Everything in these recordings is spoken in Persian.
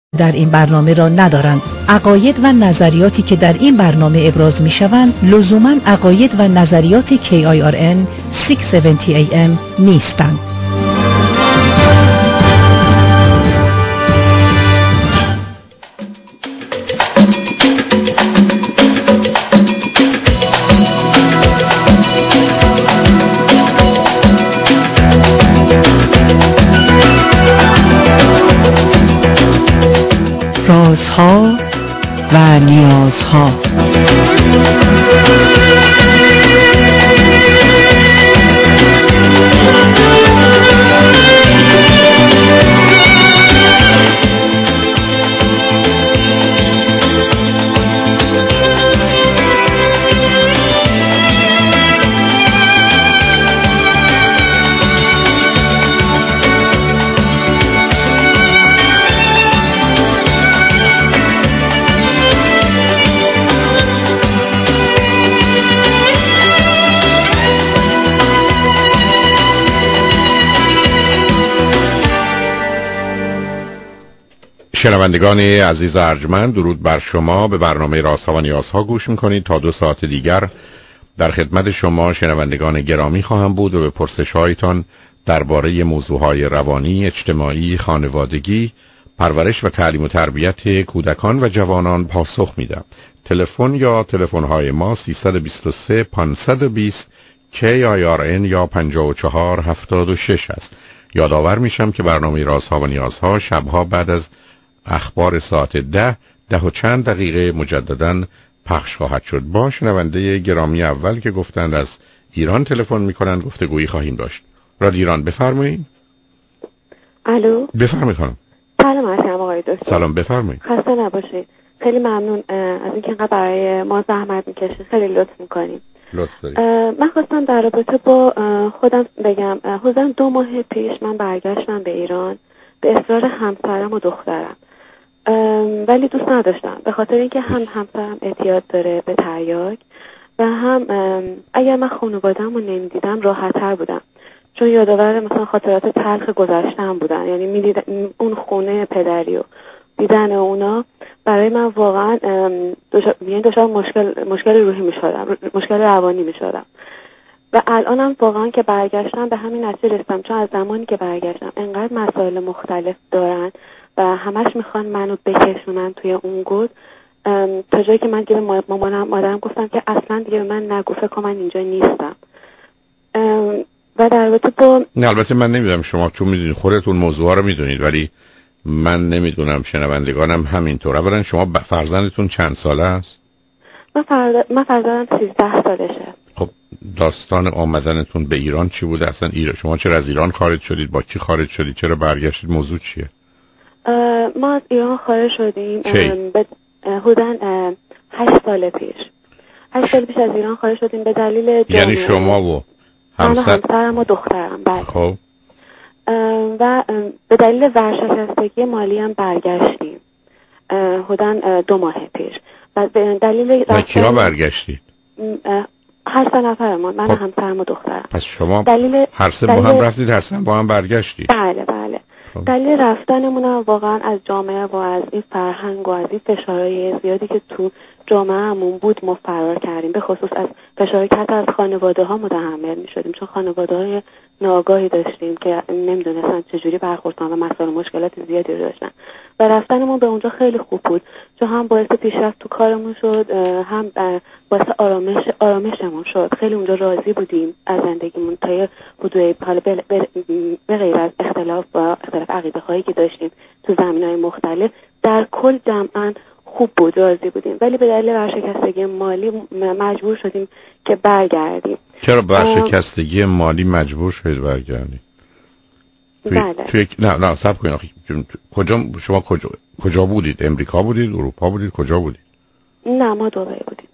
در این برنامه را ندارند. عقاید و نظریاتی که در این برنامه ابراز می شوند لزوماً عقاید و نظریات KIRN 670 AM نیستند. رازها و نیازها. شنوندگان عزیز ارجمند، درود بر شما. به برنامه رازها و نیازها گوش میکنید. تا 2 ساعت دیگر در خدمت شما شنوندگان گرامی خواهم بود و به پرسش‌هایتان درباره موضوعهای روانی، اجتماعی، خانوادگی، پرورش و تعلیم و تربیت کودکان و جوانان پاسخ میدم. تلفن یا تلفن‌های ما 323 520 KIRN یا 5476 است. یادآور میشم که برنامه رازها و نیازها شبها بعد از اخبار ساعت 10 و چند دقیقه مجدداً پخش خواهد شد. با شنونده گرامی اول که گفتند از ایران تلفن میکنند گفتگویی خواهیم داشت. رادیو ایران، بفرمایید. الو، بفرمایید خانم. سلام علیکم آقای دکتر. سلام، بفرمایید. خسته نباشید. خیلی ممنون از اینکه انقدر برای ما زحمت میکشید. خیلی لطف میکنید. لطف دارید. من خواستم در رابطه با خودم بگم. حدوداً 2 ماه پیش من برگشتم به ایران به اصرار همسرم و دخترم، ولی دوست نداشتم به خاطر اینکه هم همسرم اعتیاد داره به تریاک و هم اگر من خانواده‌مو رو نمیدیدم راحت‌تر بودم، چون یادآور مثلا خاطرات تلخ گذشتم بودن. یعنی میدیدم اون خونه پدری و دیدن اونا برای من واقعا دچار مشکل روحی میشدم، مشکل روانی میشدم. و الانم واقعا که برگشتم به همین نتیجه رسیدم، چون از زمانی که برگشتم انقدر مسائل مختلف دارن و همش میخوان منو بکشونن توی اون گود، تا جایی که من دیگه مادرم گفتم که اصلا دیگه به من نگو، فکر کنم من اینجا نیستم. و در رابطه با نه، البته من نمیدونم شما چون میدونید خودتون موضوع رو میدونید، ولی من نمیدونم شنوندگانم همینطور. اولا شما فرزندتون چند ساله است؟ من فرزندم 13 سالشه. خب داستان آمدنتون به ایران چی بوده اصلا؟ شما چرا از ایران خارج شدید؟ با کی خارج شدید؟ چرا برگشتید؟ موضوع چیه؟ ما از ایران خارج شدیم حدوداً 8 سال پیش. 8 سال پیش از ایران خارج شدیم به دلیل یعنی شما و همسرم و دخترم. بله. خب و به دلیل ورشکستگی مالی هم برگشتیم حدوداً 2 ماه پیش. و به دلیل کیا برگشتید؟ 8 نفرمون، من و همسرم و دخترم. پس شما هر سه با هم رفتید، هر سه با هم برگشتید؟ بله بله. دلیل رفتنمون واقعا از جامعه و از این فرهنگ و از این فشارهای زیادی که تو جامعهمون بود ما فرار کردیم. به خصوص از فشاری که از خانواده ها متحمل می شدیم، چون خانواده های ناآگاهی داشتیم که نمیدونستن چجوری برخورد کنن و مسائل مشکلات زیادی رو داشتن. و رفتنمون به اونجا خیلی خوب بود، چون هم باعث پیشرفت تو کارمون شد، هم باعث آرامشمون شد. خیلی اونجا راضی بودیم از زندگیمون تا یه حدودی، حالا به غیر از اختلاف عقیده هایی که داشتیم تو زمینهای مختلف، در کل جمعاً خوب بود، راضی بودیم. ولی به دلیل ورشکستگی مالی مجبور شدیم که برگردیم. چرا ورشکستگی مالی مجبور شدید برگردید؟ بله. نه صبر کنید. شما کجا بودید؟ امریکا بودید؟ اروپا بودید؟ کجا بودید؟ نه، ما دبی بودیم.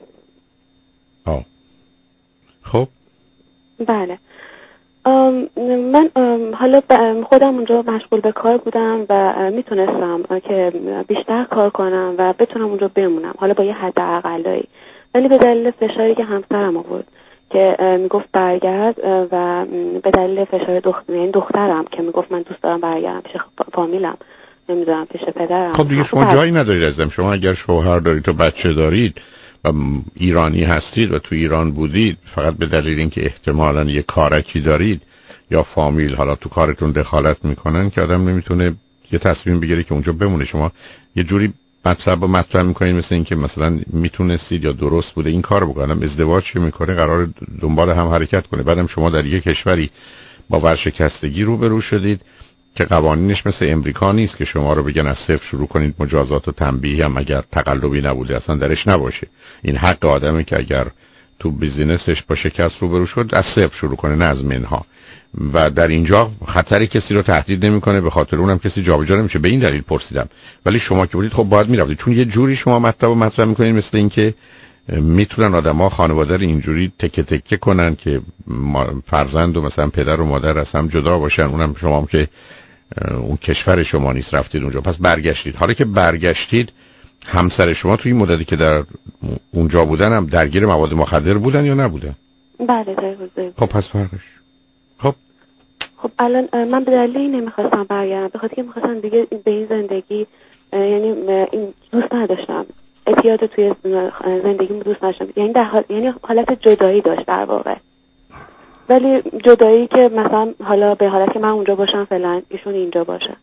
خب بله. من حالا خودم اونجا مشغول به کار بودم و میتونستم که بیشتر کار کنم و بتونم اونجا بمونم، حالا با یه حد اقلایی. ولی به دلیل فشاری که همسرم آورد که میگفت برگرد و به دلیل فشار دخترم که میگفت من دوست دارم برگردم پیش فامیلم نمیدونم پیش پدرم. خب دیگه شما جایی ندارید ازم. شما اگر شوهر دارید و بچه دارید و ایرانی هستید و تو ایران بودید فقط به دلیل اینکه احتمالاً یه کارکی دارید یا فامیل حالا تو کارتون دخالت میکنن که آدم نمیتونه یه تصمیم بگیره که اونجا بمونه. شما یه جوری مطرح میکنید مثل اینکه مثلا میتونستید یا درست بوده این کار بکنم. ازدواج که میکنه قرار دنبال هم حرکت کنه. بعدم شما در یک کشوری با ورشکستگی روبرو شدید که قوانینش مثل امریکا نیست که شما رو بگن از صفر شروع کنید. مجازات و تنبیه هم اگر تقلبی نبوده اصلا درش نباشه. این حق آدمه که اگر تو بیزینسش با شکست روبرو شد از صفر شروع کنه نه از منها. و در اینجا خطری کسی رو تهدید نمیکنه، به خاطر اونم کسی جابجا نمیشه. به این دلیل پرسیدم. ولی شما که بودید خب باید میرفتید، چون یه جوری شما مطرح میکنید مثل اینکه میتونن آدما خانواده رو اینجوری تکه تکه کنن که فرزند و مثلا پدر و مادر از هم جدا باشن. اونم شما هم که اون کشور شما نیست رفتید اونجا، پس برگشتید. حالا که برگشتید همسر شما توی این مدتی که در اونجا بودن هم درگیر مواد مخدر بودن یا نبودن؟ بله درسته. خب پس فرقش. خب الان من به دلیل نمیخواستم برگردم، به خاطر که میخواستم دیگه به این زندگی، یعنی این دوست نداشتم، اعتیاد توی زندگیم دوست نداشتم. یعنی حالت جدایی داشت در واقع، ولی جدایی که مثلا حالا به حالت که من اونجا باشم فعلا ایشون اینجا باشه.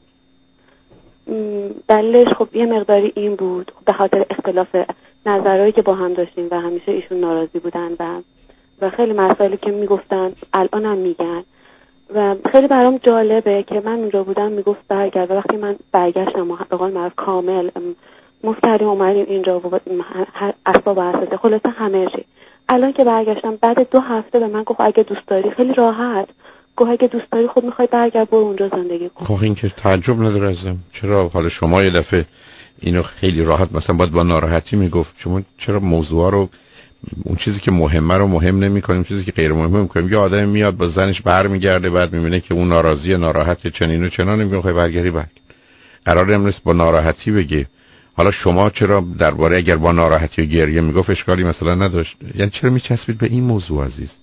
دلیلش خب یه مقداری این بود، به خاطر اختلاف نظرهایی که با هم داشتیم و همیشه ایشون ناراضی بودن و خیلی مسائلی که میگفتن الان هم میگن و خیلی برام جالبه که من اونجا بودم میگفت برگرد و وقتی من برگشتم به قول معروف کامل مفتریم اومدیم اینجا و اسباب و اساسه خلاصه همه چی. الان که برگشتم بعد 2 هفته به من گفت اگه دوست داری، خیلی راحت گفت اگه دوست داری خب میخوای برگرد برو اونجا زندگی کن. خب این که تعجب نداره ازم. چرا حالا شما یه دفعه اینو خیلی راحت مثلا باید با ناراحتی میگفت، شما چرا موضوعا رو اون چیزی که مهمه رو مهم نمی‌کنیم، چیزی که غیر مهمه می‌کنیم؟ یه آدم میاد با زنش برمیگرده بعد می‌بینه که اون ناراضیه، ناراحته، چنین و چنان، میگه خب برگردی بعد. قرار نیست با ناراحتی بگی. حالا شما چرا درباره اگر با ناراحتی و گریه میگفت اشکالی مثلا نداشت؟ یعنی چرا میچسبید به این موضوع عزیز؟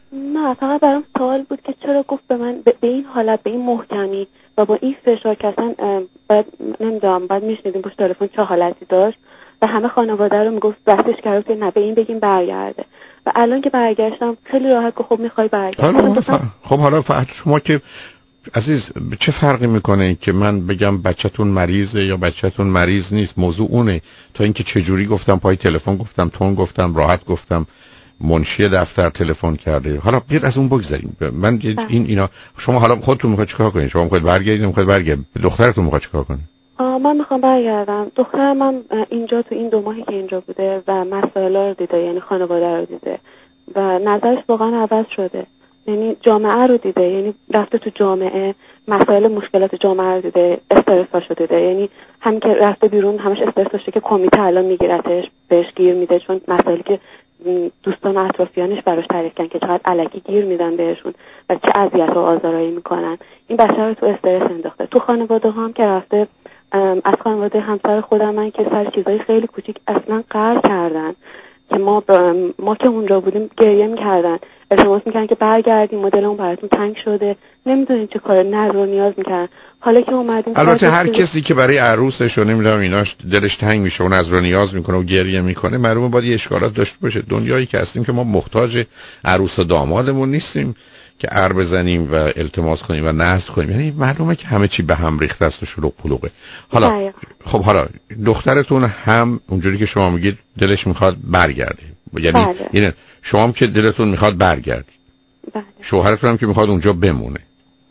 نه فقط برام سوال بود که چرا گفت به من به این حالت، به این محکمی و با این فشار که اصلا بعد نمیدونم بعد میشنیدیم پشت تلفن چه حالتی داشت و همه خانواده رو میگفت بسش کرد که نه به این بگیم برگرده. و الان که برگشتم خیلی راحت گفت خب میخوای برگردی. خب حالا شما که عزیز چه فرقی میکنه که من بگم بچه‌تون مریضه یا بچه‌تون مریض نیست؟ موضوع اونه. تا اینکه چه جوری گفتم، پای تلفن گفتم، تون گفتم، راحت گفتم، منشی دفتر تلفن کرده. حالا بیاد از اون بگذاریم. من اینا شما حالا خودتون میخواید چیکار کنید؟ شما میخواید برگردید، میخواید برگردید، دخترتون میخواد چیکار کنه؟ من میخوام برگردم. دخترم من اینجا تو این 2 ماهی که اینجا بوده و مسائل رو دیده، یعنی خانواده رو دیده و نظرش واقعا عوض شده. یعنی جامعه رو دیده، یعنی رفته تو جامعه، مسائل مشکلات جامعه رو دیده، استرس‌هاشو دیده. یعنی همین که رفته بیرون همش استرس داشته که کمیته الان میگیرتش، بهش گیر میده، چون مسائلی که دوستان و اطرافیانش براش تعریف کردن که چقدر الکی گیر میدن بهشون و چه اذیت و آزارایی میکنن، این بچه رو تو استرس انداخته. تو خانواده هم که رفته، از خانواده همسر خودم من که سر چیزای خیلی کوچیک اصلا قهر کردن که ما که اونجا بودیم گریه میکردن، التماس میکردن که برگردیم، مدلمون براتون تنگ شده، نمیدونیم چه کار، نظر و نیاز میکردن. حالا که اومدیم البته هر کسی که برای عروسش و نمیدونم ایناش دلش تنگ میشه و نظر و نیاز میکنه و گریه میکنه، معلومه باید یه اشکالات داشته باشه. دنیایی که هستیم که ما محتاج عروس و دامادمون نیستیم که عر بزنیم و التماس کنیم و نذر کنیم. یعنی معلومه که همه چی به هم ریخته است و شلوغ پلوغه. حالا خب حالا دخترتون هم اونجوری که شما میگید دلش میخواد برگرده، یعنی این شما هم که دلتون میخواد برگردید، شوهرتون هم که میخواد اونجا بمونه،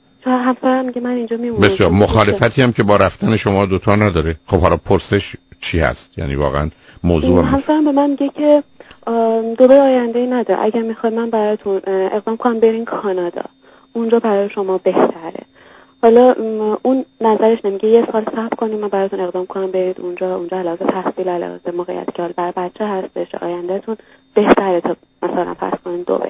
همسرم میگه من اینجا میمونم. بسیار مخالفتی هم که با رفتن شما دوتا نداره. خب حالا پرسش چی هست؟ یعنی واقعا موضوع همسرم به من میگه که دوباره آینده نده، اگر میخواد من براتون اقدام کنم برین کانادا، اونجا برای شما بهتره. حالا اون نظرش نمیگه یه سال صبر کنیم من براتون اقدام کنم برید اونجا علاوه تحصیل، علاوه موقعیت که برای بچه هستش، آیندهتون بهتره تا مثلا فرض کنین دبی.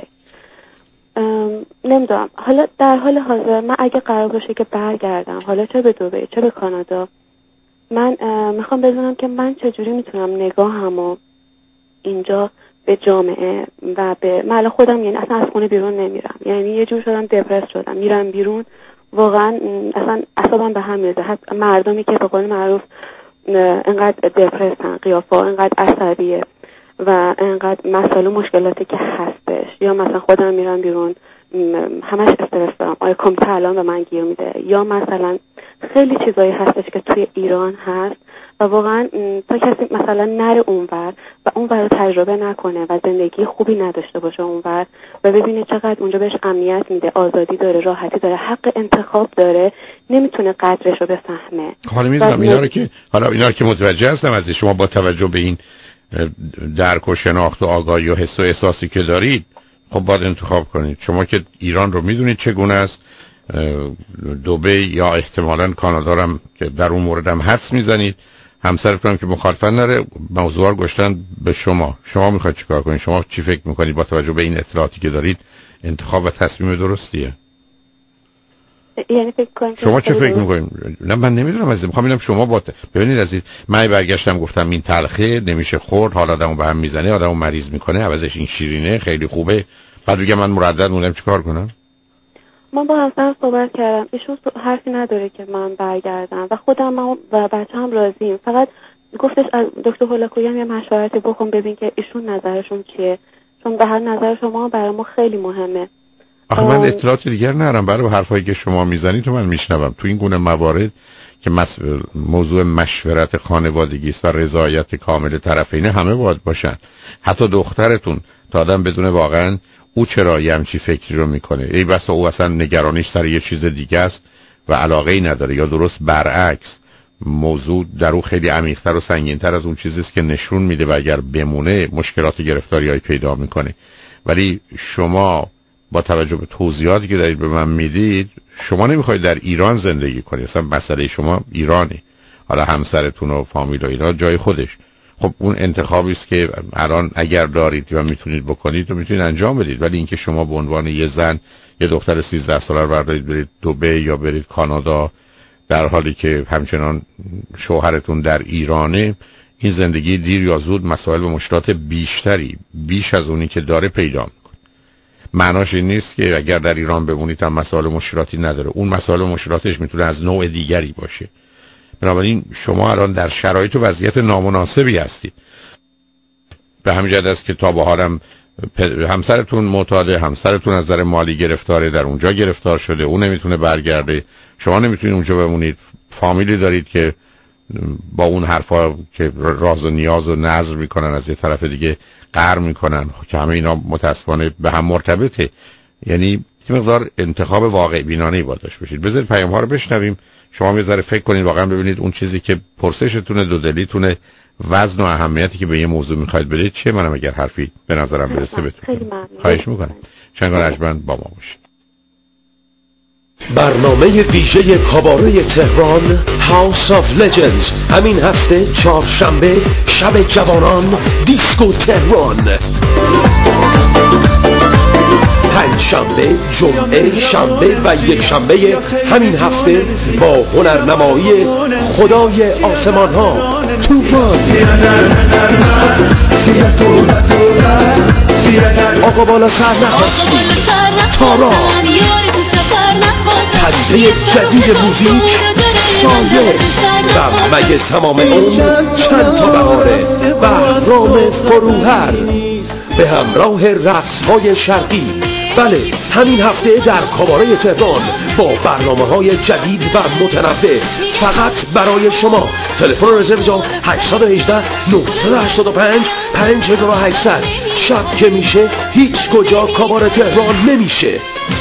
نمیدونم. حالا در حال حاضر من اگه قرار باشه که برگردم، حالا چه به دبی چه به کانادا، من میخوام بدونم که من چجوری میتونم نگاهمو اینجا به جامعه و به من خودم، یعنی اصلا از خونه بیرون نمیرم، یعنی یه جور شدم دپرس شدم، میرم بیرون واقعا اصلا اعصابم به هم میریزه. مردمی که به قول معروف انقدر دپرسن، قیافه انقدر عصبیه و انقدر مسائل و مشکلاتی که هستش، یا مثلا خودم میرم بیرون همش استرس دارم، آیا کامپیوتر الان به من گیر میده، یا مثلا خیلی چیزایی هستش که توی ایران هست و واقعا تا کسی مثلا نره اونور و اونور رو تجربه نکنه و زندگی خوبی نداشته باشه اونور و ببینه چقدر اونجا بهش امنیت میده، آزادی داره، راحتی داره، حق انتخاب داره، نمیتونه قدرش رو بفهمه. حالا میدونم اینا رو که متوجه هستم از شما، با توجه به این درک و شناخت و آگاهی و حس و احساسی که دارید خب باید انتخاب کنید. شما که ایران رو میدونید چگونه است، دبی یا احتمالاً کانادا هم که در اون مورد هم حدس میزنید، همسرتون که مخالفت نره، موضوع رو گشتن به شما میخواید چیکار کنید؟ شما چی فکر میکنید با توجه به این اطلاعاتی که دارید انتخاب و تصمیم درستیه؟ یعنی فکر کنید شما چه فکر میکنید؟ نه من نمیدونم عزیز، میخوام ببینم شما ببینید عزیز، من برگشتم گفتم این تلخه نمیشه خورد، حالا آدمو به هم میزنه، آدمو مریض میکنه، عوضش این شیرینه خیلی خوبه، بعد میگم من مردد موندم چیکار کنم؟ من با همسرم صحبت کردم، ایشون حرفی نداره که من برگردم و خودم و بچه‌م راضیم، فقط گفتش از دکتر هولاکویی هم یه مشورتی بکن ببین که ایشون نظرشون چیه، چون به هر نظر شما برای ما خیلی مهمه. آخه من اطلاعات دیگر ندارم، برای حرفایی که شما میزنید تو من میشنوم. تو این گونه موارد که موضوع مشورت خانوادگی است و رضایت کامل طرفین همه باید باشن، حتی دخترتون، تا آدم بدونه واقعا او چرا یه همچی فکری رو میکنه، ای بسا او اصلا نگرانیش سر یه چیز دیگه است و علاقه‌ای نداره، یا درست برعکس موضوع در او خیلی عمیق‌تر و سنگین‌تر از اون چیزی است که نشون میده و اگر بمونه مشکلات گرفتاری‌های پیدا میکنه. ولی شما با توجه به توضیحاتی که دارید به من میدید، شما نمیخواید در ایران زندگی کنید، اصلا مسئله شما ایرانی، حالا همسرتون و فامیل و اینا جای خودش. خب اون انتخابی است که الان اگر دارید و میتونید بکنید و میتونید انجام بدید، ولی اینکه شما به عنوان یه زن یه دختر 13 ساله رو بردارید برید دبی یا برید کانادا در حالی که همچنان شوهرتون در ایرانه، این زندگی دیر یا زود مسائل و مشکلات بیش از اونی که داره پیدا میکنه. معناش این نیست که اگر در ایران بمونید هم مسائل و مشکلاتی نداره، اون مسائل و مشکلاتش میتونه از نوع دیگری باشه. بنابراین شما الان در شرایط و وضعیت نامناسبی هستید. به همین جهت است که تا به حالم همسرتون معتاده، همسرتون از نظر مالی گرفتاره، در اونجا گرفتار شده، اون نمیتونه برگرده، شما نمیتونید اونجا بمونید، فامیلی دارید که با اون حرفا که راز و نیاز و نظر میکنن از یه طرف دیگه قهر میکنن که همه اینا متاسفانه به هم مرتبطه. یعنی یه مقدار انتخاب واقع بینانه‌ای باید داشته باشید. بذارید پیام ها رو بشنویم، شما یه ذره فکر کنید، واقعا ببینید اون چیزی که پرسشتونه، دودلیتونه، وزن و اهمیتی که به یه موضوع میخواید بدید چه. منم اگر حرفی به نظرم برسه بهتون خواهش میکنم چنگان عجبن با ما باشید. برنامه ویژه کاباره تهران House of Legends همین هفته چهارشنبه شب جوانان دیسکو تهران، پنجشنبه، جمعه، شنبه و یک شنبه همین هفته با هنرنمایی خدای آسمان ها توفان. آقا بالا سر نخواستی تارا، پدیده جدید موزیک سایه و مگه تمام اون چند تا بهاره بهرام فروهر به همراه رقص‌های شرقی. بله همین هفته در کاباره تهران با برنامه‌های جدید و متنوع فقط برای شما. تلفن رزرو جان 818 985 5800. شب که میشه هیچ کجا کاباره تهران نمیشه.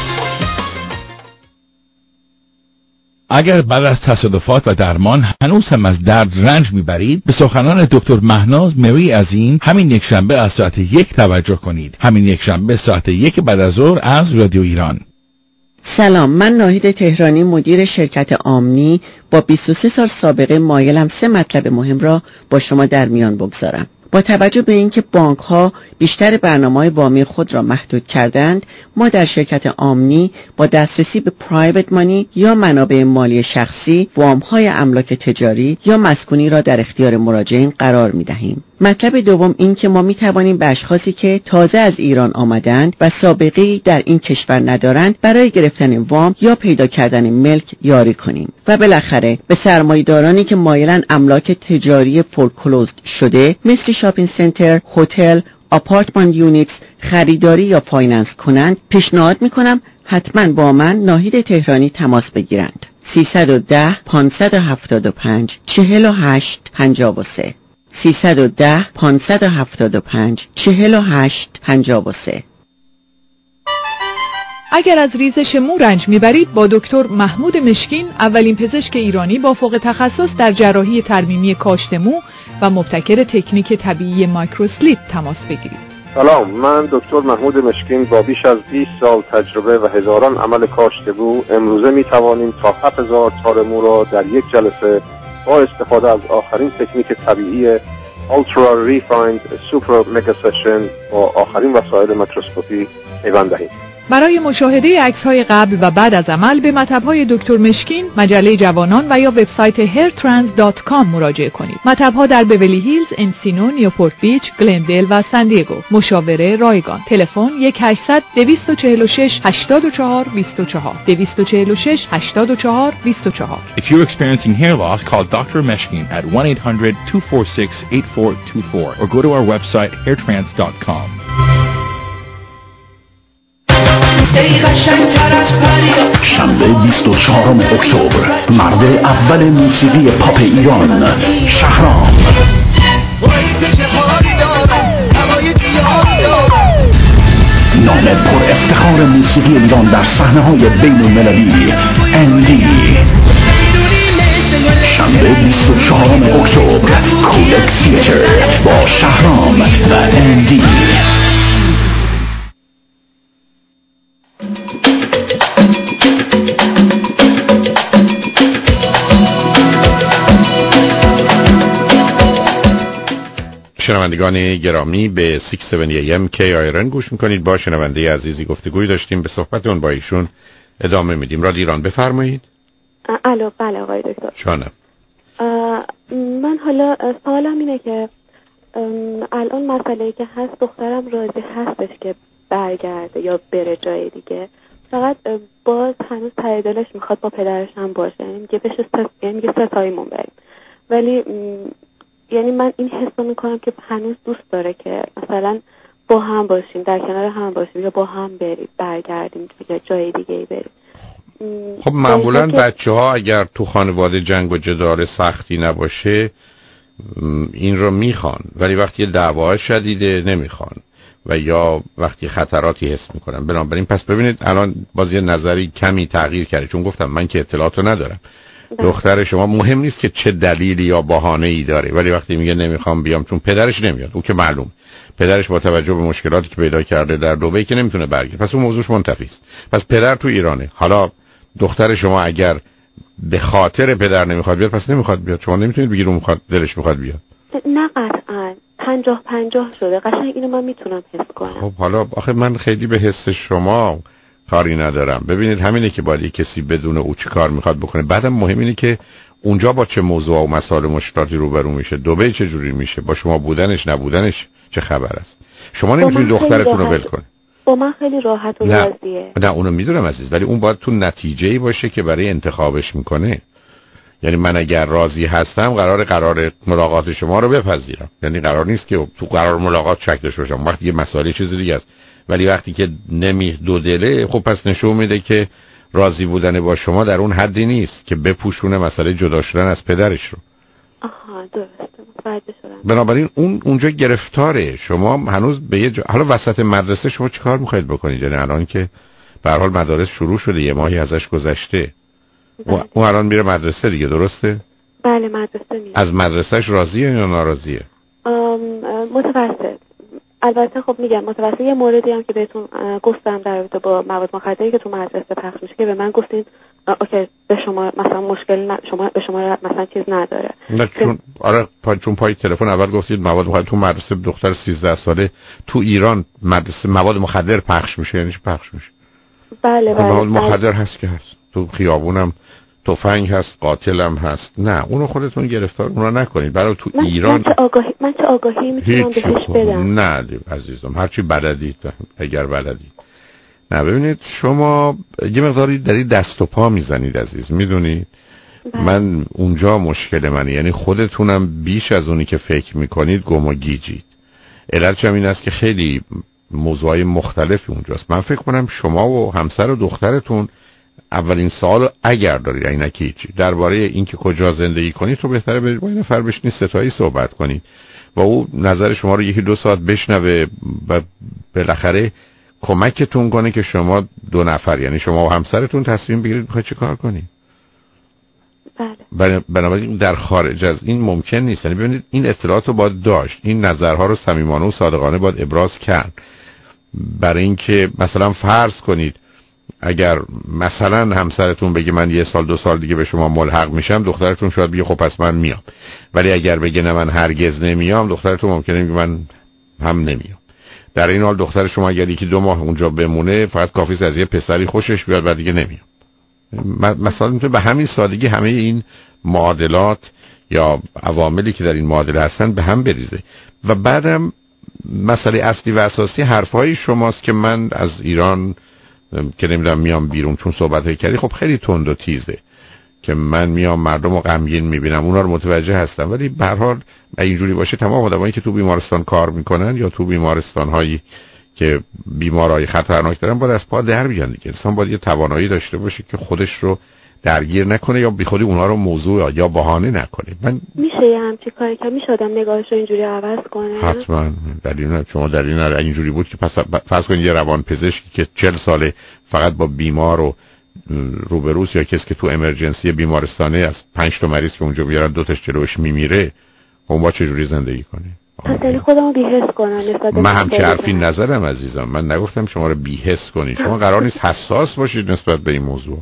اگر بعد از تصادفات و درمان هنوز هم از درد رنج میبرید، به سخنان دکتر مهناز مری عظیم همین یک شنبه از ساعت 1 توجه کنید. همین یک شنبه ساعت 1 بعد از ظهر از رادیو ایران. سلام، من ناهید تهرانی مدیر شرکت آمنی با 23 سال سابقه مایلم 3 مطلب مهم را با شما در میان بگذارم. با توجه به اینکه بانک‌ها بیشتر برنامه‌های وامی خود را محدود کردند، ما در شرکت آمنی با دسترسی به پرایوت مانی یا منابع مالی شخصی، وام‌های املاک تجاری یا مسکونی را در اختیار مراجعین قرار می‌دهیم. مطلب دوم این که ما میتوانیم به اشخاصی که تازه از ایران آمدند و سابقه‌ای در این کشور ندارند برای گرفتن وام یا پیدا کردن ملک یاری کنیم. و بالاخره به سرمایه‌دارانی که مایلن املاک تجاری فورکلوزد شده مثل شاپینگ سنتر، هتل، آپارتمان یونیتس خریداری یا فایننس کنند، پیشنهاد میکنم حتما با من ناهید تهرانی تماس بگیرند. 310 575 48 53 310 575 48 53. اگر از ریزش مو رنج میبرید با دکتر محمود مشکین، اولین پزشک ایرانی با فوق تخصص در جراحی ترمیمی کاشت مو و مبتکر تکنیک طبیعی مایکروسلیپ تماس بگیرید. سلام، من دکتر محمود مشکین با بیش از 20 سال تجربه و هزاران عمل کاشت مو امروزه می توانیم تا 7000 تار مو را در یک جلسه با استفاده از آخرین تکنیک طبیعی Ultra Refined Super Mega Session با آخرین وسایل میکروسکوپی پیوند دهیم. برای مشاهده عکس‌های قبل و بعد از عمل به مطب‌های دکتر مشکین، مجله جوانان و یا وبسایت hairtrans.com مراجعه کنید. مطب‌ها در بیولی هیلز، انسینو، نیوپورت بیچ، گلندل و سان دیگو. مشاوره رایگان. تلفن 1-800-246-8424 246-8424. If you're experiencing hair loss, call Dr. Meshkin at 1-800-246-8424 or go to our website hairtrans.com. شنبه 24 اکتبر مرد اول موسیقی پاپ ایران شهرام نام پر افتخار موسیقی ایران در صحنه‌های بین‌المللی اندی. شنبه 24 اکتبر کولک تیاتر با شهرام و اندی. شنوندگان گرامی به 670 AM KIRN گوش میکنید. با شنونده عزیزی گفتگوی داشتیم، به صحبتون با ایشون ادامه میدیم. رادیو ایران بفرمایید. الو، بله آقای دکتر. جانم. من حالا سوالم اینه که الان مسئله‌ای که هست، دخترم راضی هستش که برگرده یا بره جای دیگه، فقط باز هنوز ته دلش میخواد با پدرش هم باشه، یعنی میگه بشه میگه ستاییمون بریم، ولی یعنی من این حسو میکنم که هنوز دوست داره که مثلا با هم باشیم، در کنار هم باشیم، یا با هم بریم برگردیم یا جای دیگه بریم. خب معمولا بچه‌ها اگر تو خانواده جنگ و جدال سختی نباشه این رو میخوان، ولی وقتی دعوا شدیده نمیخوان و یا وقتی خطراتی حس میکنن. بنابراین پس ببینید الان باز یه نظری کمی تغییر کرده، چون گفتم من که اطلاعاتو ندارم. دختر شما مهم نیست که چه دلیلی یا بهانه‌ای داره، ولی وقتی میگه نمیخوام بیام چون پدرش نمیاد، اون که معلوم پدرش با توجه به مشکلاتی که پیدا کرده در دبی که نمیتونه برگرده، پس اون موضوعش منتفی است. پس پدر تو ایرانه. حالا دختر شما اگر به خاطر پدر نمیخواد بیاد، پس نمیخواد بیاد. شما نمیتونید بگید اون میخواد، دلش میخواد بیاد. نه قطعاً 50-50 شده. قشنگ اینو من میتونم حس کنم. خب حالا آخه من خیلی به حس شما کاری ندارم. ببینید همینه که باید کسی بدونه او چی کار میخواد بکنه. بعدم مهم اینه که اونجا با چه موضوع و مسائل مشکلاتی روبرو میشه، دبی چه جوری میشه، با شما بودنش نبودنش چه خبر است. شما نمیتونید دخترتون رو ول کنید. با من خیلی راحت و راضیه. نه اونو میدونم عزیز، ولی اون باید تو نتیجه‌ای باشه که برای انتخابش میکنه. یعنی من اگر راضی هستم قرار ملاقات شما رو بپذیرم، یعنی قرار نیست که تو قرار ملاقات شک داشته باشم. وقتی یه مسئله چیز دیگه است، ولی وقتی که دو دله، خب پس نشون میده که راضی بودن با شما در اون حدی نیست که بپوشونه مسئله جدا شدن از پدرش رو. آها درسته، متوجه شدم. بنابراین اونجا گرفتاره. شما هنوز به حالا وسط مدرسه شما چیکار میخواید بکنید؟ یعنی الان که به هر حال مدارس شروع شده، یه ماهی ازش گذشته، اون الان میره مدرسه دیگه، درسته؟ بله مدرسه میره. از مدرسهش راضیه یا ناراضیه؟ متوسط. البته خب میگم متوسط. یه موردی هم که بهتون گفتم در رابطه با مواد مخدری که تو مدرسه پخش میشه که به من گفتین اوکی به شما مثلا مشکل شما به شما مثلا چیز نداره. نه چون آره چون پای تلفن اول گفتید مواد مخدر تو مدرسه دختر 13 ساله تو ایران مدرسه مواد مخدر پخش میشه، یعنی چی پخش میشه؟ بله مواد مخدر هست که هست. تو خیابونم تفنگ هست، قاتلم هست. نه، اونو خودتون گرفتار اونو نکنید. برای تو ایران من چه آگاهی میتونم بهش بدم؟ نه عزیزم، هرچی بلدید اگر بلدید. نه ببینید، شما یه مقداری دارید دست و پا میزنید عزیز، میدونید من اونجا مشکل منه، یعنی خودتونم بیش از اونی که فکر میکنید گم و گیجید. علتش هم این است که خیلی موضوعای مختلفی اونجاست. من فکر کنم شما و همسر و دخترتون اولین سوال اگر دارید، این که هیچی، درباره اینکه کجا زندگی کنید تو بهتره برید با این نفر بشینید ستایی صحبت کنید و او نظر شما رو 1-2 ساعت بشنوه و بالاخره کمکتون کنه که شما 2 نفر، یعنی شما و همسرتون تصمیم بگیرید میخواید چه کار کنید. بله. بنابراین در خارج از این ممکن نیست. یعنی ببینید این اطلاعات رو باید داشت، این نظرها رو صمیمانه و صادقانه باید ابراز کرد. برای اینکه مثلا فرض کنید اگر مثلا همسرتون بگه من 1 سال 2 سال دیگه به شما ملحق میشم، دخترتون شاید بگه خب پس من میام. ولی اگر بگه نه من هرگز نمیام، دخترتون ممکنه بگه من هم نمیام. در این حال دختر شما اگر 1-2 ماه اونجا بمونه، فقط کافیه از یه پسری خوشش بیاد بعد دیگه نمیام. مثلا میتونه به همین سادگی همه این معادلات یا عواملی که در این معادله هستن به هم بریزه. و بعدم مسئله اصلی و اساسی حرفهای شماست که من از ایران که نمیدونم میام بیرون، چون صحبت کردی خب خیلی تند و تیزه که من میام مردم رو غمگین میبینم، اونا رو متوجه هستم. ولی به هر حال اینجوری باشه تمام آدمایی که تو بیمارستان کار میکنن یا تو بیمارستان هایی که بیمارای خطرناک دارن باید از پا در بیان دیگه. انسان باید یه توانایی داشته باشه که خودش رو درگیر نکنه یا بیخودی اونها رو موضوع یا بهانه نکنه. من میشه یه همچین کاری که میشه آدم نگاهش رو اینجوری عوض کنه؟ حتما. شما در این اینجوری بود که فرض کنید یه روانپزشکی که 40 ساله فقط با بیمار و روبروست یا کسی که تو امرجنسی بیمارستانه از 5 تا مریض که اونجا بیارن 2 تاش جلوش میمیره، اون با چجوری زندگی کنه؟ اصلا خودمو بی‌حس کنم نسبت به من همچه حرفی نزدم عزیزم. من نگفتم شما رو بی‌حس کنید. شما قرار نیست حساس باشید نسبت به این موضوع.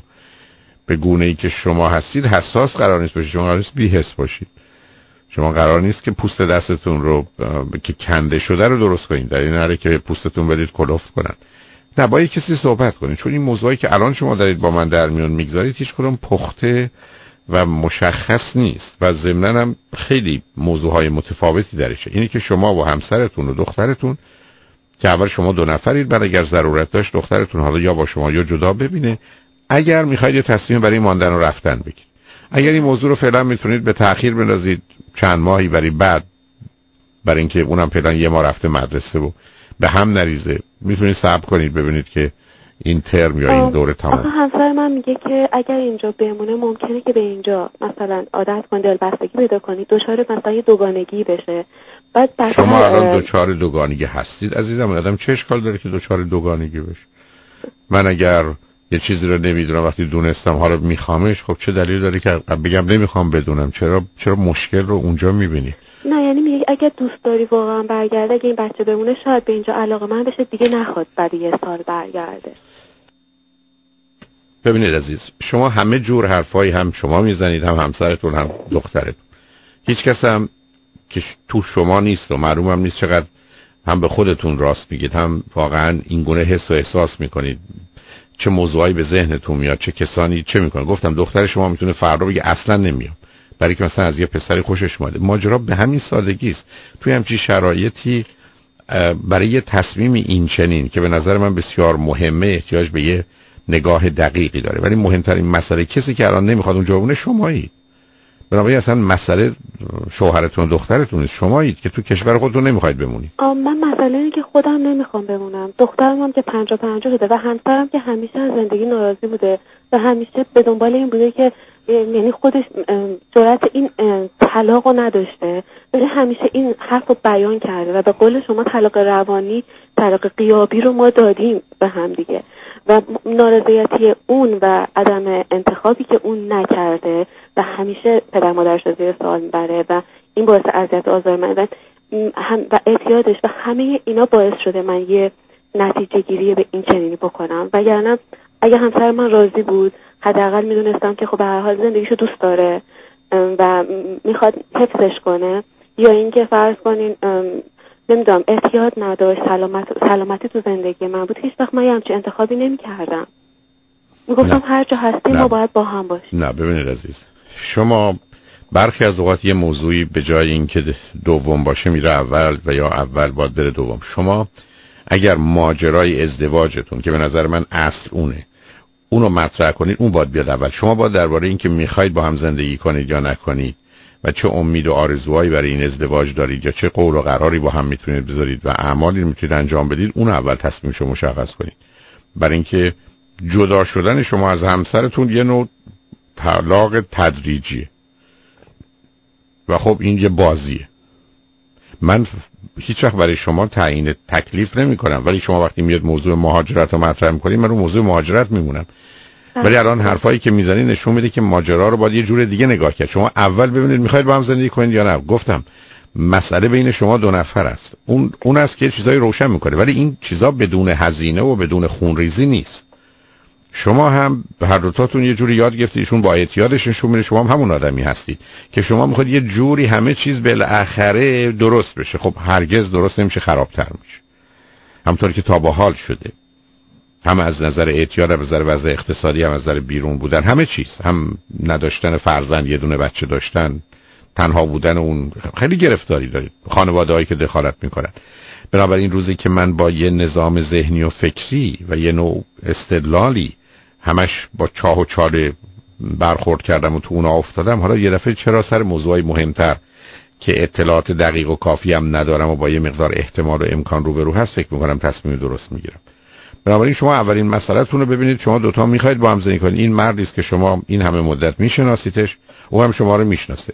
به گونه‌ای که شما هستید حساس قرار نیست باشید. شما قرار نیست بی‌حس باشید. شما قرار نیست که پوست دستتون رو که کنده شده رو درست کنید. در این حاله که پوستتون بدید کلفت کنن. نه، با کسی صحبت کنید، چون این موضوعی که الان شما دارید با من در میون میگذارید هیچ کدوم پخته و مشخص نیست و ضمناً هم خیلی موضوعهای متفاوتی درشه. اینی که شما و همسرتون و دخترتون که اول شما 2 نفرید، بعد اگر ضرورت داشت دخترتون حالا یا با شما یا جدا ببینه، اگر میخواید یه تصمیم برای ماندن و رفتن بگیرید. اگر این موضوع رو فعلا میتونید به تأخیر بندازید چند ماهی برای بعد، برای اینکه اونم فعلا 1 ماه رفته مدرسه و به هم نریزه، میتونید صبر کنید ببینید که این ترم یا این دوره تمام. آخه همسر من میگه که اگر اینجا بمونه ممکنه که به اینجا مثلا عادت کنه، دلبستگی پیدا کنید، دچار مثلا یه دوگانگی بشه. بعد شما الان دچار دوگانگی هستید عزیزم. آدم چه اشکال داره که دچار دوگانگی بشه؟ من اگر یه چیزی رو نمیدونم وقتی دونستم حالا میخوامش، خب چه دلیل داره که بگم نمیخوام بدونم؟ چرا مشکل رو اونجا میبینی؟ نه یعنی میگه اگه دوست داری واقعا برگرده، اگه این بچه بمونه شاید به اینجا علاقه‌مند بشه، دیگه نخواد بعد 1 سال برگرده. ببینید عزیز، شما همه جور حرفایی هم شما میزنید، هم همسرتون هم دخترتون. هیچ کس هم که تو شما نیست و معلوم هم نیست چقدر هم به خودتون راست میگید، هم واقعا این گونه حس و احساس میکنید. چه موضوعی به ذهنتون میاد، چه کسانی چه میکنه. گفتم دختر شما میتونه فردا بگه اصلا نمیام، برای که مثلا از یه پسری خوشش اومده. ماجرا به همین سادگی است. توی همچین شرایطی برای یه تصمیم این چنین که به نظر من بسیار مهمه احتیاج به یه نگاه دقیقی داره. ولی مهمترین مسئله کسی که الان نمیخواد اونجا بمونه شمایید. بنابراین اصلا مسئله شوهرتون و دخترتون نیست، شمایید که تو کشور خودتون نمیخواید بمونید. من مسئله اینه که خودم نمیخوام بمونم، دخترم هم که 50-50 شده و همسرم که همیشه از زندگی ناراضی بوده و همیشه به دنبال این بوده که یعنی خودش جرأت این طلاقو نداشته، ولی همیشه این حرفو بیان کرده و به قول شما طلاق روانی، طلاق غیابی رو ما دادیم به هم دیگه و نارضایتی اون و عدم انتخابی که اون نکرده و همیشه پدر مادرش رو زیر سوال میبره و این باعث اذیت و آزار من و اعتیادش و همه اینا باعث شده من یه نتیجه گیری به این چنینی بکنم. وگرنه اگه همسر من راضی بود حداقل میدونستم که خب به هر حال زندگیشو دوست داره و میخواد حفظش کنه، یا اینکه فرض کنین نمیدونم احتیاط نداشت، سلامتی تو زندگی من بود، هیچ وقت من همچین انتخابی نمی‌کردم. میگفتم هر جا هستیم ما باید با هم باشیم. نه ببینید عزیز، شما برخی از اوقات یه موضوعی به جای اینکه دوم باشه میره اول و یا اول باید بره دوم. شما اگر ماجرای ازدواجتون که به نظر من اصل اونو مطرح کنید، اون باید بیاد اول. شما باید درباره اینکه میخواید با هم زندگی کنید یا نکنید و چه امید و آرزوهایی برای این ازدواج دارید یا چه قول و قراری با هم میتونید بذارید و اعمالی میتونید انجام بدید، اون اول تصمیمشو مشخص کنید. برای اینکه جدا شدن شما از همسرتون یه نوع طلاق تدریجیه و خب این یه بازیه. من هیچ وقت برای شما تعیین تکلیف نمی کنم، ولی شما وقتی میاد موضوع مهاجرت رو مطرح می‌کنید من رو موضوع مهاجرت میمونم. ولی الان حرفایی که میزنی نشون میده که ماجرا رو باید یه جور دیگه نگاه کرد. شما اول ببینید میخواید با هم زندگی کنید یا نه. گفتم مسئله بین شما دو نفر است. اون است که چیزای روشن میکنه، ولی این چیزا بدون هزینه و بدون خونریزی نیست. شما هم هر دوتاتون یه جوری یاد گرفتید، ایشون با اعتیادش نشون میده شما هم همون آدمی هستید که شما میخواید یه جوری همه چیز بالاخره درست بشه. خب هرگز درست نمیشه، خرابتر میشه. همونطور که تا به حال شده، هم از نظر اعتیاد، هم از نظر وضع اقتصادی، هم از نظر بیرون بودن، همه چیز، هم نداشتن فرزند، یه دونه بچه داشتن، تنها بودن، اون خیلی گرفتاری دارید، خانواده‌هایی که دخالت میکنن. بنابراین روزی که من با یه نظام ذهنی و فکری و یه نوع استدلالی همش با چاه و چاله برخورد کردم و تو اون افتادم، حالا یه دفعه چرا سر موضوعی مهمتر که اطلاعات دقیق و کافی هم ندارم و با یه مقدار احتمال و امکان روبرو هست فکر میکنم تصمیم درست میگیرم. بنابراین شما اولین مسئله‌تون رو ببینید، شما دوتا میخواید با هم زندگی کنید. این مردی است که شما این همه مدت میشناسیدش، او هم شما رو میشناسه.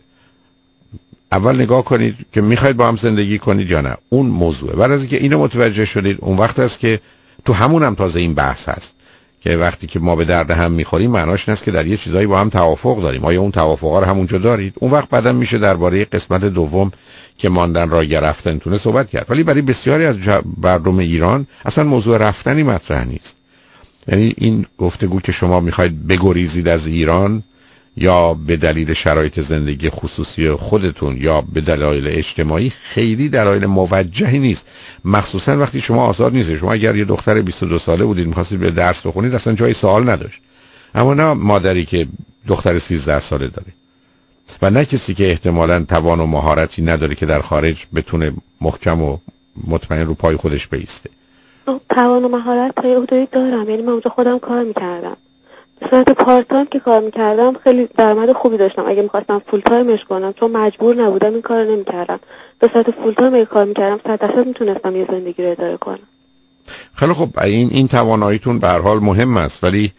اول نگاه کنید که میخواید با هم زندگی کنید یا نه. اون موضوعه. بعد از اینکه اینو متوجه شدید، اون وقت است که تو همون هم تازه این بحث هست که وقتی که ما به درد هم میخوریم معناش این است که در یه چیزایی با هم توافق داریم. آیا اون توافقا رو همونجا دارید؟ اون وقت بعدم میشه درباره قسمت دوم که ماندن را رفتنتونه صحبت کرد. ولی برای بسیاری از مردم ایران اصلا موضوع رفتنی مطرح نیست. یعنی این گفتگو که شما میخواید بگریزید از ایران یا به دلیل شرایط زندگی خصوصی خودتون یا به دلایل اجتماعی خیلی دلایل موجهی نیست، مخصوصا وقتی شما آزاد نیستید. شما اگر یه دختر 22 ساله بودید می‌خواستید به درس بخونید اصلا جای سوال نداشت، اما نه مادری که دختر 13 ساله داره و نه کسی که احتمالاً توان و مهارتی نداره که در خارج بتونه محکم و مطمئن رو پای خودش بایسته. توان و مهارت تا حدودی دارم، یعنی من اونجا خودم کار می‌کردم. صورت پارت تایم که کار میکردم خیلی درآمد خوبی داشتم. اگه میخواستم فول تایمش کنم چون مجبور نبودم این کارو نمیکردم. به صورت فول تایم اگه کار میکردم 100% میتونستم یه زندگی رو اداره کنم. خیلی خب این تواناییتون به هر حال مهم است، ولی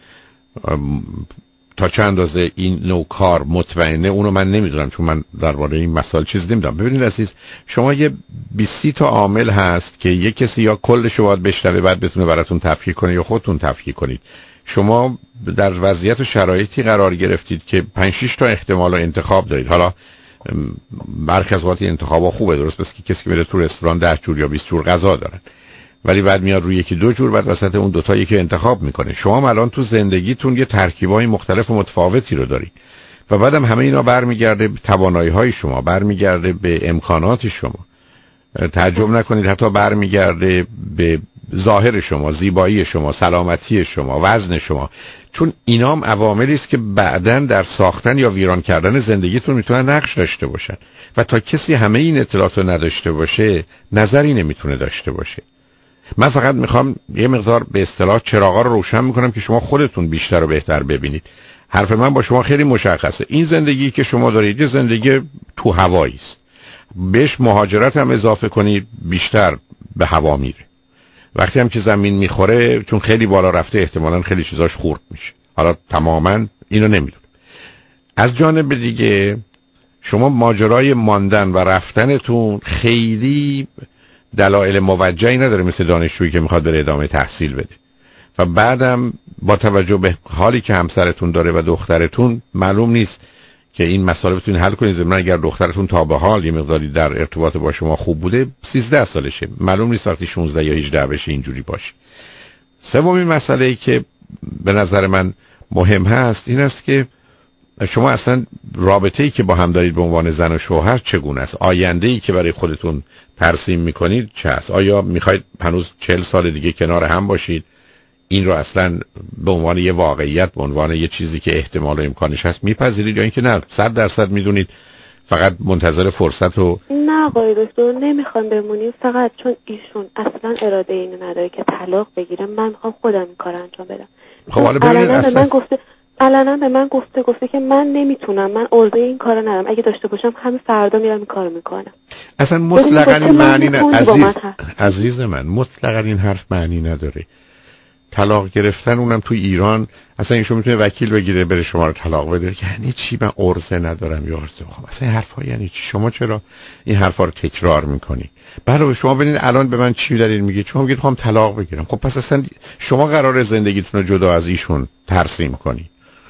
تا چند اندازه این نوع کار مطمئنه اونو من نمیدونم، چون من درباره این مسائل چیز نمیدونم. ببینید عزیز، شما یه 20 تا عامل هست که یک کسی یا کلش رو باید بشنوه بعد بتونه براتون تفکیک کنه یا خودتون تفکیک کنید. شما در وضعیت و شرایطی قرار گرفتید که 5-6 تا احتمال و انتخاب دارید. حالا برخی از اوقات انتخابا خوبه، درست بس که کسی که میره تو رستوران 10 جور یا 20 جور غذا دارن، ولی بعد میاد روی یکی دو جور، بعد وسط اون دوتا یکی انتخاب میکنه. شما الان تو زندگیتون یه ترکیبای مختلف و متفاوتی رو دارید و بعدم همه اینا برمیگرده به توانایی‌های شما، برمیگرده به امکانات شما. تعجب نکنید حتی برمیگرده به ظاهر شما، زیبایی شما، سلامتی شما، وزن شما، چون اینام عواملی است که بعداً در ساختن یا ویران کردن زندگیتون میتونن نقش داشته باشن و تا کسی همه این اطلاعات رو نداشته باشه نظری نمیتونه داشته باشه. من فقط میخوام یه مقدار به اصطلاح چراغا رو روشن میکنم که شما خودتون بیشتر و بهتر ببینید. حرف من با شما خیلی مشخصه. این زندگی که شما دارید یه زندگی تو هوایی است. بهش مهاجرت هم اضافه کنید بیشتر به هوا میره. وقتی هم که زمین میخوره چون خیلی بالا رفته احتمالاً خیلی چیزاش خورد میشه. حالا تماما اینو نمیدونم. از جانب دیگه شما ماجرای ماندن و رفتنتون خیلی دلایل موجهی نداره، مثل دانشجویی که میخواد بره ادامه تحصیل بده و بعدم با توجه به حالی که همسرتون داره و دخترتون معلوم نیست که این مسئله بتونین حل کنید. ضمن اگر دخترتون تا به حال یه مقداری در ارتباط با شما خوب بوده 13 سالشه، معلوم نیست وقتی 16 یا 18 بشه اینجوری باشه. سومین مسئله ای که به نظر من مهم هست این است که شما اصلا رابطه‌ای که با هم دارید به عنوان زن و شوهر چگونه است؟ آینده‌ای که برای خودتون ترسیم میکنید چه است؟ آیا میخواید هنوز 40 سال دیگه کنار هم باشید؟ این رو اصلا به عنوان یه واقعیت، به عنوان یه چیزی که احتمال و امکانش هست میپذیرید، یا اینکه نه 100% میدونید فقط منتظر فرصت و نه آقای دکتر نمیخوام بمونیم، فقط چون ایشون اصلا اراده اینو نداره که طلاق بگیره، من میخوام خودم این کار انجام بدم. خب حالا ببینید علنا به من گفته که من نمیتونم، من عرضه این کارو ندارم، اگه داشته باشم همین فردا میرم این کارو میکنم. اصلا مطلقاً این معنی عزیز من مطلقاً این حرف معنی نداره. طلاق گرفتن اونم تو ایران، اصلا ایشون میتونه وکیل بگیره بره شما رو طلاق بده، یعنی چی من عرضه ندارم یا عرضه میخوام؟ اصلا این حرفا یعنی چی؟ شما چرا این حرفا رو تکرار میکنی؟ علاوه شما ببینید الان به من چی دارین میگید؟ شما میگید میخوام طلاق بگیرم. خب پس اصلا شما قراره زندگیتون رو جدا از ایشون ترسیم کنی.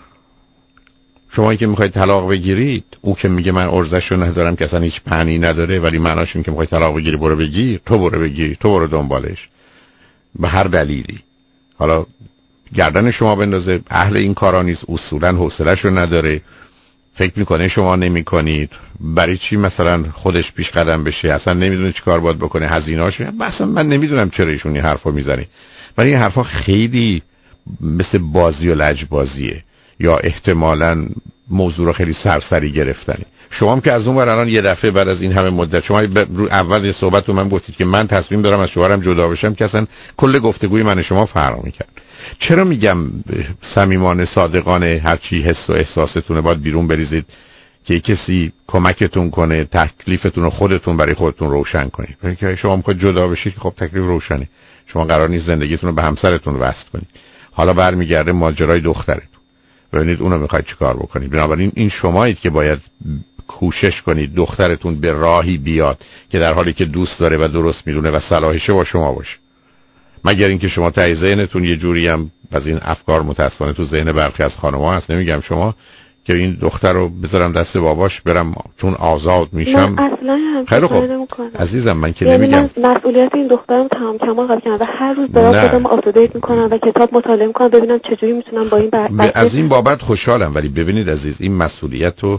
شما که میخواید طلاق بگیرید، او که میگه من عرضه‌شو ندارم که اصلا هیچ معنی نداره، ولی معناش اینه که میخواید طلاق بگیری، برو بگیر، تو برو بگیر، تو برو دنبالش به هر دلیلی. حالا گردن شما بندازه، اهل این کارا نیست، اصولا حوصله‌شو نداره، فکر میکنه شما نمیکنید، برای چی مثلا خودش پیش قدم بشه، اصلا نمیدونه چیکار باید بکنه، هزینه‌اش اصلا من نمیدونم چرا ایشون این حرفو میزنه، ولی این حرفا خیلی مثل بازی و لجبازیه، یا احتمالاً موضوع رو خیلی سرسری گرفتنی. شما هم که از اون ور الان یه دفعه بعد از این همه مدت، شما اول یه صحبت رو من گفتید که من تصمیم دارم از شوهرم جدا بشم، که اصلا کل گفتگوی من شما فرق می‌کرد. چرا میگم صمیمانه صادقانه هرچی حس و احساستونه باید بیرون بریزید که کسی کمکتون کنه تکلیفتون رو خودتون برای خودتون روشن کنید. که شما میخواید جدا بشید، خب تکلیف روشنه، شما قرار نیست زندگیتون رو به همسرتون وصل کنید. حالا برمیگرده ماجرای دخترتون، ببینید اونو میخواید چیکار بکنید. بنابراین این شمایید که باید کوشش کنید دخترتون به راهی بیاد که در حالی که دوست داره و درست میدونه و صلاحشه با شما باشه، مگر اینکه شما ته ذهنتون یه جوری هم از این افکار متاسفانه تو ذهن برخی از خانم‌ها هست، نمیگم شما، که این دختر رو بذارم دست باباش برم چون آزاد میشم. خیلی خوب عزیزم، من که نمیگم من مسئولیت این دخترم تمام کمال قبول کردم و هر روز دارم خودم آپدیت میکنم و کتاب مطالعه میکنم ببینم چجوری میتونم با این از این بابت خوشحالم. ولی ببینید عزیز، این مسئولیت رو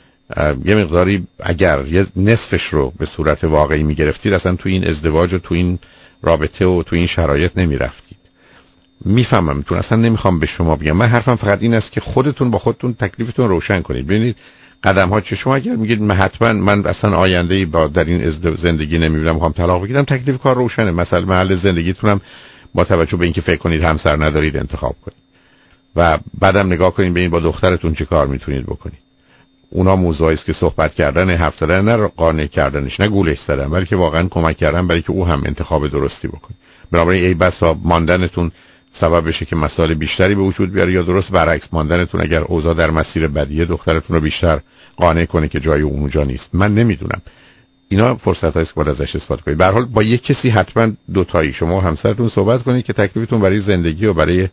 یه مقداری اگر یه نصفش رو به صورت واقعی میگرفتید، اصلا تو این ازدواج و تو این رابطه و تو این شرایط نمیرفتید. میفهمم تو اصلا نمیخوام به شما بگم، من حرفم فقط این است که خودتون با خودتون تکلیفتون روشن کنید. ببینید قدم ها چه، شما اگر میگید من اصلا آینده‌ای با در این زندگی نمیبینم، میخوام طلاق بگیرم، تکلیف کار روشنه. مثلا محل زندگیتونم با توجه به اینکه فکر کنید همسر ندارید انتخاب کنید و بعدم نگاه کنید ببینید با دخترتون چه کار میتونید بکنید. اونا موضوعی است که صحبت کردن، حرف زدن، نه قانع کردنش، نه گولش زدن، بلکه واقعا کمک کردن برای که او هم انتخاب درستی بکنه. بنابراین ای بسا ماندنتون سبب بشه که مسائل بیشتری به وجود بیاره، یا درست برعکس ماندنتون اگر اوضاع در مسیر بدیه دخترتون رو بیشتر قانع کنه که جای اونجا نیست. من نمیدونم، اینا فرصت هست که باید ازش استفاده کنید. به هر حال با یک کسی حتما دوتایی شما همسرتون صحبت کنید که تکلیفتون برای زندگی و برای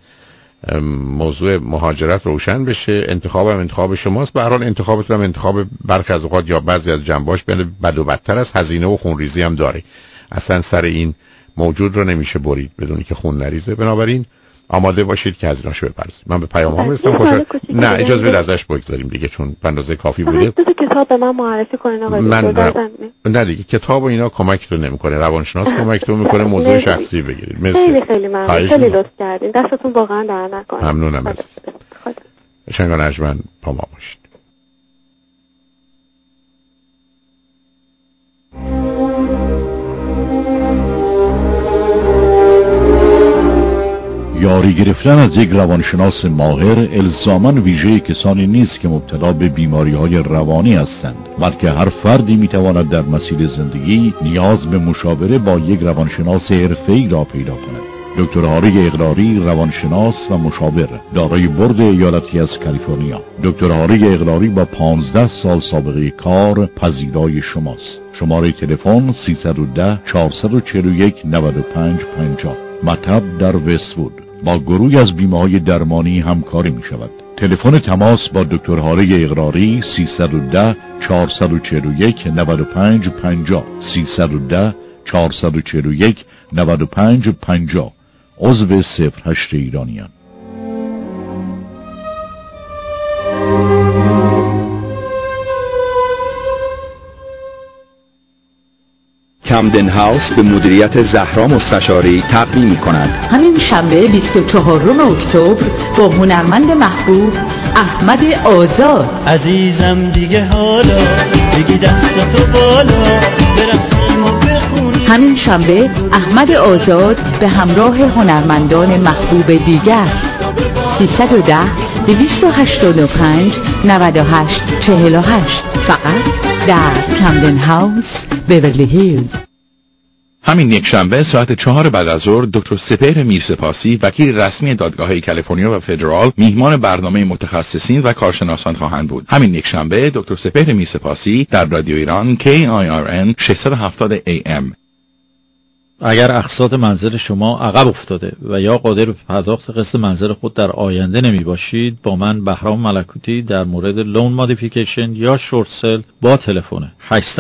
موضوع مهاجرت روشن بشه. انتخاب شماست. به هر حال انتخابتون هم انتخاب برخی از اوقات یا بعضی از جنباش بد و بدتر از هزینه و خونریزی هم داره. اصلا سر این موجود رو نمیشه برید بدون که خون نریزه. بنابراین آماده باشید که هزینه‌اشو بپردازید. من به پیام ها رسیدم. خوشحال. نه اجازه بدید ازش بگذاریم دیگه، چون اندازه کافی بوده. کتاب به من معرفی کنین آقای دکتر. نه دیگه کتاب و اینا کمکتون نمیکنه، روانشناس کمکتون میکنه. موضوع شخصی بگیرید. خیلی خیلی ممنون، خیلی لطف کردین، دستتون واقعا در نکنه. ممنونم از شنگان اجمن پا ما باشید. یاری گرفتن از یک روانشناس ماهر الزاماً ویژه کسانی نیست که مبتلا به بیماری‌های روانی هستند، بلکه هر فردی می‌تواند در مسیر زندگی نیاز به مشاوره با یک روانشناس حرفه‌ای را پیدا کند. دکتر هاری اقراری، روانشناس و مشاور، دارای برد ایالتی از کالیفرنیا. دکتر هاری اقراری با 15 سال سابقه کار پذیرای شماست. شماره تلفن 310 441 9550. مطب در وست‌وود. با گروهی از بیمه‌های درمانی همکاری می شود. تلفن تماس با دکتر هاری اقراری 310 441 9550 310 441 9550. عضو 08 ایرانیان. کمدن هاوس به مدیریت زهرا مستشاری تقدیم می‌کند. همین شنبه 24 اکتبر با هنرمند محبوب احمد آزاد. عزیزم دیگه حالا بگی دستاتو بالا برقصیم و بخونیم. همین شنبه احمد آزاد به همراه هنرمندان محبوب دیگر. 310-285-98-48 فقط در کمدن هاوس بیورلی هیلز. همین یک شنبه ساعت 4 بعد از ظهر دکتر سپهر میرسپاسی وکیل رسمی دادگاه‌های کالیفرنیا و فدرال میهمان برنامه متخصصین و کارشناسان خواهند بود. همین یک شنبه دکتر سپهر میرسپاسی در رادیو ایران KIRN 670 AM. اگر اقساط منزل شما عقب افتاده و یا قادر به پرداخت قسط منزل خود در آینده نمی باشید، با من بهرام ملکوتی در مورد لون مودیفیکیشن یا شورت سل با تلفن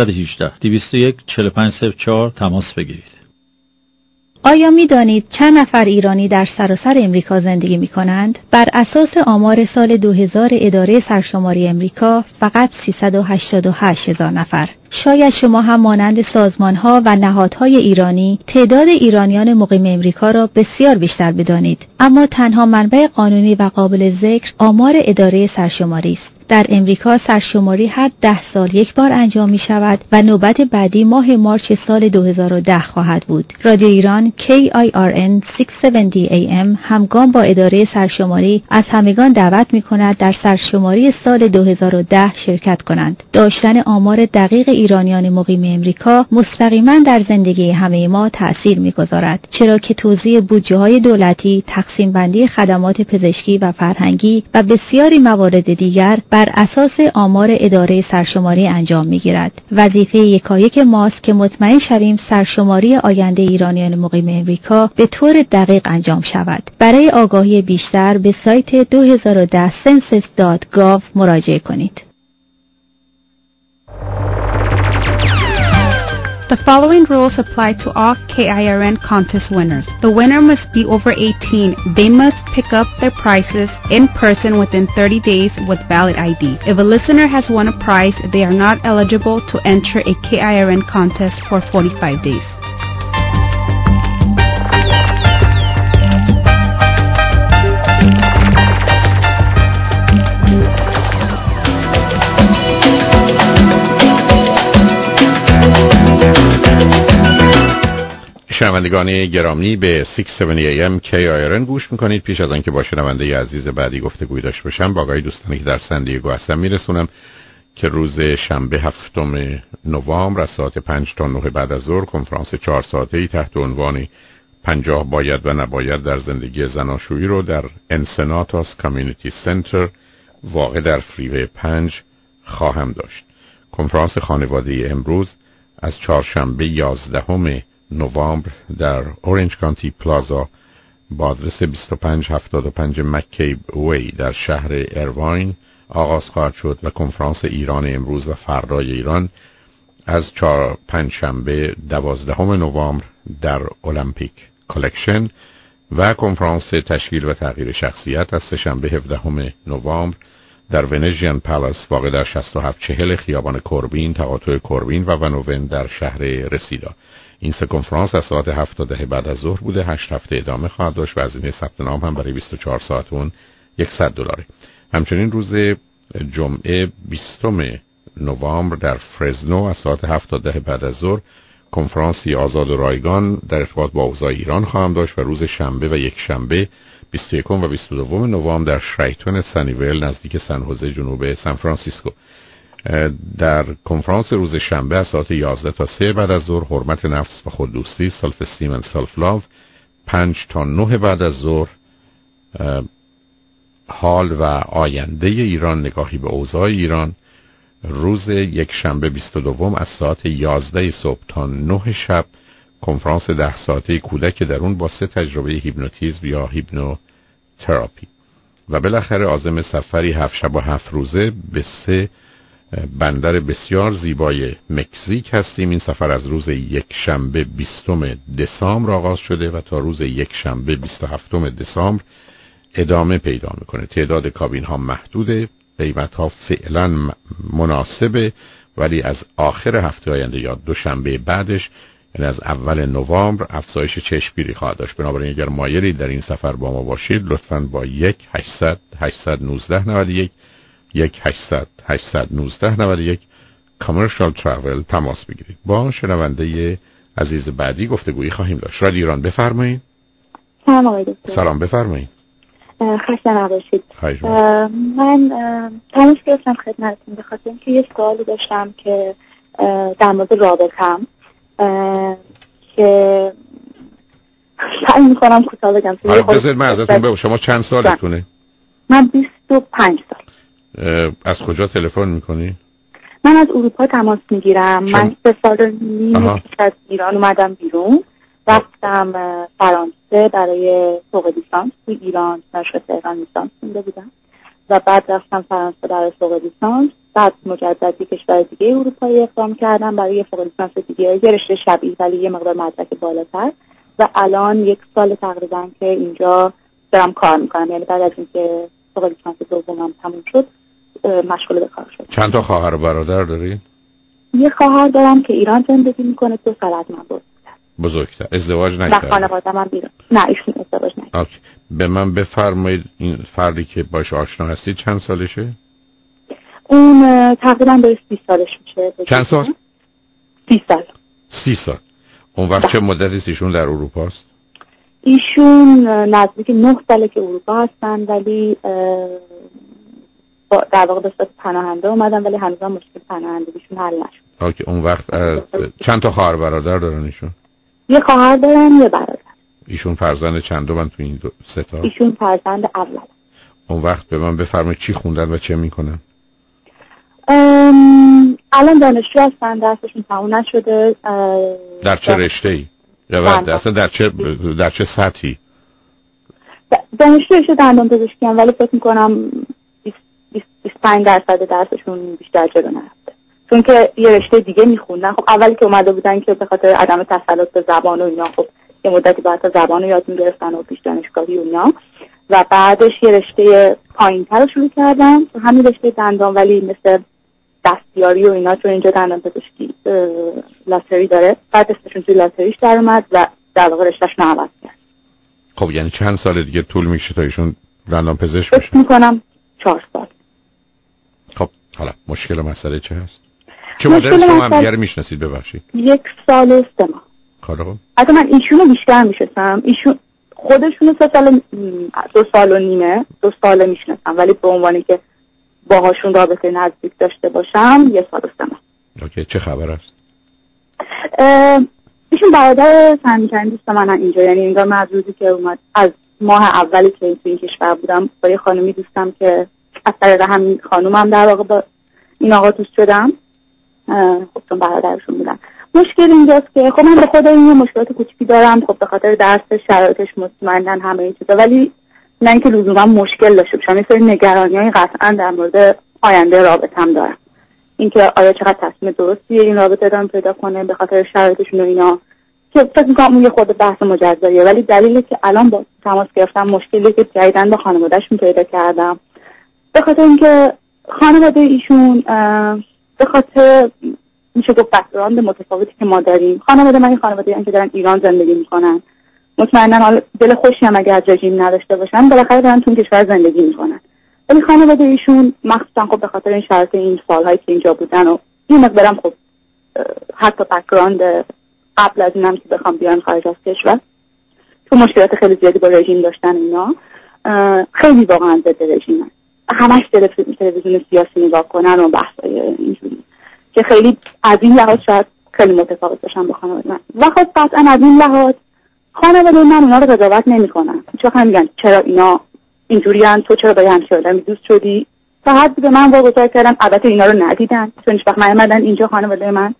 818-201-4504 تماس بگیرید. آیا می دانید چند نفر ایرانی در سراسر امریکا زندگی می کنند؟ بر اساس آمار سال 2000 اداره سرشماری امریکا فقط 388,000 نفر. شاید شما هم مانند سازمان‌ها و نهادهای ایرانی تعداد ایرانیان مقیم امریکا را بسیار بیشتر بدانید، اما تنها منبع قانونی و قابل ذکر آمار اداره سرشماری است. در امریکا سرشماری هر 10 سال یک بار انجام می شود و نوبت بعدی ماه مارچ سال 2010 خواهد بود. رادیو ایران KIRN 670 AM همگام با اداره سرشماری از همگان دعوت می کند در سرشماری سال 2010 شرکت کنند. داشتن آمار دقیق ایرانیان مقیم امریکا مستقیما در زندگی همه ما تأثیر می‌گذارد، چرا که توزیع بودجه‌های دولتی، تقسیم بندی خدمات پزشکی و فرهنگی و بسیاری موارد دیگر بر اساس آمار اداره سرشماری انجام می‌گیرد. وظیفه یکایک ماست که مطمئن شویم سرشماری آینده ایرانیان مقیم امریکا به طور دقیق انجام شود. برای آگاهی بیشتر به سایت 2010 census.gov مراجعه کنید. The following rules apply to all KIRN contest winners. The winner must be over 18. They must pick up their prizes in person within 30 days with valid ID. If a listener has won a prize, they are not eligible to enter a KIRN contest for 45 days. شنوندگان گرامی به 670 AM KIRN گوش میکنید. پیش از آنکه با شنونده عزیز بعدی گفتگوی داشته باشم، با آقای دوستانی که در سندیگو هستم میرسونم که روز شنبه 7 نوامبر از ساعت 5 تا 9 بعد از ظهر کنفرانس 4 ساعته‌ای تحت عنوان 50 باید و نباید در زندگی زناشویی رو در انسناتاس کامیونیتی سنتر واقع در فریوی 5 خواهم داشت. کنفرانس خانواده امروز از چهارشنبه 11 نوامبر در اورنج کانتی پلازا با آدرس 2575 مکیب وی در شهر ایرواین آغاز خواهد شد و کنفرانس ایران امروز و فردای ایران از پنجشنبه 12 نوامبر در المپیک کالکشن و کنفرانس تشکیل و تغییر شخصیت از سه‌شنبه 17 نوامبر در ونژین پالاس واقع در 6740 خیابان کوربین تقاطع کوربین و ونوون در شهر رسیدا. این سه کنفرانس از ساعت 7 تا 10 بعد از ظهر بوده. 8 هفته ادامه خواهد داشت و هزینه ثبت نام هم برای 24 ساعت اون $100. همچنین روز جمعه 20 نوامبر در فرزنو از ساعت 7 تا 10 بعد از ظهر کنفرانسی آزاد و رایگان در ارتباط با اوضاع ایران خواهم داشت و روز شنبه و یک شنبه 21 و 22 نوامبر در شرایتون سانیول نزدیک سن خوزه جنوب سان فرانسیسکو. در کنفرانس روز شنبه از ساعت 11 تا 3 بعد از ظهر حرمت نفس و خوددوستی سلف استیم اند سلف لاو. 5 تا 9 بعد از ظهر حال و آینده ایران، نگاهی به اوضاع ایران. روز یک شنبه 22 از ساعت 11 صبح تا 9 شب کنفرانس 10 ساعته کودک که در اون با 3 تجربه هیپنوتیزم یا هیپنوتراپی و بالاخره عازم سفری 7 شب و 7 روزه به 3 بندر بسیار زیبای مکزیک هستیم. این سفر از روز یک شنبه 20 دسامبر آغاز شده و تا روز یک شنبه 27 دسامبر ادامه پیدا میکنه. تعداد کابین ها محدوده، قیمت ها فعلا مناسبه، ولی از آخر هفته آینده یا دوشنبه بعدش یعنی از اول نوامبر افزایش چشمگیری خواهد داشت. بنابراین اگر مایلید در این سفر با ما باشید لطفاً با 1-800-819-91 1-800-819-91 کامرشال تراول تماس بگیرید. با شنونده عزیز بعدی گفتگویی خواهیم داشت. رادیو ایران بفرمایید. سلام آقای دکتر. سلام بفرمایید. خسته نباشید. من تماس گرفتم خدمتتون به خاطر اینکه یه سوالی داشتم که در مورد رابطه‌ام که سعی می‌کنم کوتاه بگم. بذارید من ازتون بپرسم شما چند سالتونه؟ من 25 سال. از کجا تلفن می‌کنی؟ من از اروپا تماس میگیرم. من 3 سال و نیم پیش از ایران اومدم بیرون، رفتم فرانسه برای فوق لیسانس توی ایران، دانشگاه تهران لیسانس خونده بودم و بعد رفتم فرانسه برای فوق لیسانس. بعد مجدد یک کشور دیگه اروپایی اقدام کردم برای فوق لیسانس دیگه، یه رشته شبیه ولی یه مقدار مدرک بالاتر و الان 1 سال تقریبا که اینجا دارم کار میکنم. یعنی بعد از اینکه فوق لیسانس دومم تموم شد مشغول به کار شدم. چند تا خواهر و برادر دارید؟ یه خواهر دارم که ایران زندگی میکنه، 2 سال از من بزرگتر. ازدواج نکرده؟ و خانواده من بیرون. نه ایشون ازدواج نکرده. به من بفرمایید این فردی که باش آشنا هستید چند سالشه؟ اون تقریبا به 30 سالش میشه. چند سال؟ 30 سال. 30 سال. اون وقت چه مدتی ایشون در اروپا است؟ ایشون نزدیک 9 ساله که اروپا هستن ولی در واقع به صورت پناهنده اومدن ولی هنوز هم مشکل پناهندگیشون حل نشد. اوکی. اون وقت چند تا خواهر برادر دارن ایشون؟ یه خواهر دارن یه برادر. ایشون فرزند چندم تو این 3 تا؟ ایشون فرزند اول. اون وقت به من بفرمایید چی خوندن و چه میکنن؟ الان دانشجو هستن، درسشون تموم نشده. در چه رشته‌ای؟ یا اصلا در چه سطحی؟ دانشجو رشته دندان پزشکی هم ولی فکر میکنم 25% درسشون بیشتر جلو نرفته، چون که یه رشته دیگه میخوندن. خب اولی که اومده بودن که به خاطر عدم تسلط به زبان و اینا خب یه مدتی بعد تا زبان رو یاد میگرفتن و پیش دانشگاهی و اینا و بعدش یه رشته پایین‌تر رو شروع کردن، همین رشته دندان ولی مثل دستیاری و اینا، چون اینجا دندان پزشکی لاتری داره. بعد اسمشون توی لاتریش در اومد و در واقع رشته‌شون عوض کرد. خب یعنی چند سال دیگه طول میشه تا ایشون دندان پزشک بشه؟ فکر می‌کنم 4 سال. خب حالا مشکل و مسئله چه هست؟ چه مدت شما هم دیگر میشناسید ببخشید؟ 1 سال و 3 ماه. خب البته من ایشونو بیشتر میشناسم، ایشون خودشونو 2 سال و نیمه 2 ساله میشناسم ولی به عنوانی که باهاشون رابطه نزدیک داشته باشم 1 سال و 3 ماه. اوکی. چه خبر است؟ ایشون برادر فهمیدن دوست من اینجا، یعنی انگار من از روزی که اومد از ماه اولی که تو این کشور بودم با یه خانمی دوستم که از طریق همین خانومم در واقع با این آقا دوست شدم. خب چون برادرشون بودم. مشکل اینجاست که خب من به خود این مشکلات کوچیکی دارم، خب به خاطر درس شرایطش مطمئناً همه این چیزا، ولی نه اینکه لزوما مشکل داشته باشم. یه سری نگرانی‌های قطعاً در مورد آینده رابطه‌ام دارم، اینکه آیا چقدر تصمیم درستیه این رابطه ادامه پیدا کنه به خاطر شرایطشون و اینا، که فکر می‌کنم اون یه خود بحث مجزاییه. ولی دلیلی که الان با تماس گرفتم مشکلی که جدیداً با خانواده‌شون پیدا کردم به خاطر اینکه خانواده ایشون به خاطر میشه گفت بک‌گراند متفاوتی که ما داریم. خانواده من این خانواده‌ای که دارن ایران زندگی میکنن، مطمئنا حال دل خوشی هم اگر رژیم نداشته باشن بالاخره دارن تو کشور زندگی میکنن، ولی خانواده ایشون مخصوصا خب به خاطر این شرایط این سالهایی که اینجا بودن و این مقدارم خب حتی بک‌گراند قبل از اینم که بخوام بیان خارج از کشور تو مشکلات خیلی زیادی با رژیم داشتن اینا، خیلی واقعا ضد رژیمن، همش تلویزیون سیاسی نگاه کنن و بحثای اینجوری که خیلی از این لحاظ شاید خیلی متفاوت باشن با خانواده من. و خب قطعا از این لحاظ خانواده من اونا رو قضاوت نمی‌کنن، چون میگن چرا اینا اینجوریان، تو چرا با همچین آدمی دوست شدی. تا حدی به من واگذار کردن، البته اینا رو ندیدن چون هیچ وقت نیومدن اینجا خانواده من،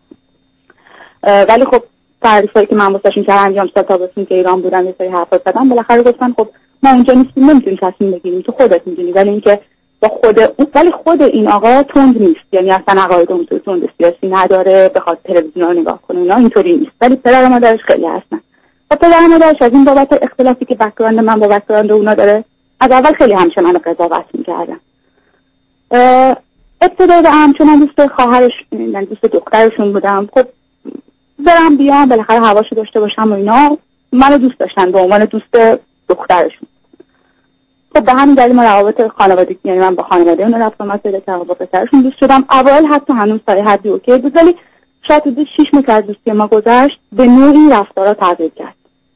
ولی خب تعریفایی که من واسهشون کردم انجام تابستون که ایران بودن یه سری حرفا زدن، بالاخره گفتن خب ما اونجا نیستیم نمیتونیم تصمیم بگیریم، تو خودت میدونی. ولی اینکه ولی خود این آقا تند نیست، یعنی اصلا عقاید اون تند سیاسی نداره، بخواد تلویزیون رو نگاه کنه اینا اینطوری نیست. ولی پدر و مادرش خیلی هستن و پدر و مادرش از این بابت اختلافی که بک‌گراند من با بک‌گراند اونا داره از اول خیلی همیشه منو قضاوت می‌کردن. ابتدای هم چون من دوست خواهرش یعنی دوست دخترشون بودم، خب برم بیام بالاخره هواشو داشته باشم و اینا. منو دوست داشتن به عنوان دوست دخترشون. خب به همین دلیل ما روابط خانوادگی، یعنی من با خانواده اون رفتم مسئله کردم، با پسرشون دوست شدم. اوایل حتی هنوز تا حدی اوکی بود، ولی شاید حدود 6 ماه از دوستی ما گذشت به نوعی رفتارا تغییر کرد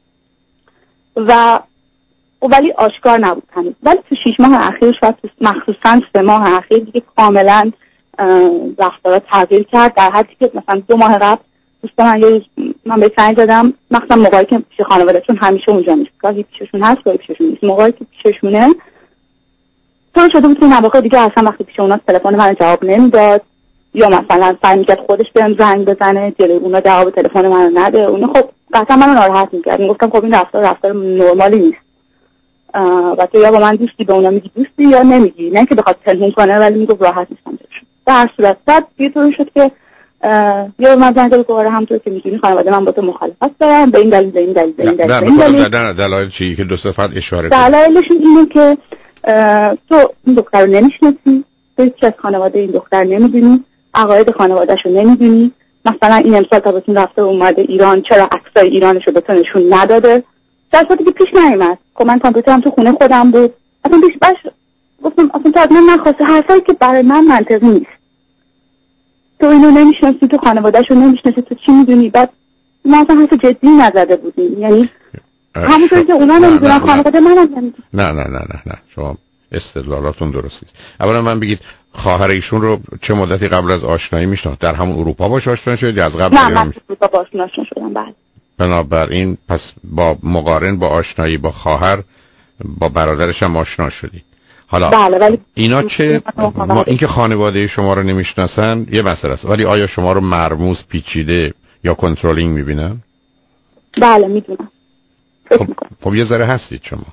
و ولی آشکار نبود هنوز. ولی تو 6 ماه اخیر، شاید مخصوصا 3 ماه اخیر دیگه کاملا رفتارا تغییر کرد، در حدی که مثلا 2 ماه قبل دوست من به زنگ زدم، مثلا موقعی که پیش خانواده‌شون همیشه اونجا نیست، گاهی پیششون هست گاهی پیششون نیست، موقعی که پیششونه طور شده بود که مواقع دیگه اصلا وقتی پیش اونا تلفن من جواب نمیداد یا مثلا سعی می‌کرد خودش بهم زنگ بزنه جلوی اونا جواب تلفن منو نده. اون خب قطعا منو ناراحت می‌کرد. میگفتم خب این رفتار نرمالی نیست و تو یا با من دوستی به اونا میگی دوستی یا نمیگی، نه که بخواد پنهون کنه ولی میگه راحت نیستم جلوشون. در صورت بعد یه طوری شد که یا من زنگ دوباره همونطور که می‌دونی خانواده من با تو مخالفت دارن به این دلیل به این دلیل به این دلیل. نه دلایل چیه که دو صفت اشاره کنید؟ دلایلشون اینه که تو این دختر رو نمی‌شناسی، تو هیچ از خانواده این دختر نمی‌دونی، عقاید خانواده‌شو نمی‌دونی. مثلا این امسال تابستون رفته اومده ایران، چرا عکسای ایرانشو به تو نشون نداده؟ در صورتی که پیش نیومد. خب من کامپیوترم تو خونه خودم بود، اصلا پیش باش گفتم اصلا تو از من نخواسته، حرفایی که برای من منطقی نیست. تو اینو نمیشناسی، تو خانواده‌شو نمیشناسی، تو چی میدونی؟ بعد ما اصلا حرف جدی نزده بودیم، یعنی همونطوری که اونا نمیدونن خانواده منم نمیدونن. نه شما استدلالاتون درست نیست. اولا من بگید خواهر ایشون رو چه مدتی قبل از آشنایی میشناخت؟ در همون اروپا باش آشنا شدید یا از قبل؟ نه من اروپا باش آشنا شدم. بله. بنابراین پس با مقارن با آشنایی با خواهر با برادرش هم آشنا شدید. حالا بله ولی اینا چه اینکه خانواده شما رو نمیشناسن یه مسئله است، ولی آیا شما رو مرموز، پیچیده یا کنترلینگ میبینن؟ بله میدونم. خب یه ذره هستید شما.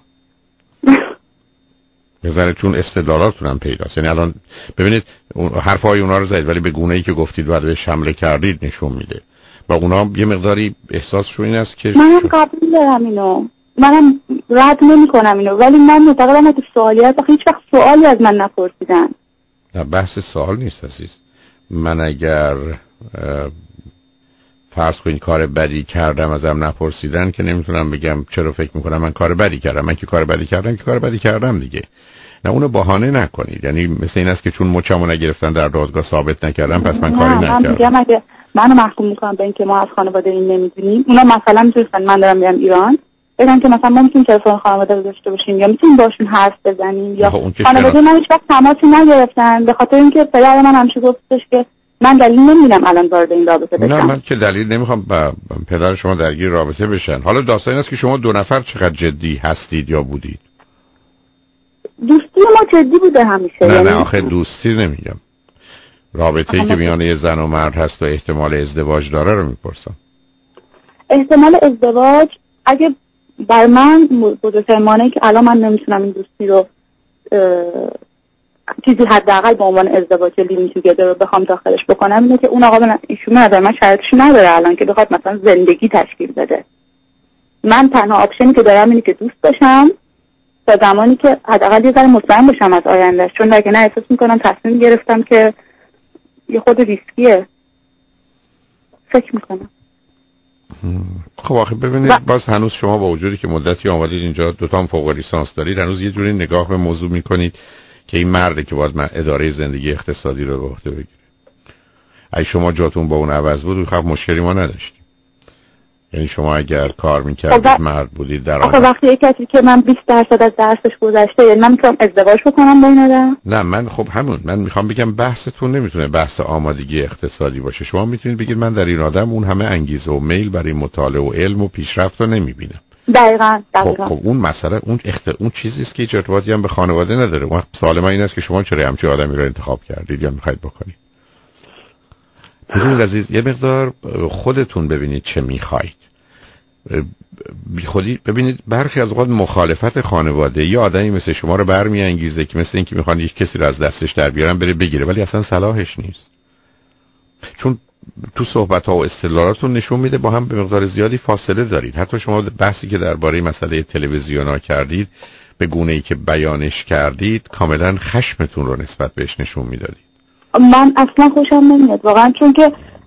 یه ذره چون استدلالاتون هم پیداست. یعنی الان ببینید حرفای اونا رو زدید ولی به گونه‌ای که گفتید بعد بهش حمله کردید نشون میده. با اونا یه مقداری احساسشون این است که منم قبول دارم اینو، منم رد نمی‌کنم اینو، ولی من معتقدم که سوالیت هیچ وقت سوالی از من نپرسیدن. نه بحث سوال نیست عزیز. من اگر فرض کنید کار بدی کردم ازم نپرسیدن که نمیتونم بگم چرا فکر میکنم من کار بدی کردم. من که کار بدی کردم که کار بدی کردم دیگه. نه اونو بهانه نکنید. یعنی مثل این است که چون مچمو نگرفتن در دادگاه ثابت نکردم پس من کاری نکردم. من میگم اگه منو محکوم میکنم به اینکه ما از خانواده این نمیدونیم، اونا مثلا میتونن من دارم میرم ایران بگن که مثلا ما میتونیم تلفن خانواده رو داشته باشیم یا میتونیم باشون حرف بزنیم یا خانواده من هیچ وقت تماسی نگرفتن به خاطر اینکه پدر من همیشه گفتش که من دلیل نمیدونم الان وارد این رابطه بشم. نه من که دلیل نمیخوام با پدر شما درگیر رابطه بشن. حالا داستان این است که شما دو نفر چقدر جدی هستید یا بودید؟ دوستی ما جدی بوده همیشه. نه آخه دوستی نمیگم، رابطه‌ای که میان یه زن و مرد هست و احتمال ازدواج داره رو میپرسم. احتمال ازدواج اگه بر من بزرگترین مانعی که الان من نمیتونم این دوستی رو چیزی حداقل به عنوان ازدواج لیوینگ توگیدر رو بخوام داخلش بکنم اینه که اون آقا ایشون نظر من شرطش نداره الان که بخواد مثلا زندگی تشکیل بده. من تنها آپشنی که دارم اینه که دوست باشم تا زمانی که حداقل یه ذره مطمئن باشم از آیندهش، چون اگه نه احساس میکنم تصمیم گرفتم که یه خود ریسکیه. فکر میکنم خب آخه ببینید باز هنوز شما با وجودی که مدتی آمدید اینجا دوتا فوق لیسانس دارید هنوز یه جوری نگاه به موضوع میکنید که این مرده که باید من اداره زندگی اقتصادی رو به عهده بگیره. اگه شما جاتون با اون عوض بود خب مشکلی ما نداشتیم. یعنی شما اگر کار میکردید مرد بودید در آخه وقتی یک کسی که من 20% از درسش گذشته یعنی من میتونم ازدواج بکنم با این آدم؟ نه من خب من میخوام بگم بحثتون نمیتونه بحث آمادگی اقتصادی باشه. شما میتونید بگید من در این آدم اون همه انگیزه و میل برای مطالعه و علم و پیشرفت رو نمیبینم. دقیقاً. خب اون مسئله اون چیزی است که هیچ ارتباطی هم به خانواده نداره. اون سوال من این است که شما چرا همچین آدمی رو انتخاب کردید یا میخواید بکنید. ببینید عزیز یه مقدار خودتون ببینید چه میخواید. بی خودی ببینید برخی از اوقات مخالفت خانواده یا آدمی مثل شما رو برمیانگیزه که مثل اینکه میخوان یک کسی رو از دستش در بیارن بره بگیره ولی اصلا صلاحش نیست. چون تو صحبت‌ها و استدلالاتون نشون میده با هم به مقدار زیادی فاصله دارید. حتی شما بحثی که درباره مسئله تلویزیون‌ها کردید به گونه‌ای که بیانش کردید کاملا خشمتون رو نسبت بهش نشون میدادید. من اصلا خوشم نمیاد واقعا، چون که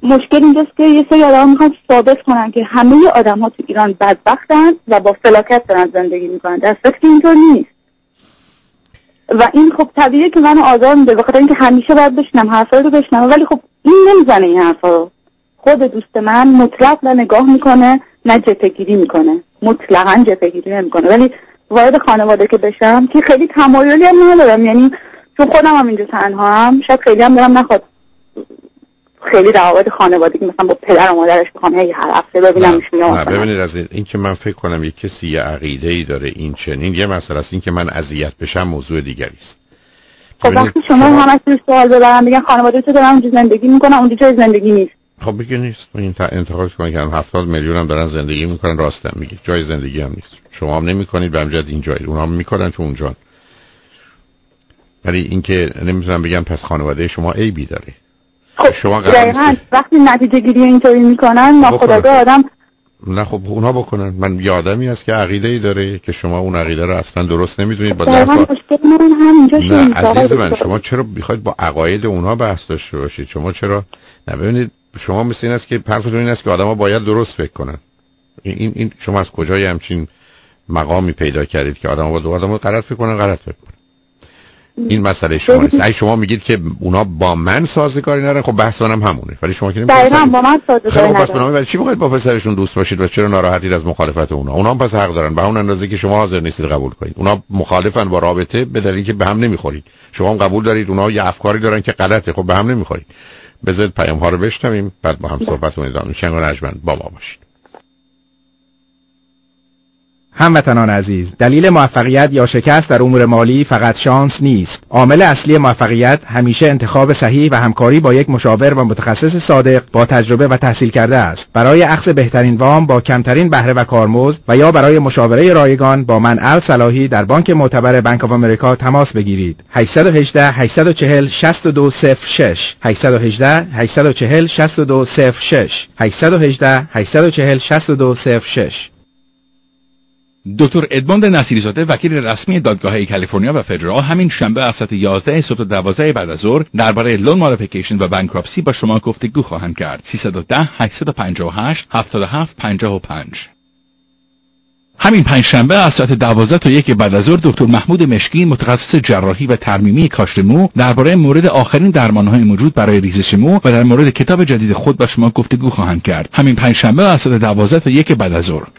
مشکل اینجاست که یه سری آدم میخوان ثابت کنن که همه آدم ها تو ایران بدبختن و با فلاکت دارن زندگی میکنن، در صورتی که اینطور نیست. و این خب طبیعیه که منو آزار میده، بخاطر اینکه همیشه باید بشنم حرفا رو بشنم، ولی خب این نمیزنه این حرفا رو. خود دوست من مطلق نه نگاه میکنه نه جبهه‌گیری میکنه، مطلقاً جبهه‌گیری نمیکنه، ولی وارد خانواده که بشم که خیلی تمایلی هم ندارم، یعنی چون خودم هم اینجا تنها هم، شاید خیلی هم دارم نخواد خیلی روابط خانوادگی مثلا با پدر و مادرش بخوام هی هر هفته ببینمش. نه ببینید، از این که من فکر کنم یک کسی یه عقیده‌ای داره این چنین یه مسئله است، این که من اذیت بشم موضوع دیگری است. خب وقتی شما همش رو سوال ببرن بگن خانواده تو دارن اونجا زندگی میکنن اونجا جای زندگی نیست، خب بگی نیست. این انتقاد کنید که 70 میلیون هم دارن زندگی میکنن، راستم میگید جای زندگی هم نیست. شما هم نمیکنید به امجد این جایی، اونها هم میکنن تو اونجا. ولی این که نمیتونم بگم پس خانواده شما عیبی داره. خب شما وقتی نتیجه گیری اینطوری میکنن ناخودآگاه آدم. نه خب اونها بکنن. من یه آدمی هست که عقیده‌ای داره که شما اون عقیده رو اصلا درست نمیدونید. با نه عزیز من، شما چرا میخواید با عقاید اونها بحث داشته باشید؟ شما چرا نه ببینید، شما مثل این است که حرفتون این است که آدم‌ها باید درست فکر کنن. این شما از کجای همچین مقامی پیدا کردید که آدم‌ها غلط فکر کنن، غلط فکر کنن؟ این مسئله شما نیست. اگه شما میگید که اونا با من سازگاری ندارن، خب بحث منم همونه. ولی شما که نمی‌خواید با من سازگاری ندارن، ولی چی می‌خواید با پسرشون دوست باشید و چرا ناراحتید از مخالفت اونا؟ اونا هم پس حق دارن، به اون اندازه که شما حاضر نیستید قبول کنید. اونا مخالفن با رابطه به دلیلی که به هم نمیخورید. شما هم قبول دارید اونا یه افکاری دارن که غلطه، خب به هم نمیخورید. بذارید پیام‌ها رو بشنویم بعد با هم صحبتمون ادامه می‌دیم. شنگ و نجمن با ما باشید. هموطنان عزیز، دلیل موفقیت یا شکست در امور مالی فقط شانس نیست. عامل اصلی موفقیت همیشه انتخاب صحیح و همکاری با یک مشاور و متخصص صادق با تجربه و تحصیل کرده است. برای اخذ بهترین وام با کمترین بهره و کارمزد و یا برای مشاوره رایگان با من صلاحی در بانک معتبر بانک آف امریکا تماس بگیرید. 818 840 6206 818 840 6206 818 840 6206. دکتر ادموند نصیری‌زاده، وکیل رسمی دادگاه‌های کالیفرنیا و فدرال، همین شنبه از ساعت 11 صبح تا 12 بعد از ظهر درباره لون مودیفیکیشن و بانکراپسی با شما گفتگو خواهند کرد. 310 858 7755. همین پنجشنبه از ساعت 12 تا 1 بعد از ظهر دکتر محمود مشکین، متخصص جراحی و ترمیمی کاشت مو، درباره مورد آخرین درمان‌های موجود برای ریزش مو و در مورد کتاب جدید خود با شما گفتگو خواهند کرد. همین پنجشنبه از ساعت 12 تا 1 بعد از ظهر.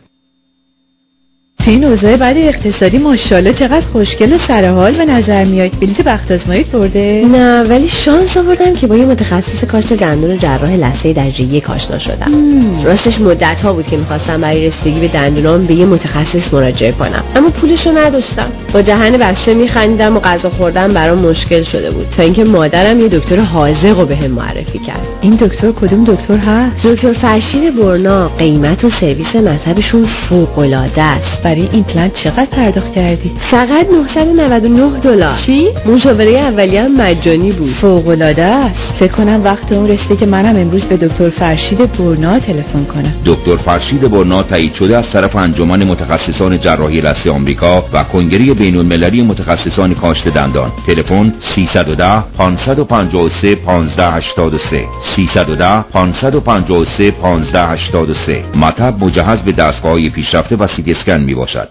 این اوضاع بعد اقتصادی ماشاءالله چقدر خوشگل و سرحال به نظر میاد. بلیت بخت آزمایی برده؟ نه، ولی شانس آوردم که با یه متخصص کاشت دندون جراح لثه درجه 1 آشنا شدم. راستش مدت ها بود که می‌خواستم برای رسیدگی به دندونام به یه متخصص مراجعه کنم، اما پولشو نداشتم. با دهن بسته می‌خندیدم و غذا خوردن برام مشکل شده بود، تا اینکه مادرم یه دکتر حاذق رو بهم معرفی کرد. این دکتر کدوم دکتر هست؟ دکتر فرشید برنا. قیمت و سرویس مطبشون فوق‌العاده است. برای ایمپلنت چقدر پرداخت کردی؟ فقط $999. چی؟ مشاوره اولیه هم مجانی بود. فوق‌العاده است. فکر کنم وقت اون رسیده که منم امروز به دکتر فرشید برنا تلفن کنم. دکتر فرشید برنا تایید شده از طرف انجمن متخصصان جراحی لثه آمریکا و کنگره بین‌المللی متخصصان کاشت دندان. تلفن 310 553 1583 310 553 1583. مطب مجهز به دستگاه‌های پیشرفته و سیتی اسکن میباشد.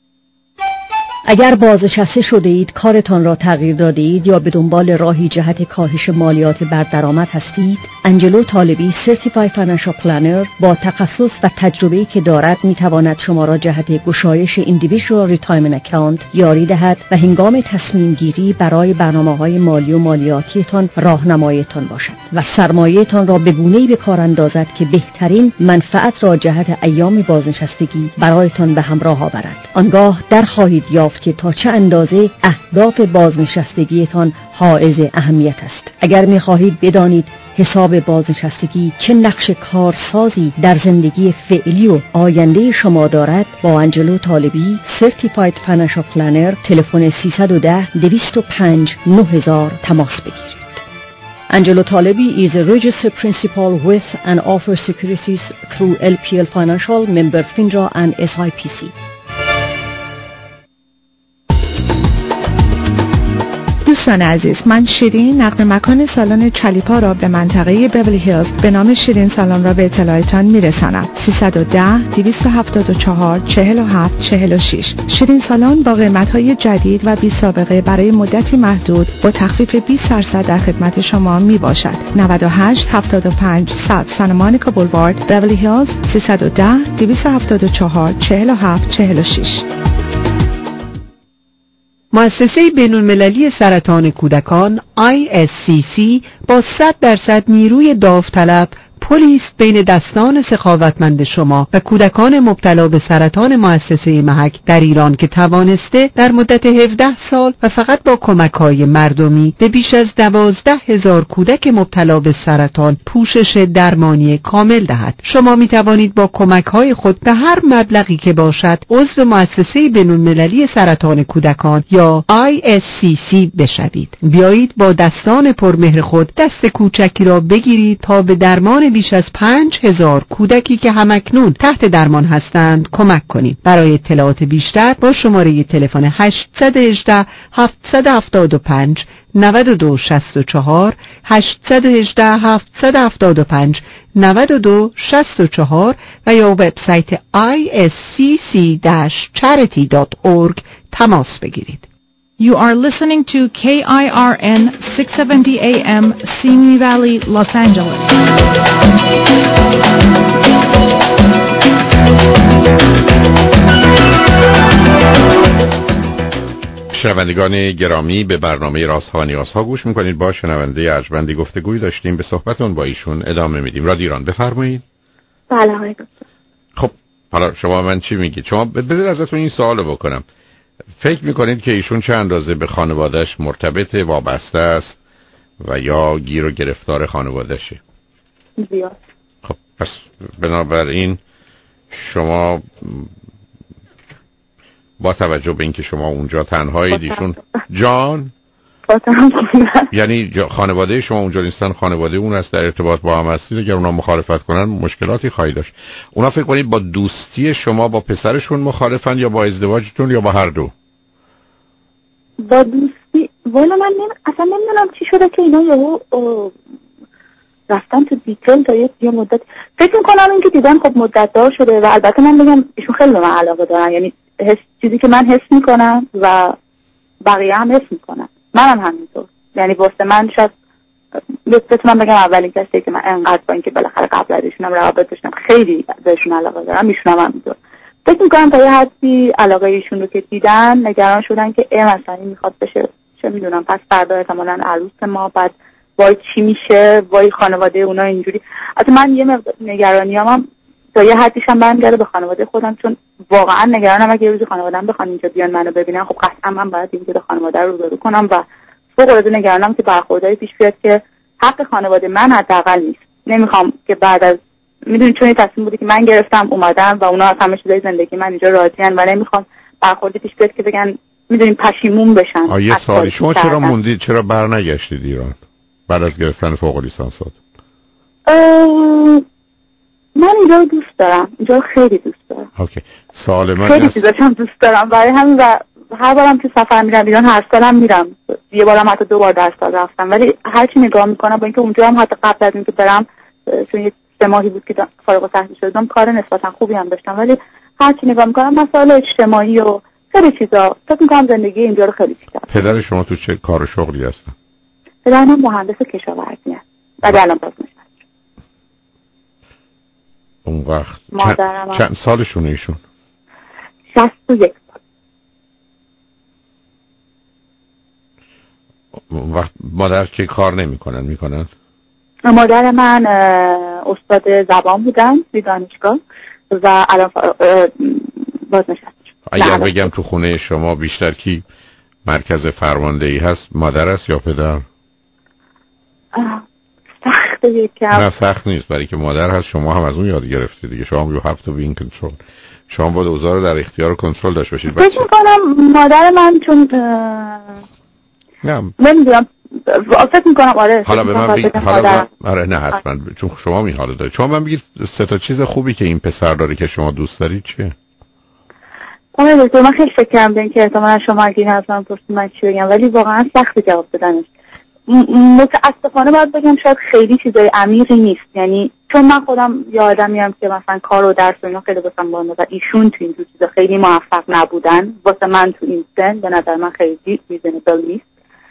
اگر بازنشسته شده اید، کارتان را تغییر داده اید یا به دنبال راهی جهت کاهش مالیات بر درآمد هستید، انجلو طالبی سرتیفاید فینانشال پلنر با تخصص و تجربه‌ای که دارد میتواند شما را جهت گشایش ایندیویدوال ریتایرمنت اکاونت یاری دهد و هنگام تصمیم گیری برای برنامه‌های مالی و مالیاتیتان راهنمایتان باشد و سرمایه‌تان را به گونه‌ای به کار اندازد که بهترین منفعت را جهت ایام بازنشستگی برایتان به همراه آورد. آنگاه در خواهید یافت که تا چه اندازه اهداف بازنشستگیتان حائز اهمیت است. اگر می‌خواهید بدانید حساب بازنشستگی چه نقش کارسازی در زندگی فعلی و آینده شما دارد، با انجلو طالبی سرتیفاید فینانشال پلنر تلفن 310 205 9000 تماس بگیرید. Angelo Talebi is a registered principal with and offers securities through LPL Financial, member FINRA and SIPC. دوستان عزیز، من شیرین نقل مکان سالن چلیپا را به منطقه بیولی هیلز به نام شیرین سالن را به اطلاعتان میرسانم. 310-274-4746. شیرین سالن با قیمت‌های جدید و بی سابقه برای مدتی محدود با تخفیف 20% در خدمت شما می باشد. 9875 ساوت سانتا مونیکا بولوارد، بیولی هیلز، 310-274-4746. مؤسسه بین‌المللی سرطان کودکان ISCC با 100% نیروی داوطلب پلی است بین دستان سخاوتمند شما و کودکان مبتلا به سرطان مؤسسه محک در ایران که توانسته در مدت 17 سال و فقط با کمک‌های مردمی به بیش از 12,000 کودک مبتلا به سرطان پوشش درمانی کامل دهد. شما می توانید با کمک‌های خود به هر مبلغی که باشد عضو مؤسسه بین‌المللی سرطان کودکان یا ISCC بشوید. بیایید با دستان پرمهر خود دست کوچکی را بگیرید تا به درمان بیش از 5,000 کودکی که همکنون تحت درمان هستند کمک کنیم. برای اطلاعات بیشتر با شماره تلفن 818 775 9264 818 775 9264 و یا وبسایت iscc-charity.org تماس بگیرید. You are listening to KIRN 670 AM, Simi Valley, Los Angeles. شنوندگان گرامی، به برنامه رازها و نیازها گوش میکنید. با شنونده ارجمندی گفتگوی داشتیم، به صحبتون با ایشون ادامه میدیم. رادیو ایران، بفرمایید. بله آقای دکتر. خب حالا شما من چی میگید؟ شما بذارید ازتون این سوالو بکنم. فکر میکنید که ایشون چه اندازه به خانوادهش مرتبط، وابسته است و یا گیر و گرفتار خانوادهشه؟ زیاد. خب پس بنابراین شما با توجه به اینکه شما اونجا تنهایید، ایشون جان یعنی خانواده شما اونجا نیستن، خانواده اون است، در ارتباط با هم هستید. اگر اونا مخالفت کنن مشکلاتی خواهید داشت. اونا فکر کنید با دوستی شما با پسرشون مخالفن یا با ازدواجتون یا با هر دو؟ با دوستی. والا من اصلا نمیدونم چی شده که اینا یهو رفتن تو دیتیل تا یه مدت. فکر میکنم این که دیدن خب مدت دار شده و البته من بگم ایشون خیلی به من علاقه دارن، یعنی چیزی که من حس میکنم و بقیه هم حس میکنن، منم همینطور. یعنی واسه من شاید بتونم بگم اولین کسی که من انقدر با اینکه بالاخره قبل از ایشونم روابط داشتم خیلی بهشون علاقه دارم، ایشونم همینطور. فکر میکنم تا یه حدی علاقه ایشون رو که دیدن نگران شدن که مثلا این میخواد بشه چه میدونم پس فردا احتمالاً عروس ما، بعد وای چی میشه، وای خانواده اونا اینجوری. البته من یه مقدار نگرانیام تا یه حدیش هم برمیگرده به خانواده خودم، چون واقعا نگرانم اگه یه روزی خانواده‌ام بخوان اینجا بیان منو ببینن، خب قطعا من باید اینجا خانواده رو روبرو کنم و فوق‌العاده نگرانم که برخوردایی پیش بیاد که حق خانواده من حداقل نیست. نمیخوام که بعد از میدونی چون این تصمیم بوده که من گرفتم اومدم و اونا از همه چیزای زندگی من اینجا راضی‌ان و نمیخوام برخوردی پیش بیاد که بگن میدونین پشیمون بشن. یه سوالی، شما چرا موندید، چرا برنگشتید ایران بعد از گرفتن فوق لیسانسات؟ من اینجا رو دوست دارم، اینجا رو خیلی دوست دارم. اوکی. سوال من خیلی چیزاشم دوست دارم، برای همین و هر بارم که سفر میرم ایران، هر سالم میرم، یه بارم حتی 2 بار در سال رفتم، ولی هر چی نگاه میکنم با اینکه اونجا هم حتی قبل از اینکه برم چون یه 3 ماهی بود که فارغ التحصیل شدم، کار نسبتا خوبی هم داشتم، ولی هر چی نگاه میکنم مسائل اجتماعی و خیلی چیزا، فکر میکنم زندگی اینجا رو خیلی بیشتر. پدر شما تو چه کار و شغلی هستن؟ پدرم مهندس کشاورزی است و الان بازنشسته. اون وقت چند سالشونه ایشون؟ 61 سال. وقت مادر چه کار میکنن؟ مادر من استاد زبان بودن توی دانشگاه و الان بازنشسته. اگر بگم تو خونه شما بیشتر کی مرکز فرماندهی هست، مادر است یا پدر؟ سخته یکم. نه سخت نیست، برای که مادر هست شما هم از اون یاد گرفتید دیگه. شما you have to be in control. شما باید اوضاع رو در اختیار و کنترل داشته باشید. فکر میکنم مادر من چون نمیدونم فکر میکنم آره. حالا به من بگید، آره نه حتما چون شما می حاله دارید. شما من بگید 3 تا چیز خوبی که این پسر داره که شما دوست دارید چیه؟ آقای دکتر من خیلی فکر کردم به اینکه احتمالاً شما اگه این حرف من پرسید من چی بگم، ولی واقعا سخت جواب دادنش. متاسفانه باید بگم شاید خیلی چیزای عمیقی نیست، یعنی چون من خودم یه آدمیم که مثلا کار و درس و اینا خیلی واسم باشه و ایشون تو این چیزا خیلی موفق نبودن، واسه من تو این سن به نظر من خیلی ریزنبل نیست.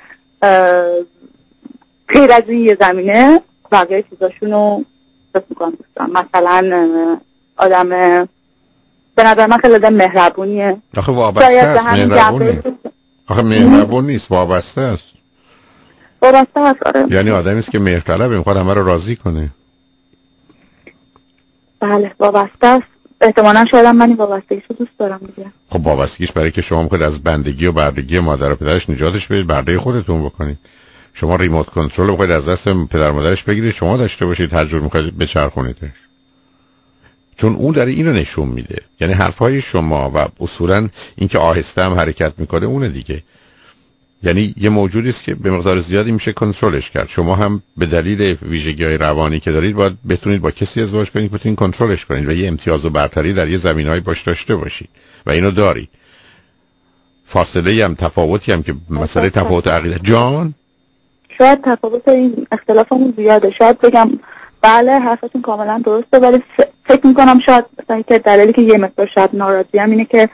غیر از این یه زمینه بقیه چیزاشونو فکر می‌کنم دوست دارم. مثلا آدم به نظر من خیلی آدم مهربونیه. آخه وابسته است. آخه مهربون نیست، وابسته است. وابسته است. آره. یعنی آدمی است که مهرطلبه، میخواد همه رو راضی کنه. بله وابسته است. احتمالاً شاید من این وابستگیشو دوست دارم دیگه. خب وابستگیش برای که شما میخواید از بندگی و بردگی مادر و پدرش نجاتش بدید، برده خودتون بکنید. شما ریموت کنترل میخواید از دست پدر مادرش بگیرید، شما داشته باشید، هر جور میخواید بچرخونیدش. چون اون داره اینو نشون میده. یعنی حرفای شما و اصولاً اینکه آهسته هم حرکت میکنه اونه دیگه. یعنی یه موجودی است که به مقدار زیادی میشه کنترلش کرد. شما هم به دلیل ویژگی‌های روانی که دارید باید بتونید با کسی ازدواج کنید، بتونید کنترلش کنید و یه امتیاز و برتری در یه زمینه‌ای باش داشته باشید و اینو داری. فاصله هم تفاوتی هم که مسئله تفاوت عقیده جان شاید تفاوت این اختلافمون زیاده. شاید بگم بله حرفتون کاملا درسته، ولی فکر میکنم شاید مثلا که دلیلی که یه مقدار شاید ناراضی هم اینه که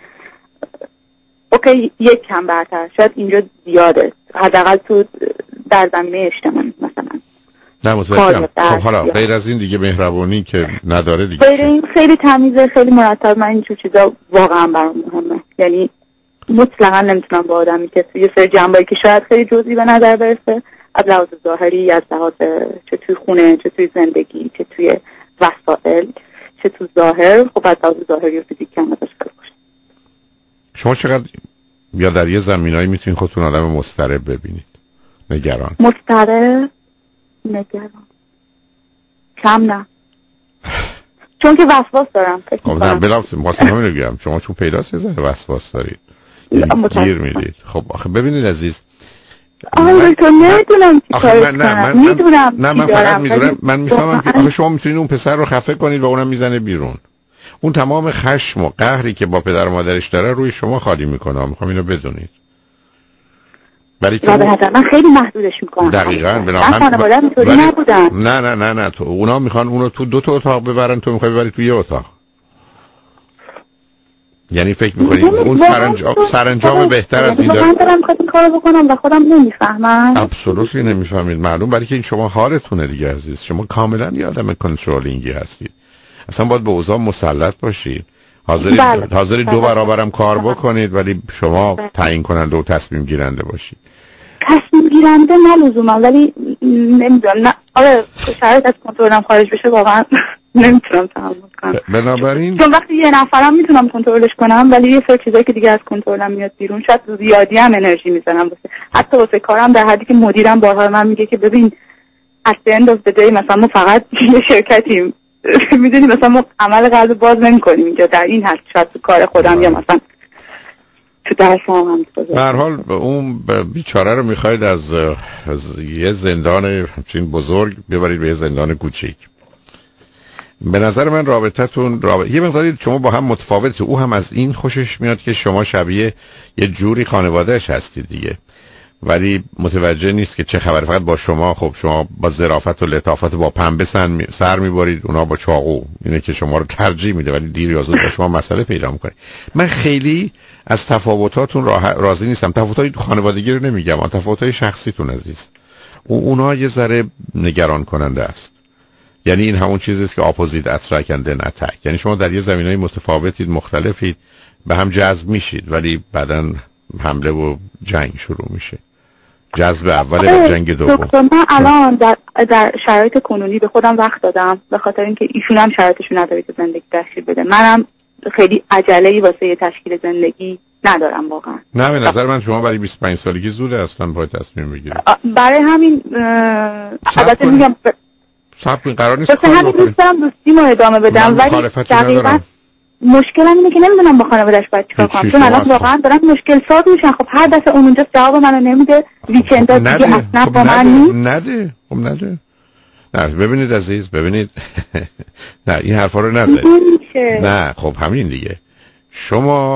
اوکی یک کم برتر شاید اینجا زیاده، حداقل تو در زمینه اجتماعی مثلا. نه متوجهم. خب حالا غیر از این دیگه مهربانی که نداره دیگه. غیر این خیلی تمیزه، خیلی مرتب. من این چیزا واقعا برام مهمه. یعنی مطلقاً نمیتونم با آدمی که یه سری جنبه‌ای که شاید خیلی جزئی به نظر برسه از لحاظ ظاهری، از لحاظ چه توی خونه، چه توی زندگی، چه توی وسایل، چه تو ظاهر، خب از لحاظ ظاهری و فیزیکی هم ازش فرق باشه. شما چقدر یا در یه زمینه‌ای میتونید خودتون آدم مضطرب ببینید؟ نگران. مضطرب؟ نگران. کم نه. چون که وسواس دارم. خب نه بلافاصله واسه همین میگم شما چون پیداست یه ذره وسواس دارید. گیر میدید. خب آخه ببینید عزیز آره تو نمیدونم چی کارش کنم. میدونم نه من فقط میدونم، من میفهمم که آخه شما میتونید اون پسر رو خفه کنید و اونم میزنه بیرون. اون تمام خشم و قهری که با پدر و مادرش داره روی شما خالی میکنه. میخوام اینو بدونید. برای که من خیلی محدودش میکنم. دقیقاً من خانواده‌ام اینطوری نبودن. نه تو اونا میخوان اونو تو دو تا اتاق ببرن، تو میخوای ببری تو یه اتاق. یعنی فکر میکنید اون سرانجام بهتر از این داره. من دارم میخوام این کارو بکنم و خودم نمیفهمم. ابسولوتلی نمیفهمید. معلوم برای که این شما حالتونه دیگه عزیز. شما کاملا یه آدم کنترلینگی هستید. اصلا باید به اوضاع مسلط باشید. حاضری دو برابرم کار بکنید ولی شما تعیین کننده و تصمیم گیرنده باشید. تصمیم گیرنده نه لزوما، ولی نمیدونم. نه آره شرایط از کنترلم خارج بشه واقعا نمیتونم تحمل کنم. بنابراین چون وقتی یه نفرم میتونم کنترلش کنم ولی یه سری چیزایی که دیگه از کنترلم میاد بیرون شاید زیادی هم انرژی میزنم حتی واسه کارم، در حدی که مدیرم بارها من میگه که ببین at the end of the day مثلا ما فقط یه شرکتیم میدونی مثلا ما عمل قلب باز نمی‌کنیم اینجا، در این حد شاید تو کار خودم یا مثلا تو درس هم به هر حال اون بیچاره رو میخواید از یه زندان همچین بزرگ ببرید به یه زندان کوچیک. به نظر من رابطتون یه مقداری شما با هم متفاوته. او هم از این خوشش میاد که شما شبیه یه جوری خانوادهش هستید دیگه، ولی متوجه نیست که چه خبره. فقط با شما خب شما با ظرافت و لطافت با پنبه سر میبرید، اونا با چاقو. اینه که شما رو ترجیح میده ولی دیر یا زود با شما مسئله پیدا میکنه. من خیلی از تفاوتاتون راضی نیستم. تفاوتای خانوادگی رو نمیگم، تفاوتای شخصیتون عزیز. اونا یه ذره نگران کننده است. یعنی این همون چیزی است که اپوزیت اترک اند دن اتک. یعنی شما در یه زمینه‌ای متفاوتید، مختلفید، به هم جذب میشید ولی بعداً حمله و جنگ شروع میشه. جذب اول و جنگ دوم. دکتر من الان در شرایط کنونی به خودم وقت دادم به خاطر اینکه ایشون هم شرایطشون نداره که زندگی تشکیل بده. منم خیلی عجله‌ای واسه تشکیل زندگی ندارم واقعا. نه به نظر من شما برای 25 سالگی زوده اصلا باید تصمیم بگیرید. برای همین البته میگم صبر قرار نیست کار بکنید. دوست دارم دوستیمو ادامه بدم ولی دقیقاً مشکلم اینه که نمیدونم با خانواده‌اش باید چیکار کنم، چون الان واقعا دارن مشکل ساز میشن. خب هر دفعه اون اونجا جواب منو نمیده، ویکندا دیگه اصلا با من نیست. نده. نه ببینید عزیز، ببینید نه این حرفا رو نزنید. نه خب همین دیگه. شما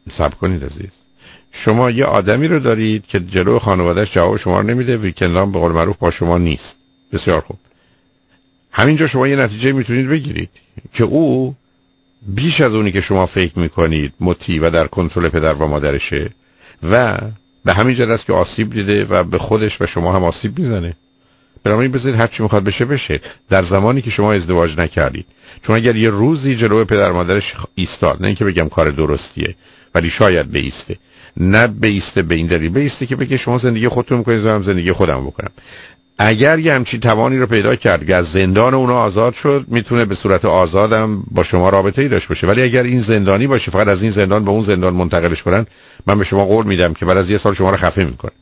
صبر کنید عزیز. شما یه آدمی رو دارید که جلو خانواده‌اش جواب شما رو نمیده، ویکنلام به قول معروف با شما نیست. بسیار خوب. همینجا شما یه نتیجه میتونید بگیرید که او بیش از اونی که شما فکر میکنید مطیع و در کنترل پدر و مادرشه و به همین جهت است که آسیب دیده و به خودش و شما هم آسیب میزنه. بنابراین بذارید هر چی میخواد بشه در زمانی که شما ازدواج نکردید. چون اگر یه روزی جلوی پدر مادرش ایستاد، نه اینکه بگم کار درستیه ولی شاید بیسته، نه بیسته به این دلیل بیسته که بگه شما زندگی خودتون میکنید و من زندگی خودم بکنم. اگر یه همچین توانی رو پیدا کرد که از زندان اونا آزاد شد، میتونه به صورت آزادم با شما رابطه‌ای داشته باشه. ولی اگر این زندانی باشه، فقط از این زندان به اون زندان منتقلش کنن، من به شما قول میدم که بعد از یه سال شما رو خفه میکنه.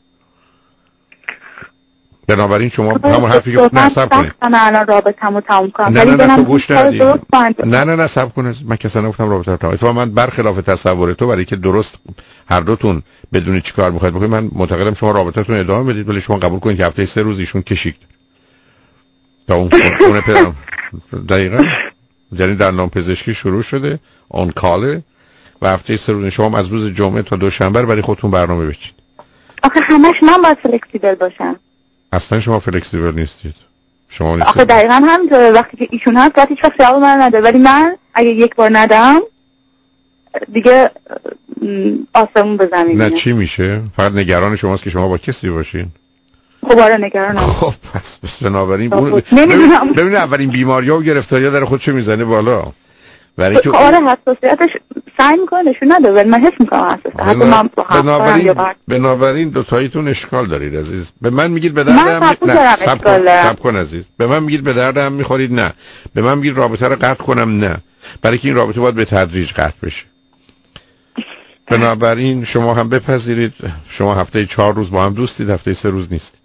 بنابراین شما همون حرفی که نصب کنید. من الان رابطه‌مو تموم کنم. نه تو گوش ندید. نه صبر کن. من کسا نگفتم رابطه رو تموم. تو من برخلاف تصور تو، برای که درست هر دوتون بدونید چیکار می‌خواید بکنید، من معتقدم شما رابطه‌تون ادامه بدید، ولی شما قبول کنید که هفته 3 روز ایشون کشیک تا اون پدرم دقیقاً یعنی در نام پزشکی شروع شده، اون کاله و هفته 3 روز شما از روز جمعه تا دوشنبه برای خودتون برنامه بچینید. آخه همش من باید فلکسیبل باشم. اصلا شما فلکسیبل نیستید. شما نیستید. آخه دقیقاً همینطوره. وقتی که ایشون هست وقتی هیچ وقت جواب من نده، ولی من اگه یک بار ندم دیگه آسمون به زمین میاد. نه چی میشه؟ فقط نگران شماست که شما با کسی باشین. خب آره نگرانم. خب پس بنابراین ببین اولین بیماری‌ها و گرفتاری‌ها در خودش میزنه بالا. برای که آره حساسیتش سعی میکنه نشون نده، ولی من حس میکنم حساسیت. بنابراین دو تاییتون اشکال دارید عزیز. به من میگید به دردم صبر کن عزیز. به من میگید به دردم میخورید، نه. به من میگید رابطه رو قطع کنم، نه. برای که این رابطه باید به تدریج قطع بشه. بنابراین شما هم بپذیرید شما هفته 4 روز با هم دوستید، هفته 3 روز نیستید.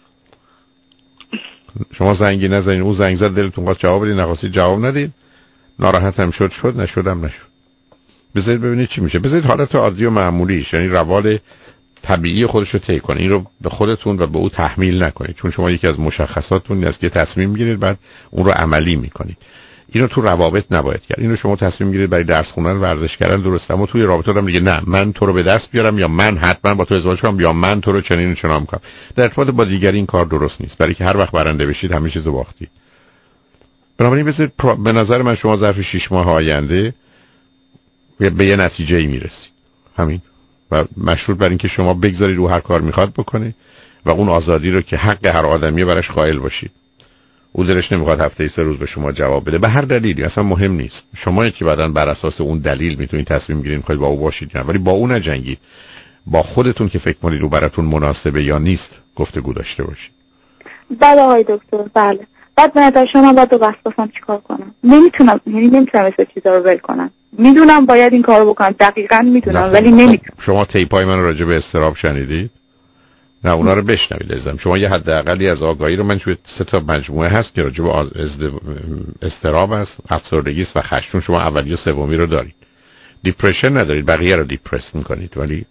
شما زنگی نزنید، اون زنگ زد دلتون خواست جواب بدید، نخواستید جواب ندید. ناراحت هم شد نشدم نشد. بذارید ببینید چی میشه. بذارید حالت عادی و معمولیش، یعنی روال طبیعی خودش رو طی کنید. این رو به خودتون و به او تحمیل نکنید، چون شما یکی از مشخصاتتون است که تصمیم میگیرید بعد اون رو عملی میکنید. اینو تو روابط نباید کرد. اینو شما تصمیم میگیرید برای درس خوندن، ورزش کردن، درسته، اما توی رابطه آدم میگه نه من تو رو به دست بیارم، یا من حتما با تو ازدواج کنم، یا من تو رو چنین و چنان کنم. در ارتباط با دیگری این کار درست نیست، برای که هر وقت برنده بشید همه چیزو باختید. بنابراین بذارید به نظر من شما ظرف 6 ماه آینده به یه نتیجه‌ای میرسید. همین. و مشروط بر این که شما بگذارید رو هر کار میخواد بکنه و اون آزادی رو که حق هر آدمیه براش قائل باشید. او دلش نمیخواد هفته 3 روز به شما جواب بده به هر دلیلی، اصلا مهم نیست. شما که بعداً بر اساس اون دلیل میتونید تصمیم بگیرید میخواید با او باشید یا نه، ولی با او نجنگید. با خودتون که فکر کنید او براتون مناسبه یا نیست گفتگو داشته باشید. بله آقای دکتر، بله. بعد به نظر شما باید دو وسواسم چیکار کنم؟ نمیتونم مثل چیزا رو ول کنم. میدونم باید این کارو بکنم، دقیقاً میدونم، ولی نمیتونم. شما تیپای من راجع به اضطراب شنیدید؟ نه اونا رو بشنوید عزیزم. شما یه حداقلی از آگاهی رو، من توی 3 تا مجموعه هست که راجع به اضطراب است، افسردگی است و خشم. شما اولی و سومی رو دارید. دیپرشن ندارید، بقیه رو دیپرس می‌کنید، ولی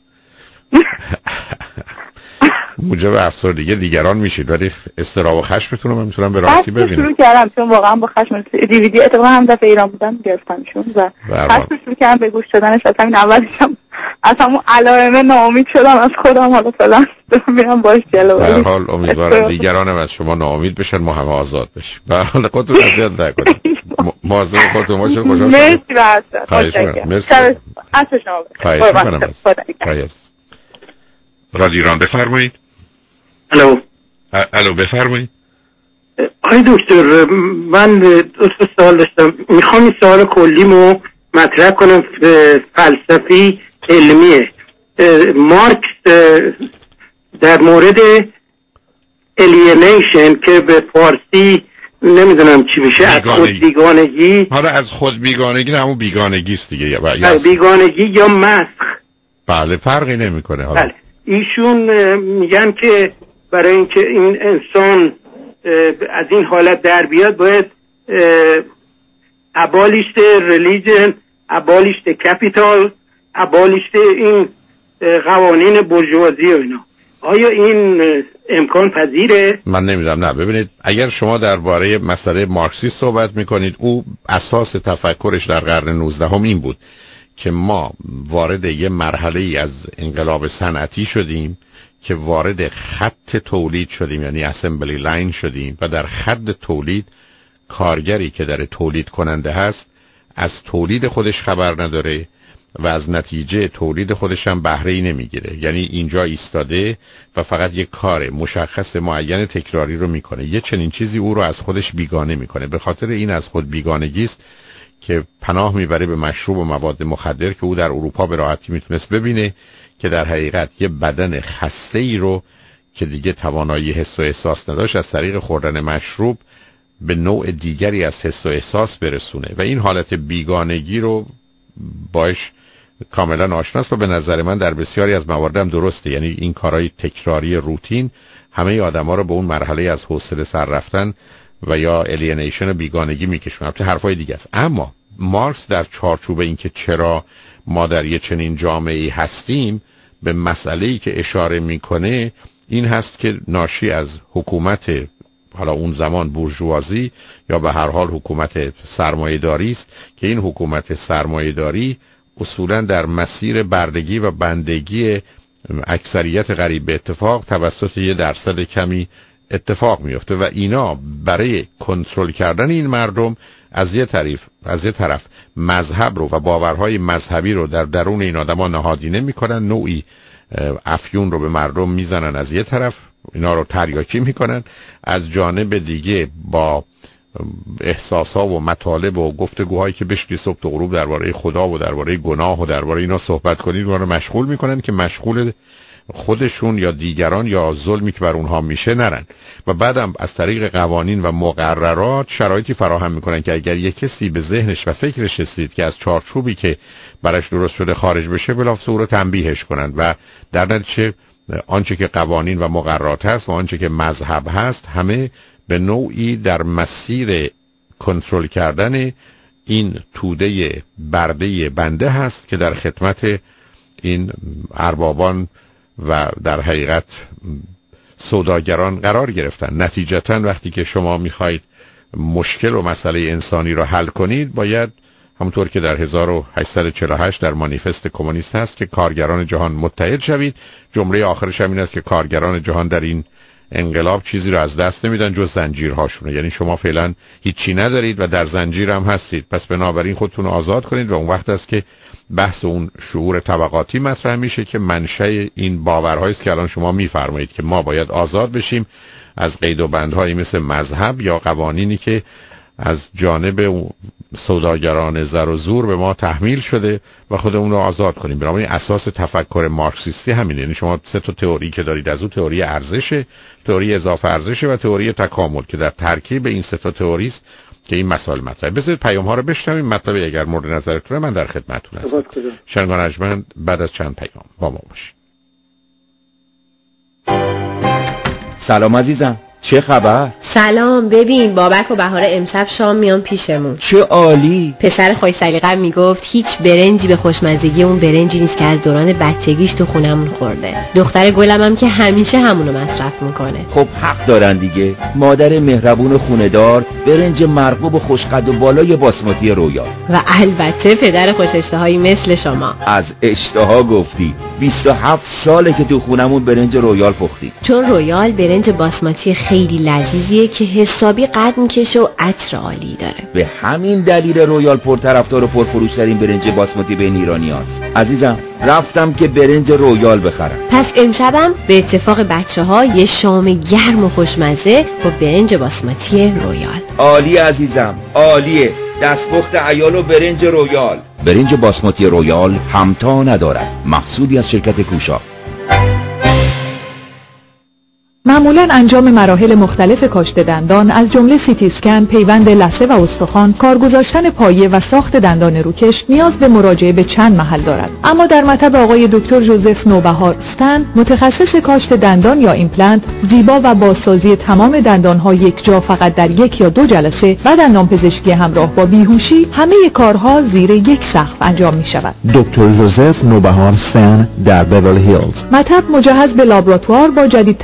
موجب افسردگی دیگران میشید، ولی اضطراب و خشمتون رو من میتونم به راحتی ببینم. شروع کردم چون واقعا با خشم دیویدی اتفاقا هم دفعه ایران بودم گرفتمشون و خشم شروع کردم به گوش دادنش. از همین اولشم از همون علائم ناامید شدم از خودم، حالا فعلا میرم باش جلو. به هر حال امیدوارم دیگرانم از شما ناامید بشن، ما همه آزاد بشیم. به هر حال خودتون اذیت نکنید. مواظب خودتون باشید. خوشحال شدم. مرسی. اصلا شما رادیو ایران بفرمایید. الو بفرمایید. آقای دکتر، من 2 سوال داشتم. میخوام این سوال کلیمو مطرح کنم. فلسفی علمیه. مارکس در مورد alienation که به فارسی نمیدونم چی میشه، از خود بیگانگی. حالا از خود بیگانگی نه، همون بیگانگی است دیگه، بیگانگی یا مسخ. بله فرقی نمیکنه. حالا بله. ایشون میگن که برای اینکه این انسان از این حالت در بیاد باید abolish the religion, abolish the capital, abolish the این قوانین برجوازی و اینا. آیا این امکان پذیره؟ من نمیدونم. نه ببینید، اگر شما درباره مسئله مارکسیست صحبت میکنید، او اساس تفکرش در قرن 19 این بود که ما وارد یه مرحله از انقلاب صنعتی شدیم که وارد خط تولید شدیم، یعنی اسمبلی لاین شدیم و در خط تولید کارگری که در تولید کننده هست از تولید خودش خبر نداره و از نتیجه تولید خودش هم بهره‌ای نمیگیره. یعنی اینجا ایستاده و فقط یک کار مشخص معین تکراری رو میکنه. یه چنین چیزی او رو از خودش بیگانه میکنه. به خاطر این از خود بیگانگی است که پناه میبره به مشروب و مواد مخدر که او در اروپا به راحتی میتونست ببینه که در حقیقت یه بدن خسته‌ای رو که دیگه توانایی حس و احساس نداشت از طریق خوردن مشروب به نوع دیگری از حس و احساس برسونه و این حالت بیگانگی رو باش کاملا آشناست و به نظر من در بسیاری از موارد هم درسته. یعنی این کارهای تکراری روتین همه آدما رو به اون مرحله از حوصله سر رفتن و یا الینیشن و بیگانگی میکشونه. البته حرفای دیگه است. اما مارکس در چارچوب این که چرا ما در یه چنین جامعه‌ای هستیم به مسئله‌ای که اشاره میکنه این هست که ناشی از حکومت، حالا اون زمان بورژوازی یا به هر حال حکومت سرمایه‌داری است که این حکومت سرمایه‌داری اصولا در مسیر بردگی و بندگی اکثریت قریب به اتفاق توسط یه درصد کمی اتفاق میفته و اینا برای کنترل کردن این مردم از یه طرف مذهب رو و باورهای مذهبی رو در درون این آدما نهادینه میکنن، نوعی افیون رو به مردم میزنن از یه طرف، اینا رو تریاکی میکنن، از جانب دیگه با احساسا و مطالب و گفتگوهایی که بشتی صبح تا غروب درباره خدا و درباره گناه و درباره اینا صحبت کنید رو مشغول میکنن که مشغول خودشون یا دیگران یا ظلمی که بر اونها میشه نرن و بعدم از طریق قوانین و مقررات شرایطی فراهم میکنن که اگر یک کسی به ذهنش و فکرش رسید که از چارچوبی که براش درست شده خارج بشه بلافاصله او رو تنبیهش کنن و در نتیجه آنچه که قوانین و مقررات هست و آنچه که مذهب هست همه به نوعی در مسیر کنترل کردن این توده برده بنده هست که در خدمت این اربابان و در حقیقت سوداگران قرار گرفتن. نتیجتاً وقتی که شما میخواید مشکل و مسئله انسانی را حل کنید باید همونطور که در 1848 در مانیفست کمونیست هست که کارگران جهان متحد شوید، جمله آخرش هم این است که کارگران جهان در این انقلاب چیزی رو از دست نمیدن جز زنجیرهاشونه. یعنی شما فعلا هیچی ندارید و در زنجیر هم هستید، پس بنابراین خودتون آزاد کنید و اون وقت است که بحث اون شعور طبقاتی مطرح میشه که منشأ این باورهایی است که الان شما میفرمایید که ما باید آزاد بشیم از قید و بندهایی مثل مذهب یا قوانینی که از جانب سوداگران زر و زور به ما تحمیل شده و خودمون رو آزاد کنیم. بنابراین اساس تفکر مارکسیستی همینه. یعنی شما سه تا تئوری که دارید، از اون تئوری ارزش، تئوری اضافه ارزش و تئوری تکامل که در ترکیب این سه تا تئوری است که این مسائل مطرحه. بذارید پیام ها رو بشنویم، مطلب اگر مورد نظرتونه من در خدمتتون هستم. شنگان ارجمند بعد از چند پیام با ما باشید. سلام عزیزم، چه خبر؟ سلام، ببین بابک و بهار امشب شام میان پیشمون. چه عالی. پسر خوش سلیقه میگفت هیچ برنجی به خوشمزگی اون برنجی نیست که از دوران بچگیش تو خونمون خورده. دختر گلم هم که همیشه همونو مصرف میکنه. خب حق دارن دیگه. مادر مهربون خونه‌دار، برنج مرغوب و خوشقد و بالای باسماتی رویال و البته پدر خوش اشتهایی مثل شما. از اشتها گفتی. 27 ساله که تو خونمون برنج رویال پختی. چون رویال برنج باسماتی خیلی لذیذیه که حسابی قد میکشه و عطر عالی داره. به همین دلیل رویال پرطرفدار و پرفروش‌ترین برنج باسماتی بین ایرانیاست. عزیزم رفتم که برنج رویال بخرم. پس امشبم به اتفاق بچه‌ها یه شام گرم و خوشمزه با برنج باسماتی رویال. عالی عزیزم، عالیه. دستپخت عیال و برنج رویال. برنج باسماتی رویال همتا ندارد. محصولی از شرکت کوشا. معمولاً انجام مراحل مختلف کاشت دندان از جمله سیتی اسکن، پیوند لثه و استخوان، کار گذاشتن پایه و ساخت دندان روکش نیاز به مراجعه به چند محل دارد. اما در مطب آقای دکتر جوزف نوبهار استن، متخصص کاشت دندان یا ایمپلنت، زیبا و بازسازی تمام دندانها یک جا فقط در 1 یا 2 جلسه و دندان پزشکی همراه با بیهوشی، همه کارها زیر یک سقف انجام می شود. دکتر جوزف نوبهار استن در بیورلی هیلز. مطب مجهز به لابراتوار با جدیدترین روش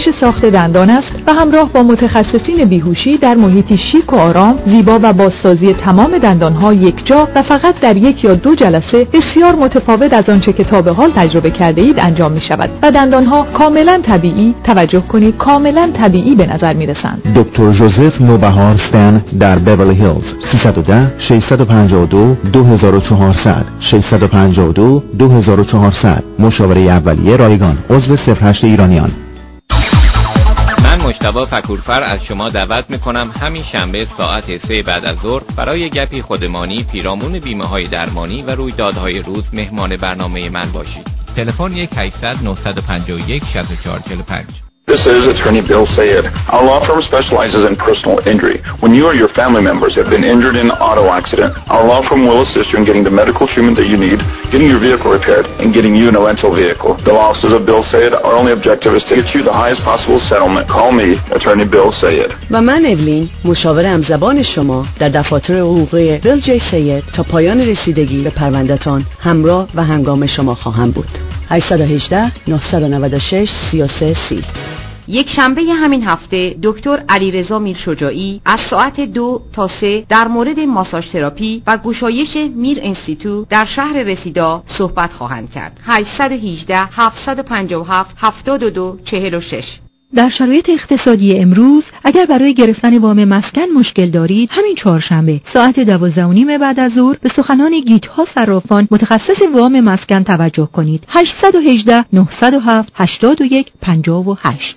ساخت دندان است و همراه با متخصصین بیهوشی در محیطی شیک و آرام، زیبا و بازسازی تمام دندانها یک جا و فقط در 1 یا 2 جلسه بسیار متفاوت از آنچه که تا به حال تجربه کرده اید انجام می شود و دندانها کاملا طبیعی، توجه کنید کاملا طبیعی به نظر می رسند. دکتر جوزف نوبهار استن در بیورلی هیلز 310 652 2400 652 2400 مشاوره اولیه رایگان عضو 08 ایرانیان. من مجتبی فکورفر از شما دعوت میکنم همین شنبه ساعت 3 بعد از ظهر برای گپی خودمانی پیرامون بیمه‌های درمانی و رویدادهای روز مهمان برنامه من باشید. تلفن 1-800-951-6445. This is Attorney Bill Sayed. Our law firm specializes in personal injury. When you or your family members have been injured in an auto accident, our law firm will assist you in getting the medical treatment that you need, getting your vehicle repaired, and getting you in a rental vehicle. The law offices of Bill Sayed, our only objective is to get you the highest possible settlement. Call me, Attorney Bill Sayed. و من اولین مشاور همزبان شما در دفاتر حقوقی بیل جی سید تا پایان رسیدگی به پرونده‌تان همراه و هنگام شما خواهم بود. 818 996 3330. یک شنبه همین هفته دکتر علیرضا میرشجاعی از ساعت 2 تا 3 در مورد ماساژ تراپی و گشایش میر انستیتو در شهر رسیدا صحبت خواهند کرد. 818 757 7246. در شرایط اقتصادی امروز اگر برای گرفتن وام مسکن مشکل دارید، همین چهارشنبه ساعت 12:30 بعد از ظهر به سخنان گیت‌ها صرافان متخصص وام مسکن توجه کنید. 818 907 81 58.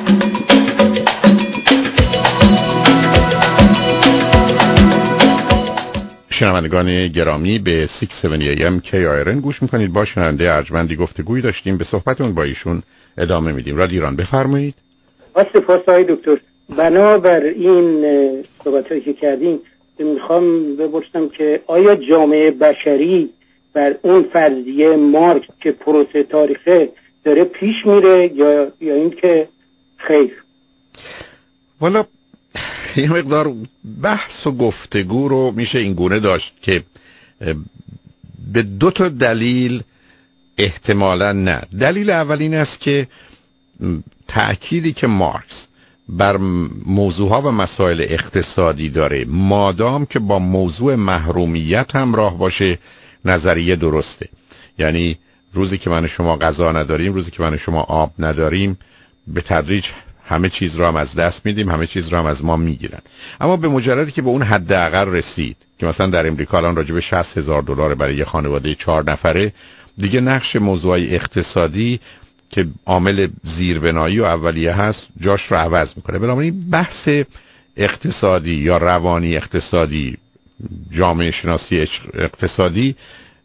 شنوندگان گرامی به 670 AM KIRN گوش میکنید. با شنونده ارجمندی گفتگوی داشتیم، به صحبتون با ایشون ادامه میدیم. رادیو ایران بفرمایید. سپاس آقای دکتر. بنابر این صحبتایی که کردیم میخوام بپرسم که آیا جامعه بشری بر اون فرضیه مارکس که پروسه تاریخه داره پیش میره یا این که خیر؟ والا یه مقدار بحث و گفتگو رو میشه این گونه داشت که به 2 تا دلیل احتمالا نه. دلیل اول این است که تأکیدی که مارکس بر موضوعها و مسائل اقتصادی داره، مادام که با موضوع محرومیت همراه باشه، نظریه درسته. یعنی روزی که من شما غذا نداریم، روزی که من شما آب نداریم، به تدریج همه چیز رو هم از دست میدیم، همه چیز رو هم از ما میگیرن. اما به مجردی که به اون حداقل رسید که مثلا در امریکا الان راجع به $60,000 برای یه خانواده 4 نفره، دیگه نقش موضوعی اقتصادی که عامل زیربنایی و اولیه هست جاش رو عوض میکنه. بنابراین بحث اقتصادی یا روانی اقتصادی، جامعه شناسی اقتصادی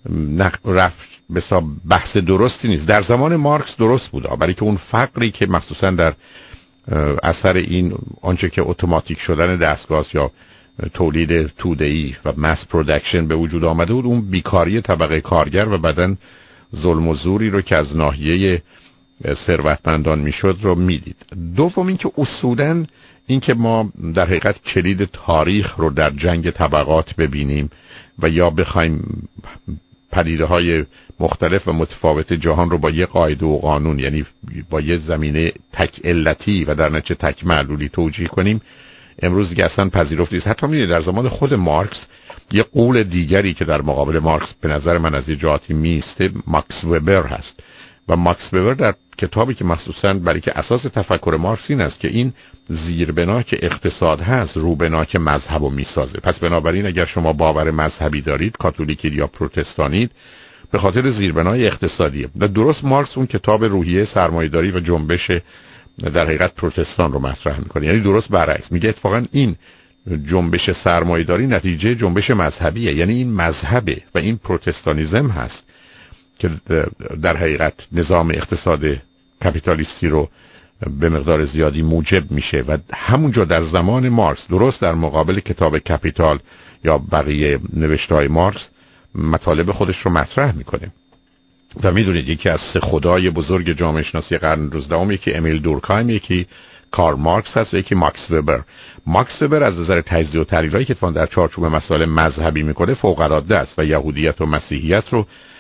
بحث درستی نیست. در زمان مارکس درست بود، برای که اون فقری که مخصوصا در اثر این آنچه که اتوماتیک شدن دستگاه یا تولید توده‌ای و مس پروداکشن به وجود آمده بود، اون بیکاری طبقه کارگر و بعدن ظلم و زوری رو که از ناحیه ثروتمندان میشد رو میدید. دوم این که اصولاً این که ما در حقیقت کلید تاریخ رو در جنگ طبقات ببینیم و یا بخوایم پدیده‌های مختلف و متفاوت جهان رو با یه قاعده و قانون، یعنی با یه زمینه تک علتی و در نتیجه تک معلولی توجیه کنیم، امروز دیگه اصلا پذیرفته نیست. حتی می‌بینید در زمان خود مارکس یه قول دیگری که در مقابل مارکس به نظر من از یه جهاتی میسته، ماکس وبر هست. و ماکس وبر در کتابی که مخصوصاً برای که اساس تفکر مارکس این است که این زیربنا که اقتصاد هست روبنا که مذهب رو میسازه. پس بنابراین اگر شما باور مذهبی دارید، کاتولیکید یا پروتستانید، به خاطر زیربنای اقتصادیه. و درست مارکس اون کتاب روحیه سرمایه‌داری و جنبش در حقیقت پروتستان رو مطرح میکنه. یعنی درست برعکس میگه اتفاقا این جنبش سرمایه‌داری نتیجه جنبش مذهبیه، یعنی این مذهبه و این پروتستانیزم هست که در حقیقت نظام اقتصاد کپیتالیستی رو به مقدار زیادی موجب میشه. و همونجا در زمان مارکس درست در مقابل کتاب کپیتال یا بقیه نوشته‌های مارکس مطالب خودش رو مطرح میکنه. و میدونید یکی از 3 خدای بزرگ جامعه شناسی قرن 19 یکی امیل دورکهایم، یکی کارل مارکس هست و یکی ماکس وبر. ماکس وبر از نظر تجزیه و تحلیلایی که در چارچوب مسائل مذهبی میکنه فوق العاده است و یهودیت و مسیحیت رو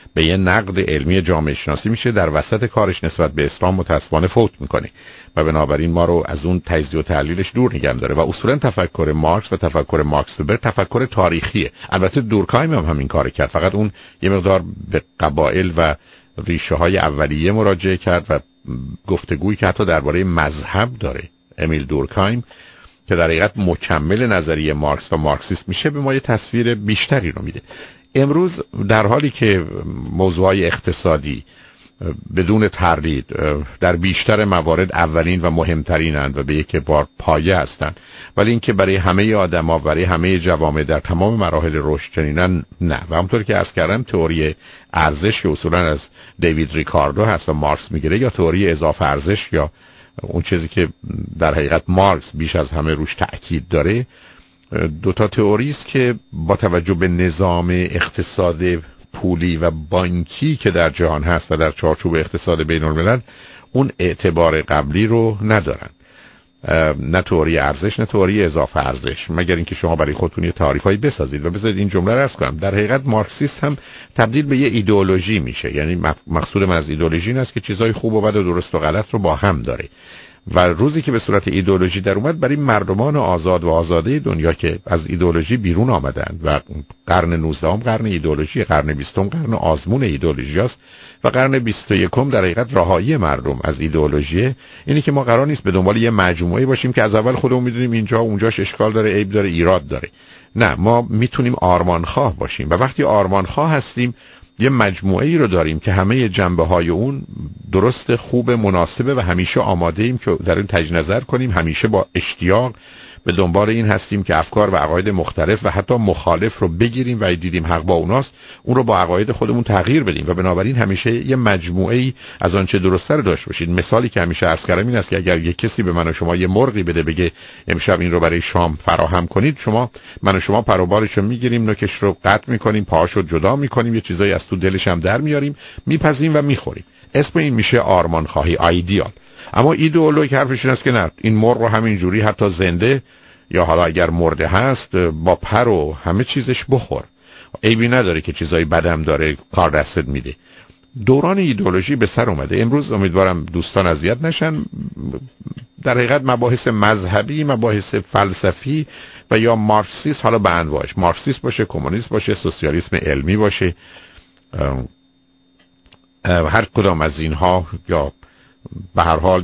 به یه نقد علمی جامعه شناسی میشه، در وسط کارش نسبت به اسلام متأسفانه فوت میکنه و بنابراین ما رو از اون تجزیه و تحلیلش دور نگه داره. و اصولا تفکر مارکس و تفکر ماکس وبر تفکر تاریخیه. البته دورکهایم هم همین کار کرد، فقط اون یه مقدار به قبایل و ریشه های اولیه مراجعه کرد و گفتگویی که حتی درباره مذهب داره. امیل دورکهایم که در حقیقت مکمل نظریه مارکس و مارکسیسم میشه، به ما یه تصویر بیشتری رو میده. امروز در حالی که موضوعهای اقتصادی بدون تردید در بیشتر موارد اولین و مهمترینند و به یک بار پایه هستند، ولی اینکه برای همه آدم‌ها، برای همه جوامع در تمام مراحل رشد چنینن نه. و همونطور که عرض کردم تئوری ارزش که اصولا از دیوید ریکاردو هست و مارکس میگیره، یا تئوری اضافه ارزش یا اون چیزی که در حقیقت مارکس بیش از همه روش تأکید داره، دوتا تئوری است که با توجه به نظام اقتصاد پولی و بانکی که در جهان هست و در چارچوب اقتصاد بین الملل اون اعتبار قبلی رو ندارن. نه تئوری ارزش نه تئوری اضافه ارزش، مگر اینکه شما برای خودتون یه تعریفایی بسازید. و بذارید این جمله رو عرض کنم، در حقیقت مارکسیسم هم تبدیل به یه ایدئولوژی میشه. یعنی مقصود من از ایدئولوژی این است که چیزای خوب و بد و درست و غلط رو با هم داره و روزی که به صورت ایدئولوژی در اومد برای مردمان آزاد و آزاده دنیا که از ایدئولوژی بیرون آمدند و قرن 19 قرن ایدئولوژی، قرن 20 قرن آزمون ایدئولوژی است و قرن 21 در حقیقت رهایی مردم از ایدئولوژی. اینی که ما قرار نیست به دنبال یه مجموعه باشیم که از اول خودمون میدونیم اینجا اونجاش اشکال داره، عیب داره، ایراد داره. نه، ما میتونیم آرمانخواه باشیم و وقتی آرمانخواه هستیم یه مجموعه‌ای رو داریم که همه جنبه‌های اون درست، خوب، مناسبه و همیشه آماده ایم که در این تجدید نظر کنیم. همیشه با اشتیاق به دنبال این هستیم که افکار و عقاید مختلف و حتی مخالف رو بگیریم و دیدیم حق با اوناست اون رو با عقاید خودمون تغییر بدیم و بنابراین همیشه یه مجموعه‌ای از آنچه درسته رو داشته باشید. مثالی که همیشه عرض کردم این است که اگر یک کسی به من و شما یه مرغی بده بگه امشب این رو برای شام فراهم کنید، من و شما پر و بالش رو میگیریم، نوکش رو قطع می‌کنیم، پاهاشو جدا می‌کنیم، یه چیزایی از تو دلش هم در میاریم، میپزیم و می‌خوریم. اسم این میشه آرمان خواهی، ایدئال. اما ایدئولوژی حرفش این است که نه، این مرغ رو همین جوری حتی زنده یا حالا اگر مرده هست با پر و همه چیزش بخور، عیبی نداره که چیزای بدم داره کار دستت میده. دوران ایدئولوژی به سر اومده. امروز امیدوارم دوستان اذیت نشن، در حقیقت مباحث مذهبی، مباحث فلسفی و یا مارکسیسم، حالا به انواعش، مارکسیسم باشه، کمونیسم باشه، سوسیالیسم علمی باشه، هر کدام از اینها یا به هر حال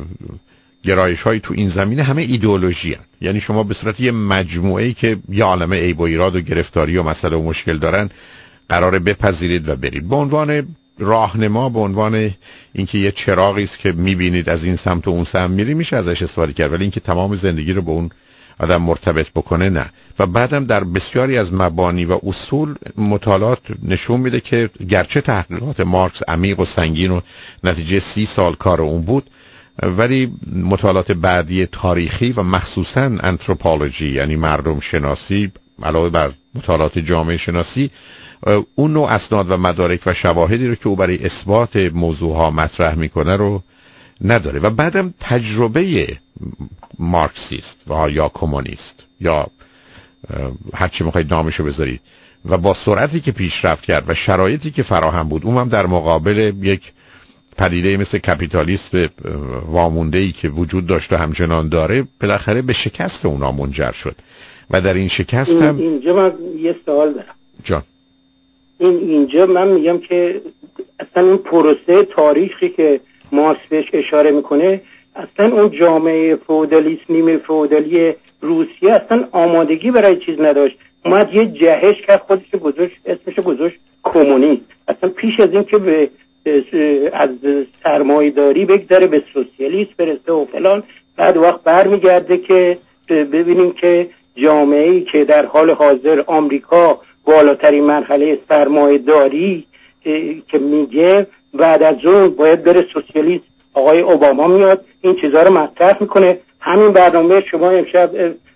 گرایش‌های تو این زمینه همه ایدئولوژی هست. یعنی شما به صورت یه مجموعه‌ای که یه عالمه عیب و ایراد و گرفتاری و مسئله و مشکل دارن قراره بپذیرید و برید به عنوان راهنما، به عنوان اینکه یه چراغی است که می‌بینید از این سمت و اون سمت میری، میشه ازش استفاده کرد، ولی اینکه تمام زندگی رو به اون آدم مرتبط بکنه نه. و بعدم در بسیاری از مبانی و اصول مطالعات نشون میده که گرچه تحقیقات مارکس عمیق و سنگین و نتیجه 30 سال کار اون بود، ولی مطالعات بعدی تاریخی و مخصوصاً انتروپولوژی یعنی مردم شناسی علاوه بر مطالعات جامعه شناسی اون نوع اسناد و مدارک و شواهدی رو که او برای اثبات موضوعها مطرح میکنه رو نداره. و بعدم تجربه مارکسیست و یا کمونیست یا هر چی میخواید نامشو بذارید و با سرعتی که پیشرفت کرد و شرایطی که فراهم بود، اون هم در مقابل یک پدیده مثل کپیتالیسم وامونده‌ای که وجود داشت و همچنان داره، بالاخره به شکست اونا منجر شد. و در این شکست هم اینجا من یه سوال دارم جان. اینجا من میگم که اصلا این پروسه تاریخی که مارکس بهش اشاره میکنه، اصلا اون جامعه فئودالیسم، نیمه فئودالی روسیه اصلا آمادگی برای چیز نداشت. اومد یه جهش کرد، خودش گذاشت، اسمش گذاشت کمونیست. اصلا پیش از این که به از سرمایه‌داری بگذره به سوسیالیسم برسه و فلان، بعد وقت برمیگرده که ببینیم که جامعه‌ای که در حال حاضر آمریکا بالاترین مرحله سرمایه‌داری که میگه بعد از اون باید بره سوسیالیسم. آقای اوباما میاد این چیزها رو مطرح میکنه. همین برنامه شما امشب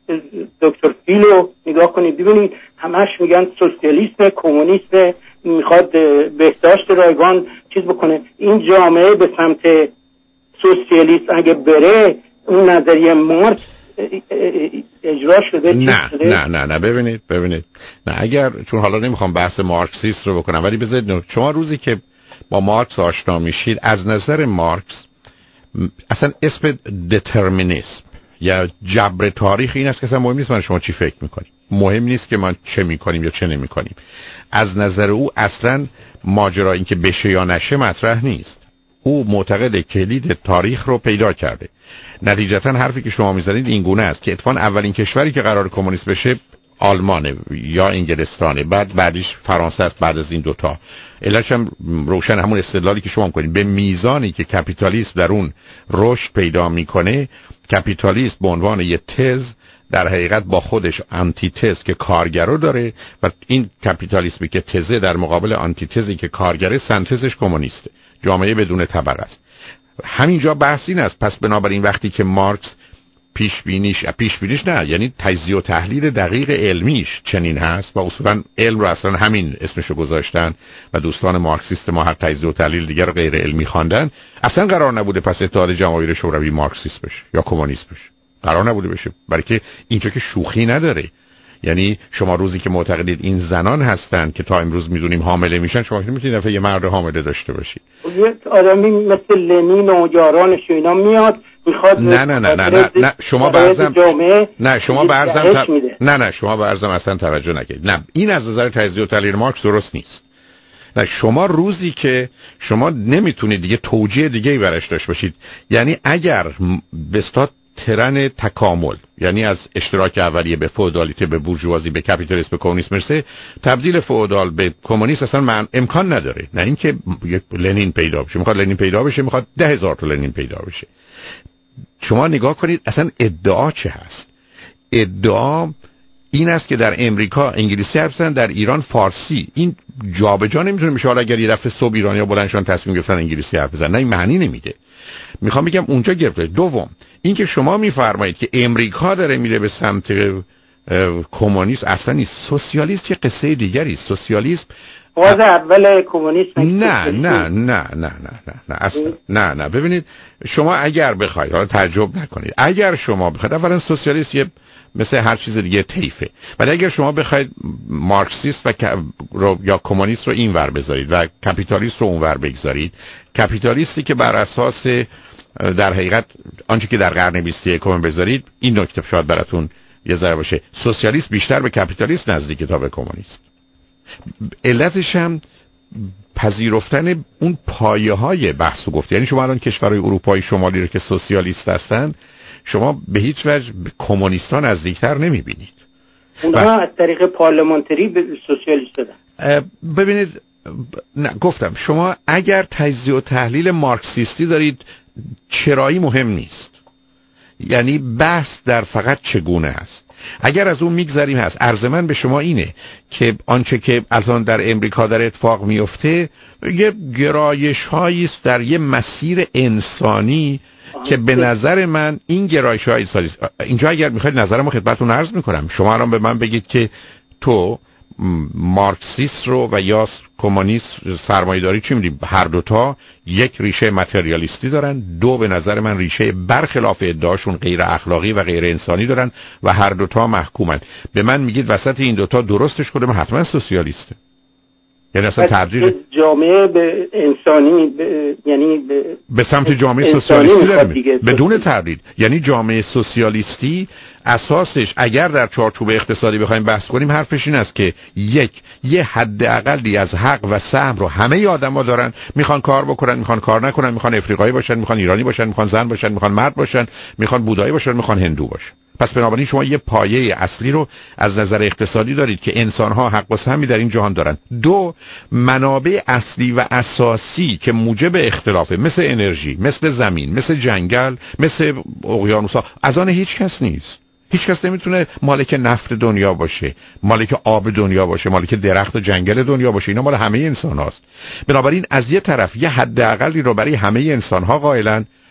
دکتر فیلو نگاه کنید ببینید، همش میگن سوسیالیسم، کمونیسم، میخواد بهداشت رایگان چیز بکنه. این جامعه به سمت سوسیالیسم اگه بره، اون نظریه مارکس اجرا شده؟ نه ببینید نه، اگر چون حالا نمیخوام بحث مارکسیست رو بکنم، ولی بذارید شما روزی که با مارکس آشنا میشید، از نظر مارکس اصلا اسم دترمینیسم یا جبر تاریخ این است که اصلا مهم نیست من شما چی فکر میکنیم، مهم نیست که ما چه میکنیم یا چه نمیکنیم. از نظر او اصلا ماجرا این که بشه یا نشه مطرح نیست. او معتقد کلید تاریخ رو پیدا کرده. نتیجتا حرفی که شما میزنید این گونه است که اتفاقا اولین کشوری که قرار کمونیست بشه آلمانه یا انگلستانه، بعدش فرانسه است، بعد از این دوتا. علتش هم روشن همون استدلالی که شما میکنید. به میزانی که کپیتالیسم در اون رشد پیدا میکنه، کپیتالیسم به عنوان یه تز در حقیقت با خودش آنتی تز که کارگرو داره و این کپیتالیسمی که تزه در مقابل آنتی تزی که کارگره، سنتزش کمونیسته، جامعه بدون طبقه است. همینجا بحث این است. پس بنابراین وقتی که مارکس پیش بینیش نه، یعنی تجزیه و تحلیل دقیق علمیش چنین هست و اصولا علم رو اصلا همین اسمشو گذاشتن و دوستان مارکسیست ما هر تجزیه و تحلیل دیگر رو غیر علمی خواندن. اصلا قرار نبوده پس اتحاد جماهیر شوروی مارکسیست بشه یا کمونیست بشه، قرار نبوده بشه، برای که اینجا که شوخی نداره. یعنی شما روزی که معتقدید این زنان هستن که تا امروز میدونیم حامله میشن، شما که میتونید دفعه یه مرد حامله داشته باشید. آدمی مثل لنین و یارانش اینا میاد میخواد نه شما برزم اصلا توجه نکنید. نه، این از نظر تجزیه و تحلیل مارکس درست نیست. نه، شما روزی که شما نمیتونید دیگه توجیه دیگه ای برش داشته باشید، یعنی اگر بستاد ترن تکامل، یعنی از اشتراک اولیه به فئودالیته، به بورژوازی، به کپیتالیسم، به کمونیسم برسه، تبدیل فئودال به کمونیست اصلا امکان نداره. نه اینکه لنین پیدا بشه، میخواد لنین پیدا بشه، میخواد 10,000 تا لنین پیدا بشه. شما نگاه کنید اصلا ادعا چه هست. ادعا این است که در امریکا انگلیسی حرف بزنن، در ایران فارسی. این جابجا نمیتونه بشه. حالا اگر یه دفعه صبح ایرانی‌ها بلندشون تصمیم گرفتن انگلیسی حرف بزنن، نه، این معنی نمیده. میخوام بگم اونجا گرفته. دوم، این که شما میفرمایید که امریکا داره میره به سمت کمونیسم، اصلا نیست. سوسیالیست یه قصه دیگری است. سوسیالیسم واژه اول کمونیسم نه ببینید، شما اگر بخواید، حالا تعجب نکنید، اگر شما بخواید، اولا سوسیالیست یه مثل هر چیز دیگه طیفه، ولی اگر شما بخواید مارکسیست یا کمونیست رو این ور بذارید و کپیتالیست رو اون ور بگذارید، کپیتالیستی که بر اساس در حقیقت آنچه که در قرن 21 بذارید، این نکته شاید براتون یه ذره باشه، سوسیالیست بیشتر به کپیتالیست نزدیکه تا به کمونیست. علتش هم پذیرفتن اون پایه‌های بحث و گفت. یعنی شما الان کشورهای اروپای شمالی رو که سوسیالیست هستن، شما به هیچ وجه کمونیستان نزدیکتر نمی‌بینید. اونها از طریق پارلمانتری به سوسیالیست شدن. ببینید، نه گفتم شما اگر تجزیه و تحلیل مارکسیستی دارید، چرایی مهم نیست. یعنی بحث در فقط چگونه است. اگر از اون میگذریم هست، عرض من به شما اینه که آنچه که الان در امریکا در اتفاق میفته یه گرایش‌هایی است در یه مسیر انسانی که به نظر من این گرایش‌های انسانی، اینجا اگر میخواید نظرمو خدمتتون عرض میکنم. شما الان به من بگید که تو مارکسیست رو و یا کمونیست سرمایه‌داری چی می‌دونی؟ هر دوتا یک ریشه متریالیستی دارن، دو به نظر من ریشه برخلاف ادعاشون غیر اخلاقی و غیر انسانی دارن و هر دوتا محکومن. به من میگید وسط این دوتا درستش کدوم؟ حتما سوسیالیسته. یعنی اصلا تبدیل جامعه به انسانی یعنی به سمت جامعه سوسیالیستی داریم بدون تردید. یعنی جامعه سوسیالیستی اساسش اگر در چارچوب اقتصادی بخوایم بحث کنیم، حرفش این است که یه حد اقلی از حق و سهم رو همه آدما دارن، میخوان کار بکنن، میخوان کار نکنن، میخوان افریقایی باشن، میخوان ایرانی باشن، میخوان زن باشن، میخوان مرد باشن، میخوان بودایی باشن، میخوان هندو باشن. پس بنابراین شما یه پایه اصلی رو از نظر اقتصادی دارید که انسان‌ها حق و سهمی در این جهان دارن. دو، منابع اصلی و اساسی که موجب اختلافه، مثل انرژی، مثل زمین، مثل جنگل، مثل اقیانوس‌ها، از آن هیچ کس نیست. هیچ کس نمیتونه مالک نفت دنیا باشه، مالک آب دنیا باشه، مالک درخت و جنگل دنیا باشه. اینا مال همه انسان هاست. بنابراین از یه طرف یه حد اقلی رو برای همه انسان ها قائلن،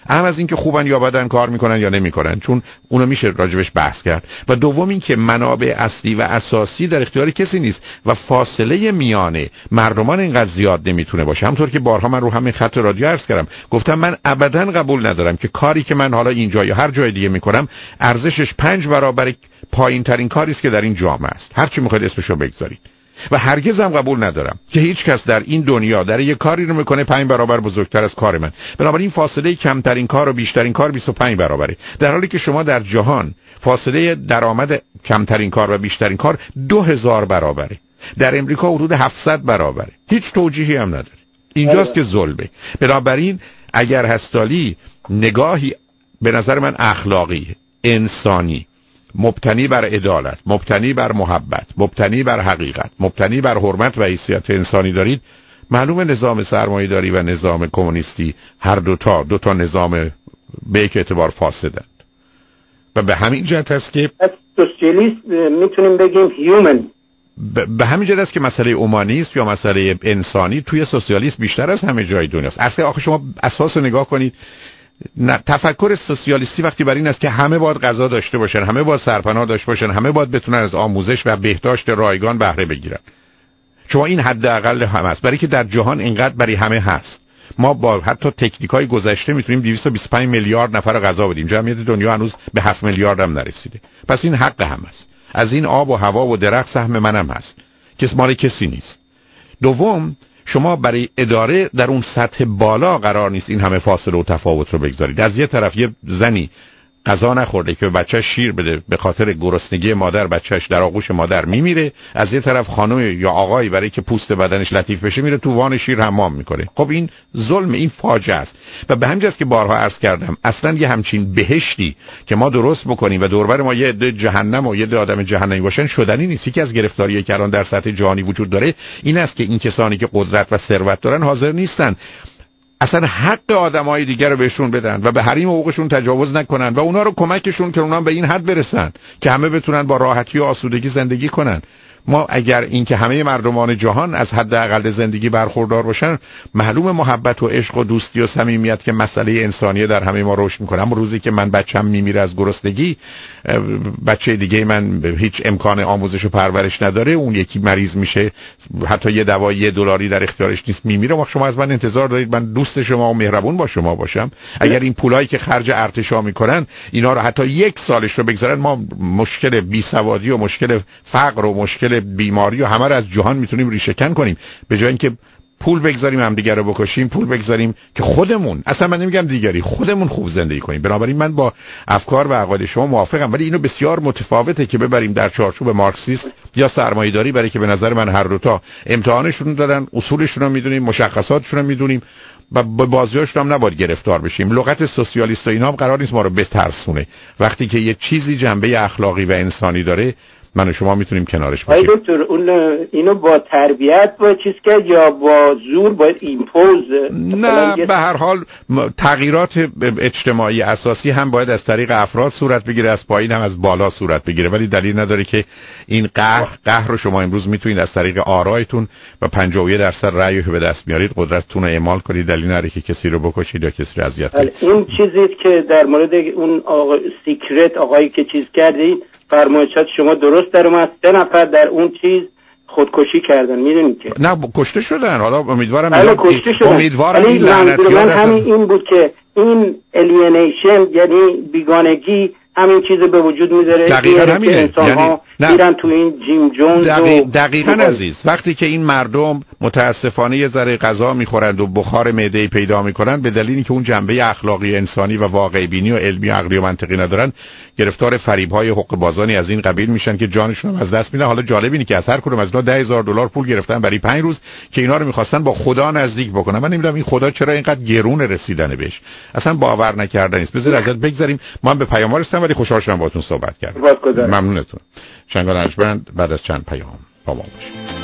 هم از اینکه خوبن یا بدن، کار میکنن یا نمیکنن، چون اونو میشه راجبش بحث کرد. و دوم اینکه منابع اصلی و اساسی در اختیار کسی نیست و فاصله میان مردمان اینقدر زیاد نمیتونه باشه. همونطور که بارها من رو همین خط رادیو عرض کردم، گفتم من ابدا قبول ندارم که کاری که من حالا اینجا یا هر جای دیگه میکنم ارزشش 5 برابر پایین ترین کاری است که در این جامعه است، هر چی میخواید اسمشو بگذارید. و هرگز هم قبول ندارم که هیچ کس در این دنیا در یک کاری رو میکنه 5 برابر بزرگتر از کار من. بنابراین فاصله کمترین کار و بیشترین کار 25 برابره، در حالی که شما در جهان فاصله درآمد کمترین کار و بیشترین کار 2000 برابره، در امریکا حدود 700 برابره. هیچ توجیهی هم نداره. اینجاست که ظلمه. بنابراین اگر هستالی نگاهی به نظر من اخلاقی، انسانی، مبتنی بر عدالت، مبتنی بر محبت، مبتنی بر حقیقت، مبتنی بر حرمت و حیثیت انسانی دارید، معلومه نظام سرمایه‌داری و نظام کمونیستی هر دو تا نظام به یک اعتبار فاسدند. و به همین جهت است که سوسیالیست میتونیم بگیم هیومن، به همین جهت است که مسئله اومانیست یا مسئله انسانی توی سوسیالیسم بیشتر از همه جای دنیاست. اصلا آخه شما اساس رو نگاه کنید، تفکر سوسیالیستی وقتی بر این است که همه باید غذا داشته باشن، همه باید سرپناه داشته باشن، همه باید بتونن از آموزش و بهداشت رایگان بهره بگیرن. شما این حداقل هم است، برای که در جهان اینقدر برای همه هست. ما با حتی تکنیکای گذشته میتونیم 225 میلیارد نفر غذا بدیم، جمعیت دنیا هنوز به 7 میلیارد هم نرسیده. پس این حق هم است. از این آب و هوا و درخت سهم منم هست که مال کسی نیست. دوم، شما برای اداره در اون سطح بالا قرار نیست این همه فاصله و تفاوت رو بگذارید. از یه طرف یه زنی غذا نخورده که بچه‌ش شیر بده، به خاطر گرسنگی مادر بچه‌ش در آغوش مادر میمیره، از یه طرف خانم یا آقایی برای که پوست بدنش لطیف بشه میره تو وان شیر حمام میکنه. خب این ظلم، این فاجعه است. و به همین جاست که بارها عرض کردم اصلا یه همچین بهشتی که ما درست بکنیم و دور بر ما یه عده جهنم و یه عده آدم جهنمی باشن شدنی نیست. یکی از گرفتاری‌هایی که الان در سطح جهانی وجود داره این است که این کسانی که قدرت و ثروت دارن حاضر نیستن اصلا حق آدمای دیگر رو بهشون بدن و به حریم حقوقشون تجاوز نکنن و اونا رو کمکشون که اونا به این حد برسن که همه بتونن با راحتی و آسودگی زندگی کنن. ما اگر این که همه مردمان جهان از حداقل زندگی برخوردار باشن، معلوم محبت و عشق و دوستی و صمیمیت که مسئله انسانیه در همه ما رشد میکنه. اما روزی که من بچه‌م میمیره از گرسنگی، بچه دیگه من هیچ امکان آموزش و پرورش نداره، اون یکی مریض میشه، حتی یه دوای $1 در اختیارش نیست، میمیره، وقت شما از من انتظار دارید من دوست شما و مهربون با شما باشم؟ اگر این پولایی که خرج ارتشا میکنن اینا رو حتی 1 سالش رو بگذارن، ما مشکل بیسوادی و مشکل فقر و مشکل بیماری و همه رو از جهان میتونیم ریشه‌کن کنیم، به جای اینکه پول بگذاریم هم دیگر رو بکشیم، پول بگذاریم که خودمون، اصلا من نمیگم دیگری، خودمون خوب زندگی کنیم. بنابراین من با افکار و عقاید شما موافقم، ولی اینو بسیار متفاوته که ببریم در چارچوب مارکسیست یا سرمایه‌داری، برای که به نظر من هر دو تا امتحانشون دادن، اصولشون رو میدونیم، مشخصاتشون رو میدونیم و با بازیاشون هم نباید گرفتار بشیم. لغت سوسیالیست و اینا هم قرار نیست ما رو بترسونه. وقتی که یه چیزی جنبه اخلاقی و انسانی داره، من و شما میتونیم کنارش باشیم. دکتر اینو با تربیت با چیز کرد یا با زور باید ایمپوز؟ نه، به هر حال تغییرات اجتماعی اساسی هم باید از طریق افراد صورت بگیره، از پایین هم از بالا صورت بگیره، ولی دلیل نداره که این قهر رو شما امروز میتونید از طریق آرایتون و 51% رأی رو به دست بیارید، قدرتتون رو اعمال کنید، دلیل نداره که کسی رو بکشید یا کسی رو اذیت کنید. این چیزی که در مورد اون سیکرت آقایی که چیز کردید، فرمایشات شما درست در اومد، 3 نفر در اون چیز خودکشی کردن، میدونید که نه کشته شدن. حالا امیدوارم کشته شدن. امیدوارم این لعنتی‌ها همین این بود که این الینیشن یعنی بیگانگی همین چیز به وجود میذاره. دقیقاً همینه. انسان‌ها میرن تو این جیم جونز دقیقاً عزیز، وقتی که این مردم متاسفانه یه ذره غذا میخورند و بخار معده پیدا میکنن، به دلیلی که اون جنبه اخلاقی انسانی و واقع بینی و علمی عقلی و منطقی ندارن، گرفتار فریب‌های حقوق بازانی از این قبیل میشن که جانشون از دست میدن. حالا جالب اینه که از هر کدوم از اینا $10,000 پول گرفتن برای 5 روز که اینا رو میخواستن با خدا نزدیک بکنن. من نمیدونم این خدا چرا اینقدر گرون رسیدن بهش، اصلا باور نکردنی است. بذار ازت بگذریم، ما هم به پیام‌ها رسیدیم ولی خوشحال شدم باهاتون صحبت کردم. ممنونتون. شنگان ارجمند بعد از چند پیام با ما باشید.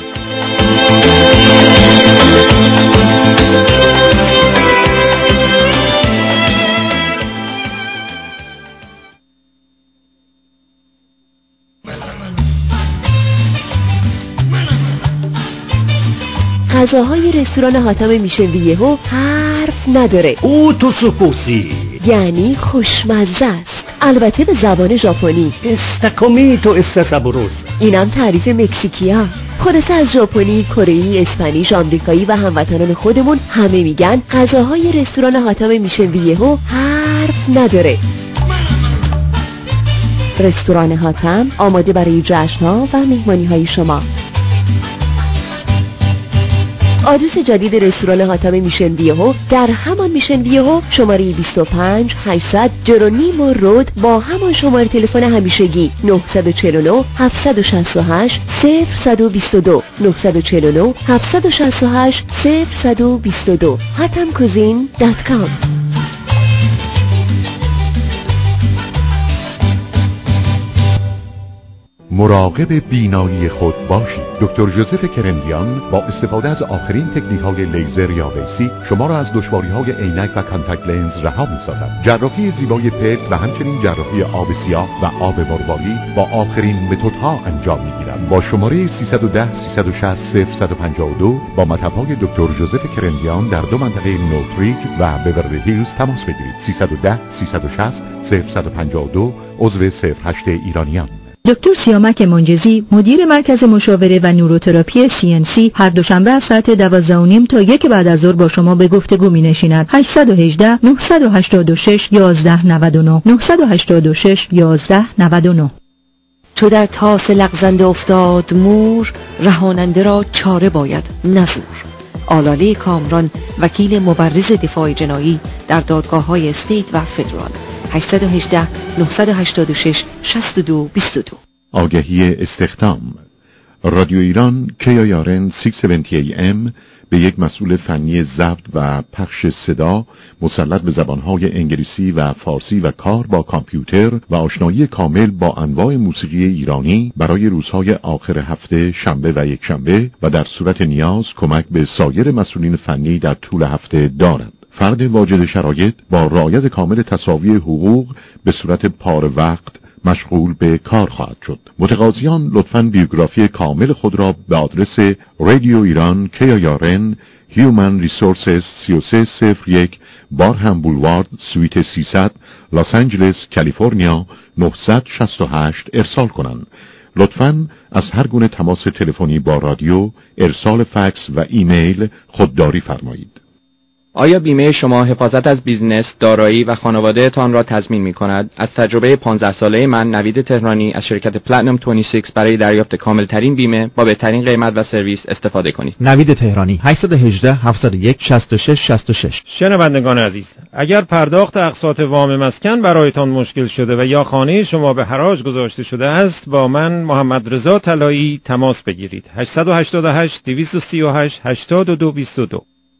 غذاهای رستوران حاتم میشن یهو حرف نداره. اوتوسوپوسی یعنی خوشمزه است، البته به زبان ژاپنی. استاکومیتو استاسابوروس. اینم تعریف مکزیکیا. خلاصه از ژاپنی، کره‌ای، اسپانیش، آمریکایی و هموطنان خودمون همه میگن غذاهای رستوران هاتام میشن ویهو حرف نداره. رستوران هاتام آماده برای جشن‌ها و مهمانی‌های شما. آدرس جدید رستوران هاتام میشن ویهو در همان میشن ویهو، شماره 25800 جرونیمو رود با همان شماره تلفن همیشگی 949 768 0122 949 768 0122 hatamcuisine.com. مراقب بینایی خود باشید. دکتر ژوزف کرندیان با استفاده از آخرین تکنیک‌های لیزر یا ویسی شما را از دشواری‌های عینک و کانتاکت لنز رها می‌سازد. جراحی زیبای پلک و همچنین جراحی آب سیاه و آب مرواری با آخرین متدها انجام می‌گیرد. با شماره 310 360 0152 با مطب‌های دکتر ژوزف کرندیان در دو منطقه نورتریج و بیورلی هیلز تماس بگیرید. 310 360 0152 عضو 08 ایرانیان. دکتر سیامک منجزی، مدیر مرکز مشاوره و نوروتراپی CNC، هر دوشنبه از ساعت 12:30 تا 1 بعد از ظهر با شما به گفتگو می‌نشیند. 818 986 1199 986 1199. چو در طاس لغزنده افتاد مور، رهاننده را چاره باید نزور. آلاله کامران، وکیل مبرز دفاع جنایی در دادگاه‌های استیت و فدرال. 818 986 6222. آگهی استخدام. رادیو ایران KIRN 670 AM به یک مسئول فنی ضبط و پخش صدا مسلط به زبانهای انگلیسی و فارسی و کار با کامپیوتر و آشنایی کامل با انواع موسیقی ایرانی برای روزهای آخر هفته، شنبه و یک شنبه و در صورت نیاز کمک به سایر مسئولین فنی در طول هفته دارد. فرد واجد شرایط با رعایت کامل تساوی حقوق به صورت پار وقت مشغول به کار خواهد شد. متقاضیان لطفاً بیوگرافی کامل خود را به آدرس رادیو ایران KIRN Human Resources 3301 بارهم بولوارد سویت 300 لس آنجلس کالیفرنیا 968 ارسال کنند. لطفاً از هر گونه تماس تلفنی با رادیو، ارسال فکس و ایمیل خودداری فرمایید. آیا بیمه شما حفاظت از بیزنس، دارایی و خانواده تان را تضمین می کند؟ از تجربه 15 ساله من نوید تهرانی از شرکت پلاتینوم 26 برای دریافت کامل ترین بیمه با بهترین قیمت و سرویس استفاده کنید. نوید تهرانی 818 701 66 66. شنوندگان عزیز، اگر پرداخت اقساط وام مسکن برایتان مشکل شده و یا خانه شما به حراج گذاشته شده است، با من محمد رضا طلایی تماس بگیرید. 888 238 8222.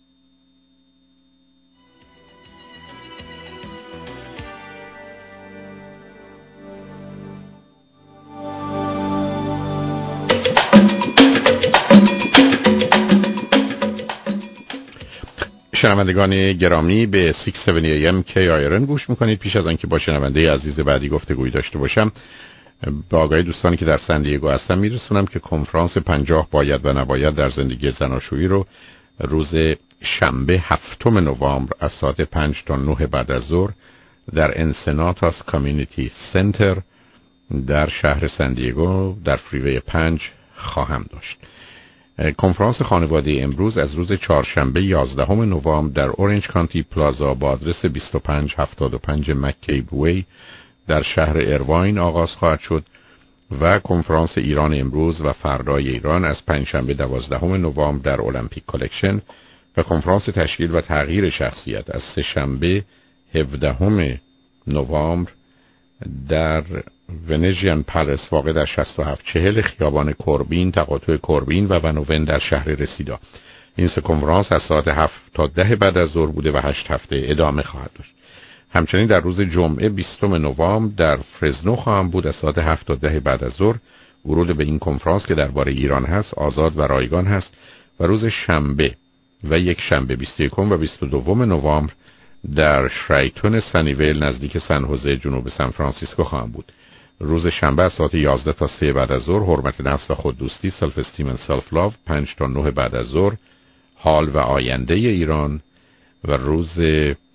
شنوندگان گرامی به 670 AM KIRN گوش میکنید. پیش از آنکه با شنونده عزیز بعدی گفتگویی داشته باشم، با آگاهی دوستانی که در سندیگو هستم میرسونم که کنفرانس 50 باید و نباید در زندگی زناشویی رو روز شنبه 7 نوامبر از ساعت 5 تا 9 بعد از ظهر در انسناتاس کامیونیتی سنتر در شهر سندیگو در فریوی 5 خواهم داشت. کنفرانس خانواده امروز از روز چهارشنبه 11 نوامبر در اورنج کانتی پلازا با آدرس 2575 مک‌کیب وی در شهر ایرواین آغاز خواهد شد و کنفرانس ایران امروز و فردای ایران از پنجشنبه 12 نوامبر در المپیک کالکشن و کنفرانس تشکیل و تغییر شخصیت از سه‌شنبه 17 نوامبر در ونژیان پالیس واقع در 6740 خیابان کوربین، تقاطع کوربین و ونوون در شهر رسیدا. این سه کنفرانس از ساعت 7 تا 10 بعد از ظهر بوده و 8 هفته ادامه خواهد داشت. همچنین در روز جمعه 20 نوامبر در فرزنو خواهم بود از ساعت 7 تا 10 بعد از ظهر. ورود به این کنفرانس که درباره ایران هست آزاد و رایگان هست و روز شنبه و یک شنبه 21 و 22 نوامبر در شرایتون سنیویل نزدیک سن حوزه جنوب سان فرانسیسکو خواهم بود. روز شنبه از ساعت 11 تا 3 بعد از ظهر حرمت نفس و خوددوستی، سلف استیم و سلف لاو 5 تا 9 بعد از ظهر، حال و آینده ایران. و روز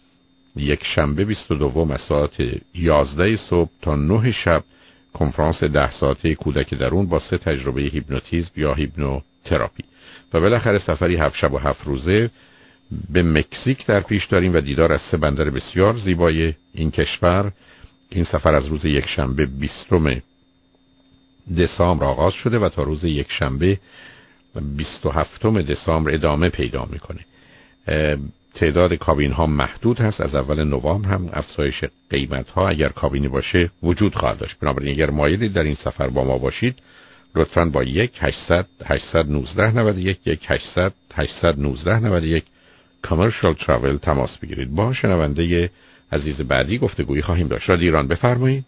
یک شنبه 22 از ساعت 11 صبح تا 9 شب کنفرانس 10 ساعته کودک درون با 3 تجربه هیپنوتیزم یا هیپنوتراپی و بالاخره سفری 7 شب و 7 روزه به مکزیک در پیش داریم و دیدار از 3 بندر بسیار زیبای این کشور. این سفر از روز یک شنبه 20 دسامبر آغاز شده و تا روز یک شنبه 27 دسامبر ادامه پیدا میکنه. تعداد کابین ها محدود هست. از اول نوامبر هم افزایش قیمت ها اگر کابینی باشه وجود خواهد داشت. بنابراین اگر مایلید در این سفر با ما باشید لطفاً با 1-800-819-91 کامرشال تراول تماس بگیرید. با شنونده عزیز بعدی گفتگویی خواهیم داشت. رادیو ایران بفرمایید.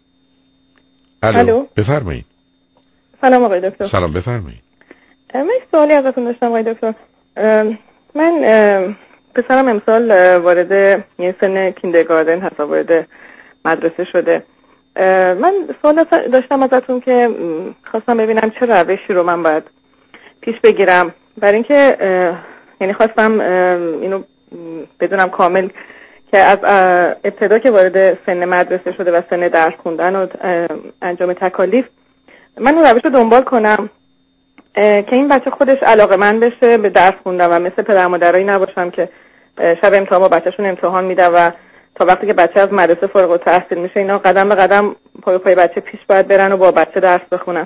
الو بفرمایید. سلام آقای دکتر. سلام بفرمایید. من سوالی ازتون داشتم آقای دکتر. من پسرم امسال وارد یه سن کیندرگاردن هست، وارد مدرسه شده. من سوال داشتم ازتون که خواستم ببینم چه روشی رو من باید پیش بگیرم برای اینکه یعنی خواستم اینو بدونم کامل که از ابتدا که وارد سن مدرسه شده و سن درس خوندن و انجام تکالیف من اون روش رو دنبال کنم که این بچه خودش علاقه‌مند بشه به درس خوندن و مثل پدر مادرایی نباشم که شب امتحان با بچه‌شون امتحان میدن و تا وقتی که بچه از مدرسه فارغ التحصیل میشه اینا قدم به قدم پای بچه پیش باید برن و با بچه درس بخونن.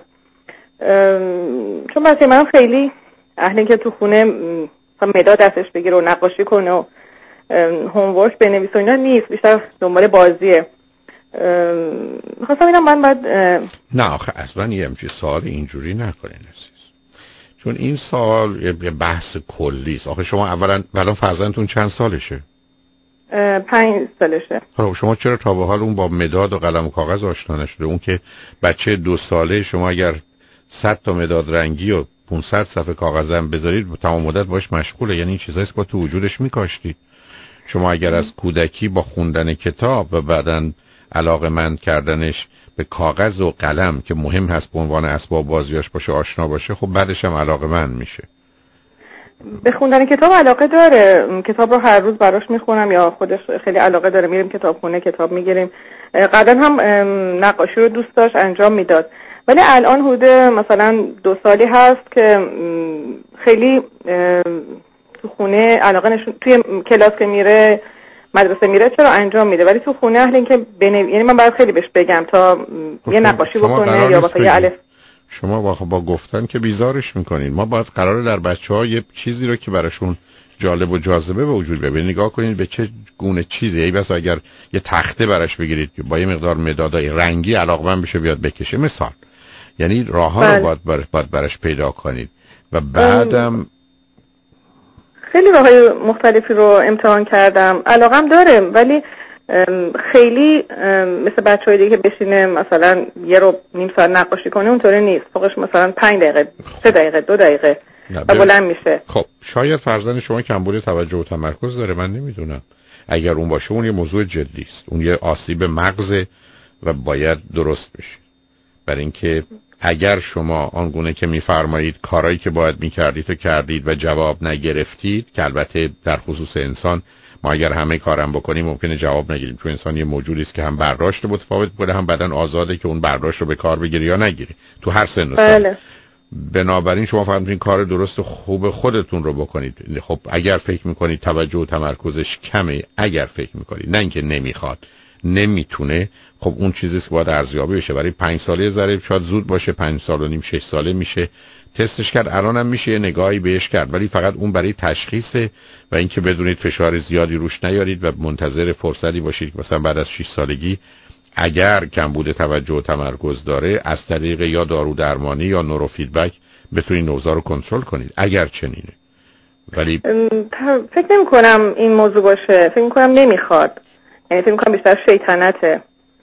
چون بچه من خیلی اهلی که تو خونه مداد دستش بگیره و نقاشی کنه و هومورک بنویسه و اینا نیست، بیشتر دنبال بازیه. می‌خواستم اینم من باید نه آخه اصلا یه همچین سوال اینجوری نکنین عزیز، چون این سوال یه بحث کلی است. آخه شما اولا فرزندتون چند سالشه؟ 5 سالشه. شما چرا تا به حال اون با مداد و قلم و کاغذ آشنا نشده؟ اون که بچه 2 ساله شما اگر 100 تا مداد رنگی و 500 صفحه کاغذ هم بذارید تمام مدت باش مشغوله، یعنی این چیزاییست با تو وجودش میکاشتید. شما اگر از کودکی با خوندن کتاب و بعدن علاقه‌مند کردنش به کاغذ و قلم که مهم هست به عنوان اسباب بازیاش باشه آشنا باشه، خب بعدش هم علاقه‌مند میشه. به خوندن کتاب علاقه داره، کتاب رو هر روز براش میخونم یا خودش خیلی علاقه داره، میریم کتابخونه کتاب میگیریم. قبلا هم نقاشی رو دوست داشت انجام میداد، ولی الان حدود مثلا 2 سالی هست که خیلی تو خونه علاقه نشون، توی کلاس که میره مدرسه میره چرا انجام میده، ولی تو خونه اهل این که یعنی من باید خیلی بهش بگم تا یه نقاشی بکنه یا مثلا یه الف. شما با گفتن که بیزارش میکنین. ما باید قراره در بچه‌ها یه چیزی رو که براشون جالب و جاذبه به وجود بیاره نگاه کنید به چه گونه چیزی. ای بس اگر یه تخته براش بگیرید که با یه مقدار مدادای رنگی علاقمند بشه بیاد بکشه مثال، یعنی راه‌ها رو باید براش پیدا کنید و بعدم خیلی راه‌های مختلفی رو امتحان کردم، علاقم داره ولی خیلی مثل بچه‌های دیگه که بشینه مثلا 1.5 ساعت نقاشی کنه اونطوری نیست. فوقش مثلا 5 دقیقه 3 دقیقه 2 دقیقه و بلند میشه. خب شاید فرزند شما کمبود توجه و تمرکز داره، من نمیدونم. اگر اون باشه اون یه موضوع جدی است، اون یه آسیب مغزه و باید درست بشه. برای اینکه اگر شما آنگونه که میفرمایید کارهایی که باید میکردید و کردید و جواب نگرفتید، که البته در خصوص انسان ما اگر همه کارم بکنیم ممکنه جواب نگیریم، چون انسان یه موجودی است که هم برداشت متفاوت بوده هم بدن آزاده که اون برداشت رو به کار بگیری یا نگیری تو هر سن و سال. بنابراین شما فقط این کار درست و خوب خودتون رو بکنید. خب اگر فکر میکنید توجه و تمرکزش کمه، اگر فکر میکنید نه اینکه نمیخواد نمیتونه، خب اون چیزی که باید ارزیابی بشه. برای 5 ساله ذره شاید زود باشه، 5 سال و نیم 6 ساله میشه تستش کرد، الانم میشه یه نگاهی بهش کرد، ولی فقط اون برای تشخیصه و اینکه بدونید فشار زیادی روش نیارید و منتظر فرصتی باشید که مثلا بعد از 6 سالگی اگر کمبود توجه و تمرکز داره از طریق یا دارو درمانی یا نورو فیدبک بتونید اوضاع رو کنترل کنید اگر چنینه. ولی فکر نمی کنم این موضوع باشه، فکر میکنم نمیخواد، یعنی فکر میکنم بیشتر شیطنته.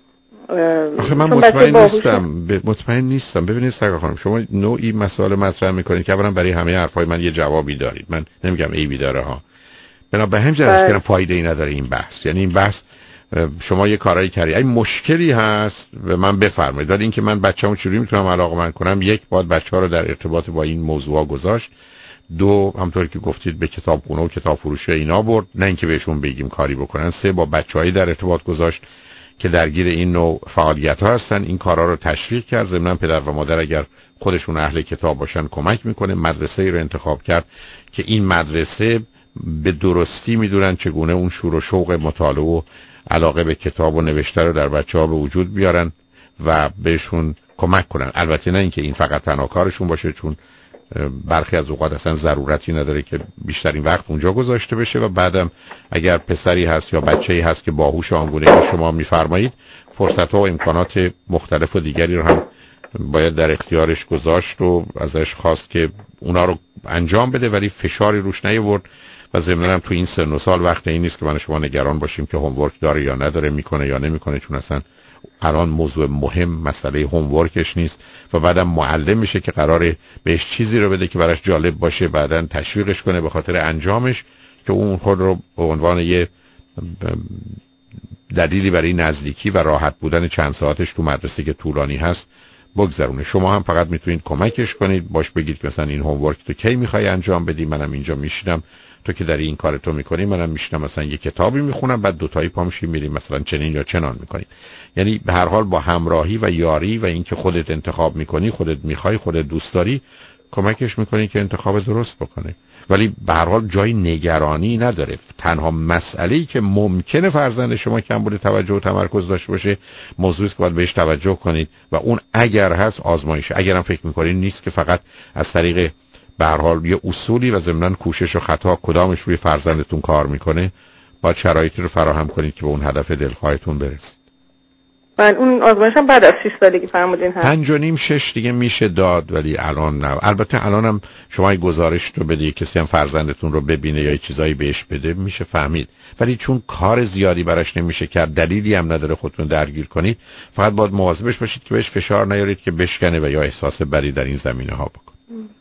آخه من مطمئن نیستم. ببینید سرکار خانم، شما نوعی مسائل مطرح میکنید که اولا برای همه حرفای من یه جوابی دارید، من نمیگم عیبی داره ها، به همین جهت که فایده ای نداره این بحث. یعنی این بحث شما یه کارایی کردید، این مشکلی هست و من بفرمایید، ولی اینکه من بچه‌مو چجوری میتونم علاقه‌مند کنم، یک باید بچه‌ها رو در ارتباط با این موضوعا گذاشت 2 همونطور که گفتید به کتابخونه و کتاب فروشی اینا برد، نه اینکه بهشون بگیم کاری بکنن. 3 با بچه‌هایی در ارتباط گذاشت که درگیر این نوع فعالیت‌ها هستن، این کارا رو تشویق کرد. ضمن پدر و مادر اگر خودشون اهل کتاب باشن کمک میکنه. مدرسه‌ای رو انتخاب کرد که این مدرسه به درستی میدونن چگونه اون شور و شوق مطالعه و علاقه به کتاب و نوشته رو در بچه‌ها به وجود بیارن و بهشون کمک کنن. البته نه اینکه این فقط تنها کارشون باشه، چون برخی از اوقات اصلا ضرورتی نداره که بیشترین وقت اونجا گذاشته بشه و بعدم اگر پسری هست یا بچه‌ای هست که باهوش آنگونه که شما میفرمایید، فرصت‌ها و امکانات مختلف و دیگری رو هم باید در اختیارش گذاشت و ازش خواست که اونا رو انجام بده، ولی فشاری روش نیاورد. و ضمناً تو این سن و سال وقت این نیست که من شما نگران باشیم که هومورک داره یا نداره، میکنه یا نمیکنه، چون اصلا الان موضوع مهم مسئله هومورکش نیست و بعدم معلم میشه که قراره بهش چیزی رو بده که براش جالب باشه، بعداً تشویقش کنه به خاطر انجامش، که اون خود رو به عنوان یه دلیلی برای نزدیکی و راحت بودن چند ساعتش تو مدرسه که طولانی هست بگذرونه. شما هم فقط میتونید کمکش کنید، باش بگید که مثلا این هومورک تو کی میخوای انجام بدی، منم اینجا میشینم، تو که داری این کار تو میکنی منم میشینم مثلا یه کتابی میخونم، بعد دوتایی پا میشیم میریم مثلا چنین یا چنان میکنیم. یعنی به هر حال با همراهی و یاری و اینکه خودت انتخاب میکنی، خودت میخوای، خودت دوست داری، کمکش میکنی که انتخاب درست بکنه. ولی به هر حال جای نگرانی نداره. تنها مسئله‌ای که ممکنه فرزند شما کمبود توجه و تمرکز داشته باشه، موضوعی است که باید بهش توجه کنید و اون اگر هست آزمایشه. اگرم فکر میکنید نیست که فقط از طریق به هر حال یه اصولی و ضمناً کوشش و خطا کدامش روی فرزندتون کار میکنه، باید شرایطی رو فراهم کنید که به اون هدف دلخواهتون برسید. من اون آزمایشم بعد از 6 سالگی فرمودین هست. 5.5 6 دیگه میشه داد، ولی الان نه. البته الانم شما گزارش رو بده، کسی هم فرزندتون رو ببینه یا چیزایی بهش بده، میشه فهمید. ولی چون کار زیادی براش نمیشه کرد، دلیلی هم نداره خودتون درگیر کنید، فقط باید مواظبش باشید که بهش فشار نیارید که بشکنه و یا احساس بدی در این زمینه ها بکنه.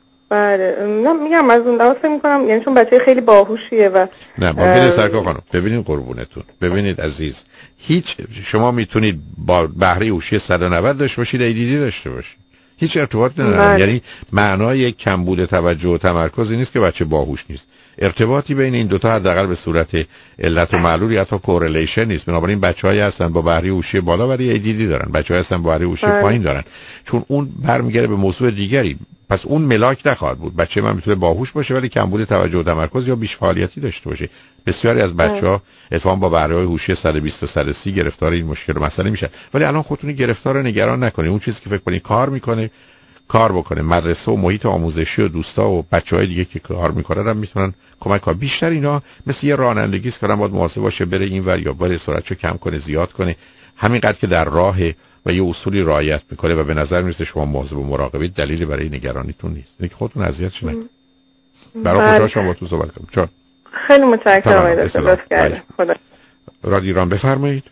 بله، من میگم از اون لحاظ میکنم، یعنی چون بچه خیلی باهوشیه و نه ببینید سرکار خانم، ببینید قربونتون، ببینید عزیز، هیچ شما میتونید با بهره هوشی 190 داشته باشید، ADD داشته باشید، هیچ ارتباطی نداره. یعنی معنای کمبود توجه و تمرکزی نیست که بچه باهوش نیست. ارتباطی بین این دوتا حداقل به صورت علت و معلول یا تا کورلیشن نیست. بنابراین بچه‌هایی هستن با بهره هوشی بالا ولی ADD دارن، بچه‌هایی هستن با بهره هوشی پایین دارن، چون اون برمیگره به موضوع دیگری. پس اون ملاک نخواهد بود. بچه من میتونه باهوش باشه ولی کمبود توجه و تمرکز یا بیش فعالیتی داشته باشه. بسیاری از بچه‌ها اتفاقا با بهره‌های هوشی 120 و 130 گرفتار این مشکل مسئله میشن. ولی الان خودتون گرفتار نگران نکنید. اون چیزی که فکر کنید کار میکنه کار بکنه. مدرسه و محیط آموزشی و دوستا و بچه‌های دیگه که کار میکنن هم میتونن کمک کنن. بیشتر اینا مثل یه رانندگی است که باید مواظب باشه بره اینور یا بره سرعتشو کم کنه زیاد کنه. همینقدر که در راه و یه اصولی رعایت میکنه و به نظر میرسه شما مواظب و مراقبید، دلیلی برای نگرانیتون نیست. اینکه خودتون اذیت شید. برای خدا شما با تو صحبت کنم. چون خیلی متشکرم آقای دکتر. لطف کردید. خدا. رادیو ایران بفرمایید.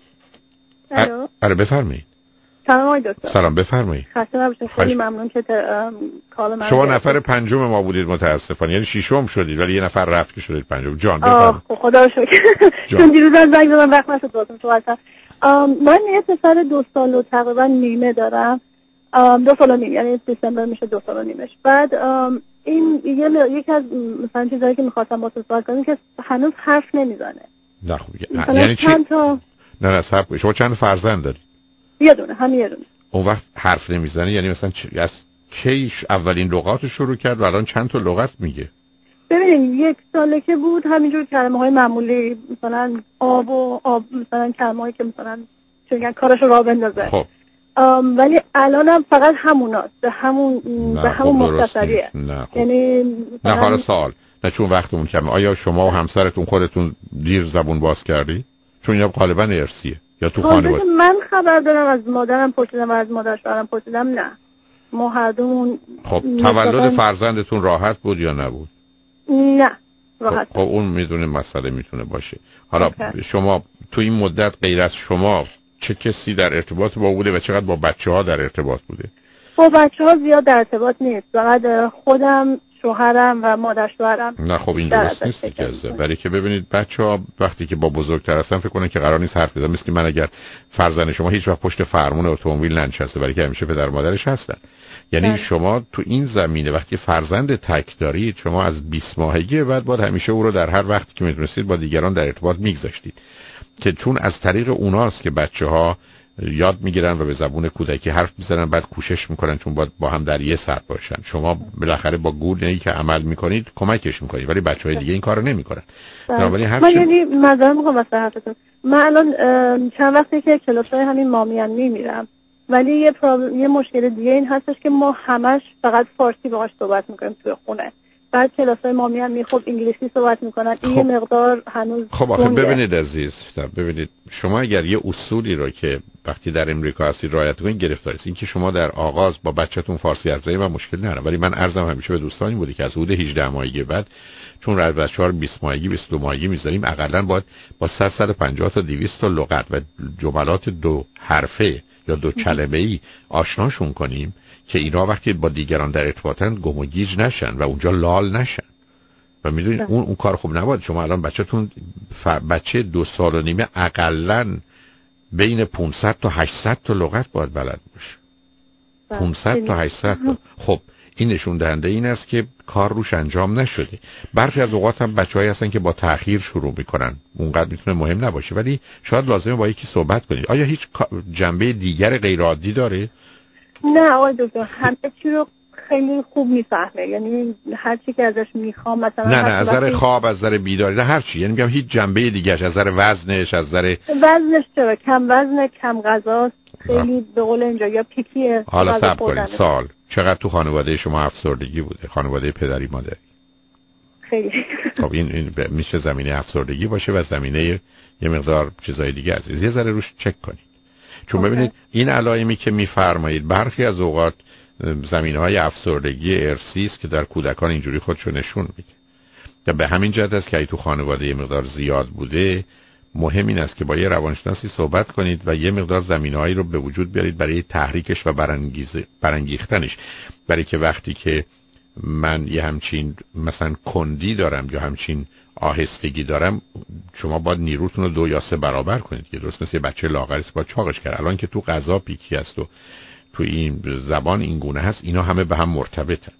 الو. بفرمایید. سلام آقای دکتر. سلام بفرمایید. خسته نباشید. خیلی ممنون که کال من. شما نفر پنجم ما بودید متاسفانه، یعنی ششم شدید ولی یه نفر رفت که شدید پنجم. جان بفرمایید. خدا رو شکر. چون دیروز زنگ زدم وقت نشد باهاتون صحبت کنم. من یه پسر 2 سال و تقریبا نیمه دارم. 2 سال و نیم، یعنی دسامبر میشه 2 سال و نیمش. بعد این یکی از مثلا چیزایی که می‌خواستم با صحبت کنم که هنوز حرف نمیزنه. نه خب یعنی چی؟ نه صبر شما چند فرزند دارید؟ یه دونه، همین یه دونه. اون وقت حرف نمیزنه یعنی مثلا از کی اولین لغات شروع کرد و الان چند تا لغت میگه؟ ببینید 1 ساله که بود همینجور کلمه‌های معمولی، مثلا آب مثلا کلمه‌ای که مثلا چون کارش راه بندازه. خب ولی الانم فقط هموناست، به همون مختصریه. یعنی نه حالا سوال، نه چون وقتمون کمه، آیا شما و همسرتون خودتون دیر زبون باز کردی؟ چون اینا غالبا ارثیه یا تو خانواده. من خبر دارم، از مادرم پرسیدم و از مادر شوهرم پرسیدم، نه ما هر دومون. خب تولد فرزندتون راحت بود یا نبود؟ نه راحت. خب اون میدونه مسئله میتونه باشه. حالا شما تو این مدت غیر از شما چه کسی در ارتباط با بوده و چقدر با بچه‌ها در ارتباط بوده؟ با بچه‌ها زیاد در ارتباط نیست، فقط خودم، شوهرم و مادر شوهرم. نه خب این درست نیست که برای که ببینید بچه‌ها وقتی که با بزرگتر هستن فکر کنن که قرار نیست حرف بزنن. مثل که من اگر فرزند شما هیچ وقت پشت فرمون اتومبیل ننشسته، برای که همیشه پدر و مادرش هستن. یعنی شما تو این زمینه وقتی فرزند تک دارید، شما از 20 ماهگی بعد باید همیشه او رو در هر وقتی که می‌دونستید با دیگران در ارتباط میگذاشتید، که چون از طریق اوناست که بچه‌ها یاد میگیرن و به زبون کودکی حرف میزنن، بعد کوشش میکنن چون با هم در یه سطح باشن. شما بالاخره با گونه‌ای که عمل میکنید کمکش میکنید، ولی بچهای دیگه این کارو نمیکنن. بنابراین من یعنی معذرت میخوام واسه حرفتون. من الان چند وقتی که کلاسای همین مامیان میمیرم، ولی یه مشکل دیگه این هستش که ما همش فقط فارسی باهاش صحبت میکنیم توی خونه. بعد کلاسای مامیان میخوب انگلیسی صحبت میکنن. این یه مقدار هنوز خب آخه ببینید عزیز، ببینید شما اگر یه اصولی رو که وقتی در امریکا هستید رعایت کنید گرفتارید، این که شما در آغاز با بچه‌تون فارسی حرف بزنید و مشکل نداره، ولی من عرضم همیشه به دوستانی بوده که از حدود 18 ماهگی بعد چون راه بچه‌ها 20 ماهگی 22 ماهگی میذاریم، حداقل باید با 150 تا 200 تا لغت و جملات دو حرفه یا دو کلمه‌ای آشناشون کنیم که اینا وقتی با دیگران در ارتباطن گم و گیج نشن و اونجا لال نشن. و میدونید اون کار خوب نبود. شما الان بچه‌تون بچه 2 سال و نیمه حداقل بین 500 تا 800 تا لغت باید بلد باشه. 500 تا 800 تا. خب این نشون دهنده این است که کار روش انجام نشده. برخی از اوقات هم بچه‌هایی هستن که با تأخیر شروع میکنن، اونقدر میتونه مهم نباشه، ولی شاید لازمه با یکی صحبت کنید. آیا هیچ جنبه دیگر غیر عادی داره؟ نه آقای دکتر، همه چی رو خیلی خوب میفهمه، یعنی هر چی که ازش میخوام مثلا نه از نظر خواب، از نظر بیداری، نه هر چی، یعنی میگم هیچ جنبه دیگه‌اش، از نظر وزنش، از نظر وزنش چرا کم وزن، کم غذاست، خیلی به قول اینجا یا پیکیه. حالا صبر کنید. سال چقدر تو خانواده شما افسردگی بوده؟ خانواده پدری مادری؟ خیلی. خب این میشه زمینه افسردگی باشه و زمینه یه مقدار چیزای دیگه عزیز، یه ذره روش چک کنید. چون ببینید این علائمی که میفرمایید برخی از اوقات زمینه‌های افسردگی ارثی است که در کودکان اینجوری خودشو نشون میده. و به همین جهت است که تو خانواده یه مقدار زیاد بوده، مهم این است که با یه روانشناسی صحبت کنید و یه مقدار زمینه‌هایی رو به وجود بیارید برای تحریکش و برانگیختنش. برای که وقتی که من یه همچین مثلا کندی دارم یا همچین آهستگی دارم، شما باید نیروتون رو 2 یا 3 برابر کنید که درست مثل یه بچه لاغرست با چاقش کرد. الان که تو غذا پیکی است و تو این زبان این گونه هست، اینا همه به هم مرتبطن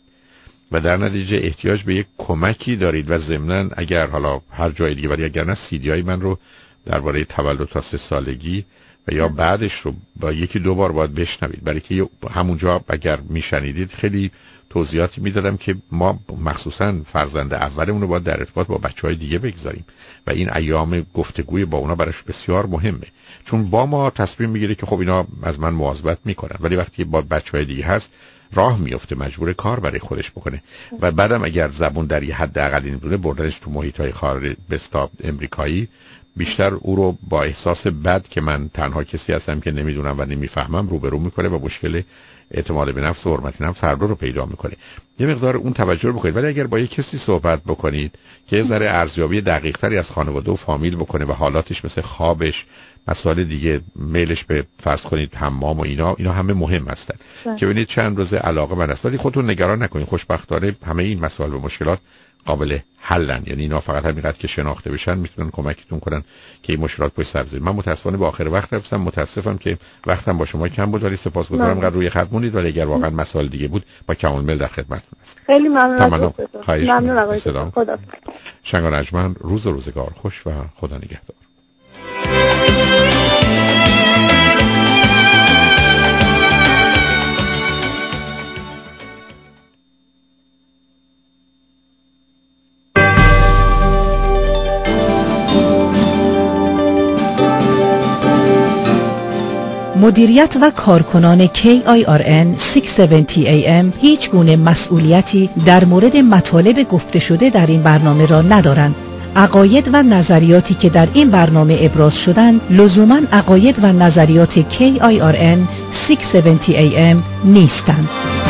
و در نتیجه احتیاج به یک کمکی دارید. و ضمناً اگر حالا هر جای دیگه، ولی اگر نه CD من رو درباره تولد تا 3 سالگی و یا بعدش رو با 1-2 بار باید بشنوید، برای که همونجا اگر میشنیدید خیلی توضیحاتی میدادم که ما مخصوصا فرزند اولمون رو باید در ارتباط با بچهای دیگه بگذاریم و این ایام گفتگوی با اونا براش بسیار مهمه، چون با ما تصمیم میگیره که خب اینا از من مواظبت میکنن، ولی وقتی با بچهای دیگه هست راه میفته، مجبور کار برای خودش بکنه و بعدم اگر زبون در یه حد اقلی بوده بردنش تو محیط‌های خارج بستا امریکایی، بیشتر او رو با احساس بد که من تنها کسی هستم که نمیدونم و نمیفهمم روبرو میکنه و مشکل اعتماد به نفس و حرمت نفس هر دو رو پیدا میکنه. یه مقدار اون توجه بکنید. ولی اگر با یک کسی صحبت بکنید که یه ذره ارزیابی دقیق‌تری از خانواده و فامیل بکنه و حالاتش مثل خوابش، مسائل دیگه، میلش به فرض کنید حمام و اینا همه مهم هستن که ببینید چند روز علاقه من است. ولی خودتون نگران نکنید، خوشبختانه همه این مسائل و مشکلات قابل حلن. یعنی اینا فقط همینقدر که شناخته بشن میتونن کمکتون کنن که این مشکلات پشت سر بذارید. من متاسفانه با آخر وقت رفتم، متاسفم که وقتم با شما کم بود، ولی سپاسگزارم قدر روی خط موندید. ولی اگر واقعا مسائل دیگه بود با کمال میل در خدمتتون هستم. خیلی ممنون. ممنون آقای دکتر. خدا. شنگ و نجمن، روز و روزگار خوش و خدا نگهدار. مدیریت و کارکنان KIRN 670 AM هیچ گونه مسئولیتی در مورد مطالب گفته شده در این برنامه را ندارند. عقاید و نظریاتی که در این برنامه ابراز شدند لزوماً عقاید و نظریات KIRN 670 AM نیستند.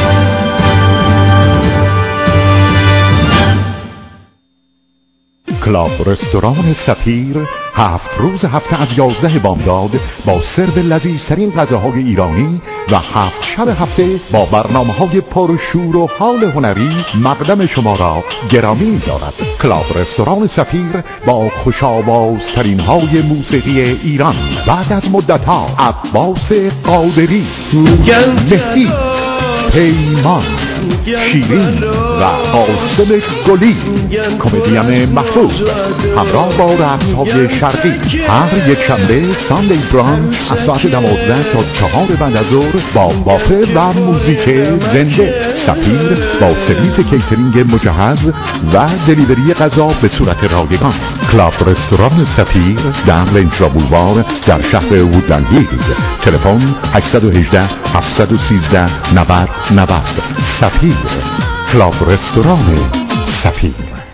کلاب رستوران سفیر 7 روز هفته از 11 بامداد با سرو لذیذترین غذاهای ایرانی و 7 شب هفته با برنامه‌های پرشور و حال هنری مقدم شما را گرامی دارد. کلاب رستوران سفیر با خوش‌آوازترین های موسیقی ایران. بعد از مدت‌ها عباس قادری، مهدی، پیمان، شیرین و قاسم گلی، کمدین محبوب همراه با رقص‌های شرقی، هر یک شنبه ساندی برانچ از ساعت 12 تا 4 بعد از ظهر با بافه و موزیک زنده. سفیر با سرویس کیترینگ مجهز و دلیوری غذا به صورت رایگان. کلاب رستوران سفیر در لنجرا بولوار در شهر وودلند هیلز. تلفن 818 713 9090. سفیر، کلاب رستوران سفیر.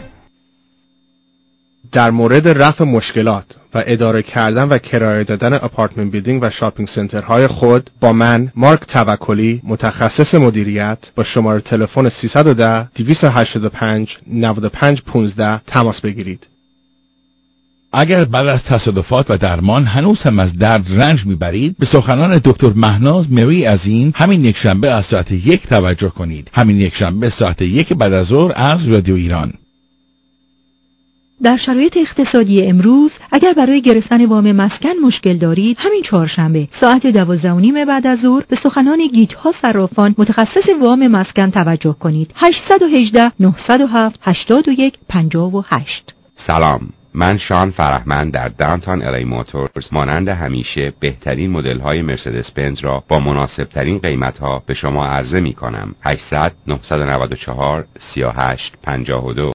در مورد رفع مشکلات و اداره کردن و کرایه دادن آپارتمنت بیلدینگ و شاپینگ سنترهای خود با من مارک توکلی، متخصص مدیریت، با شماره تلفن 310 285 9515 تماس بگیرید. اگر بعد از تصادفات و درمان هنوز هم از درد رنج میبرید، به سخنان دکتر مهناز مری عظیم همین یکشنبه از ساعت 1 توجه کنید. همین یکشنبه ساعت 1 بعد از ظهر از رادیو ایران. در شرایط اقتصادی امروز اگر برای گرفتن وام مسکن مشکل دارید، همین چهارشنبه ساعت 12:30 بعد از ظهر به سخنان گیت‌ها صرافان متخصص وام مسکن توجه کنید. 818 907 81 58. سلام، من شان فرهمند در داونتاون الی موتورز مانند همیشه بهترین مدل‌های مرسدس بنز را با مناسب‌ترین قیمت‌ها به شما عرضه می‌کنم. 800 994 38 52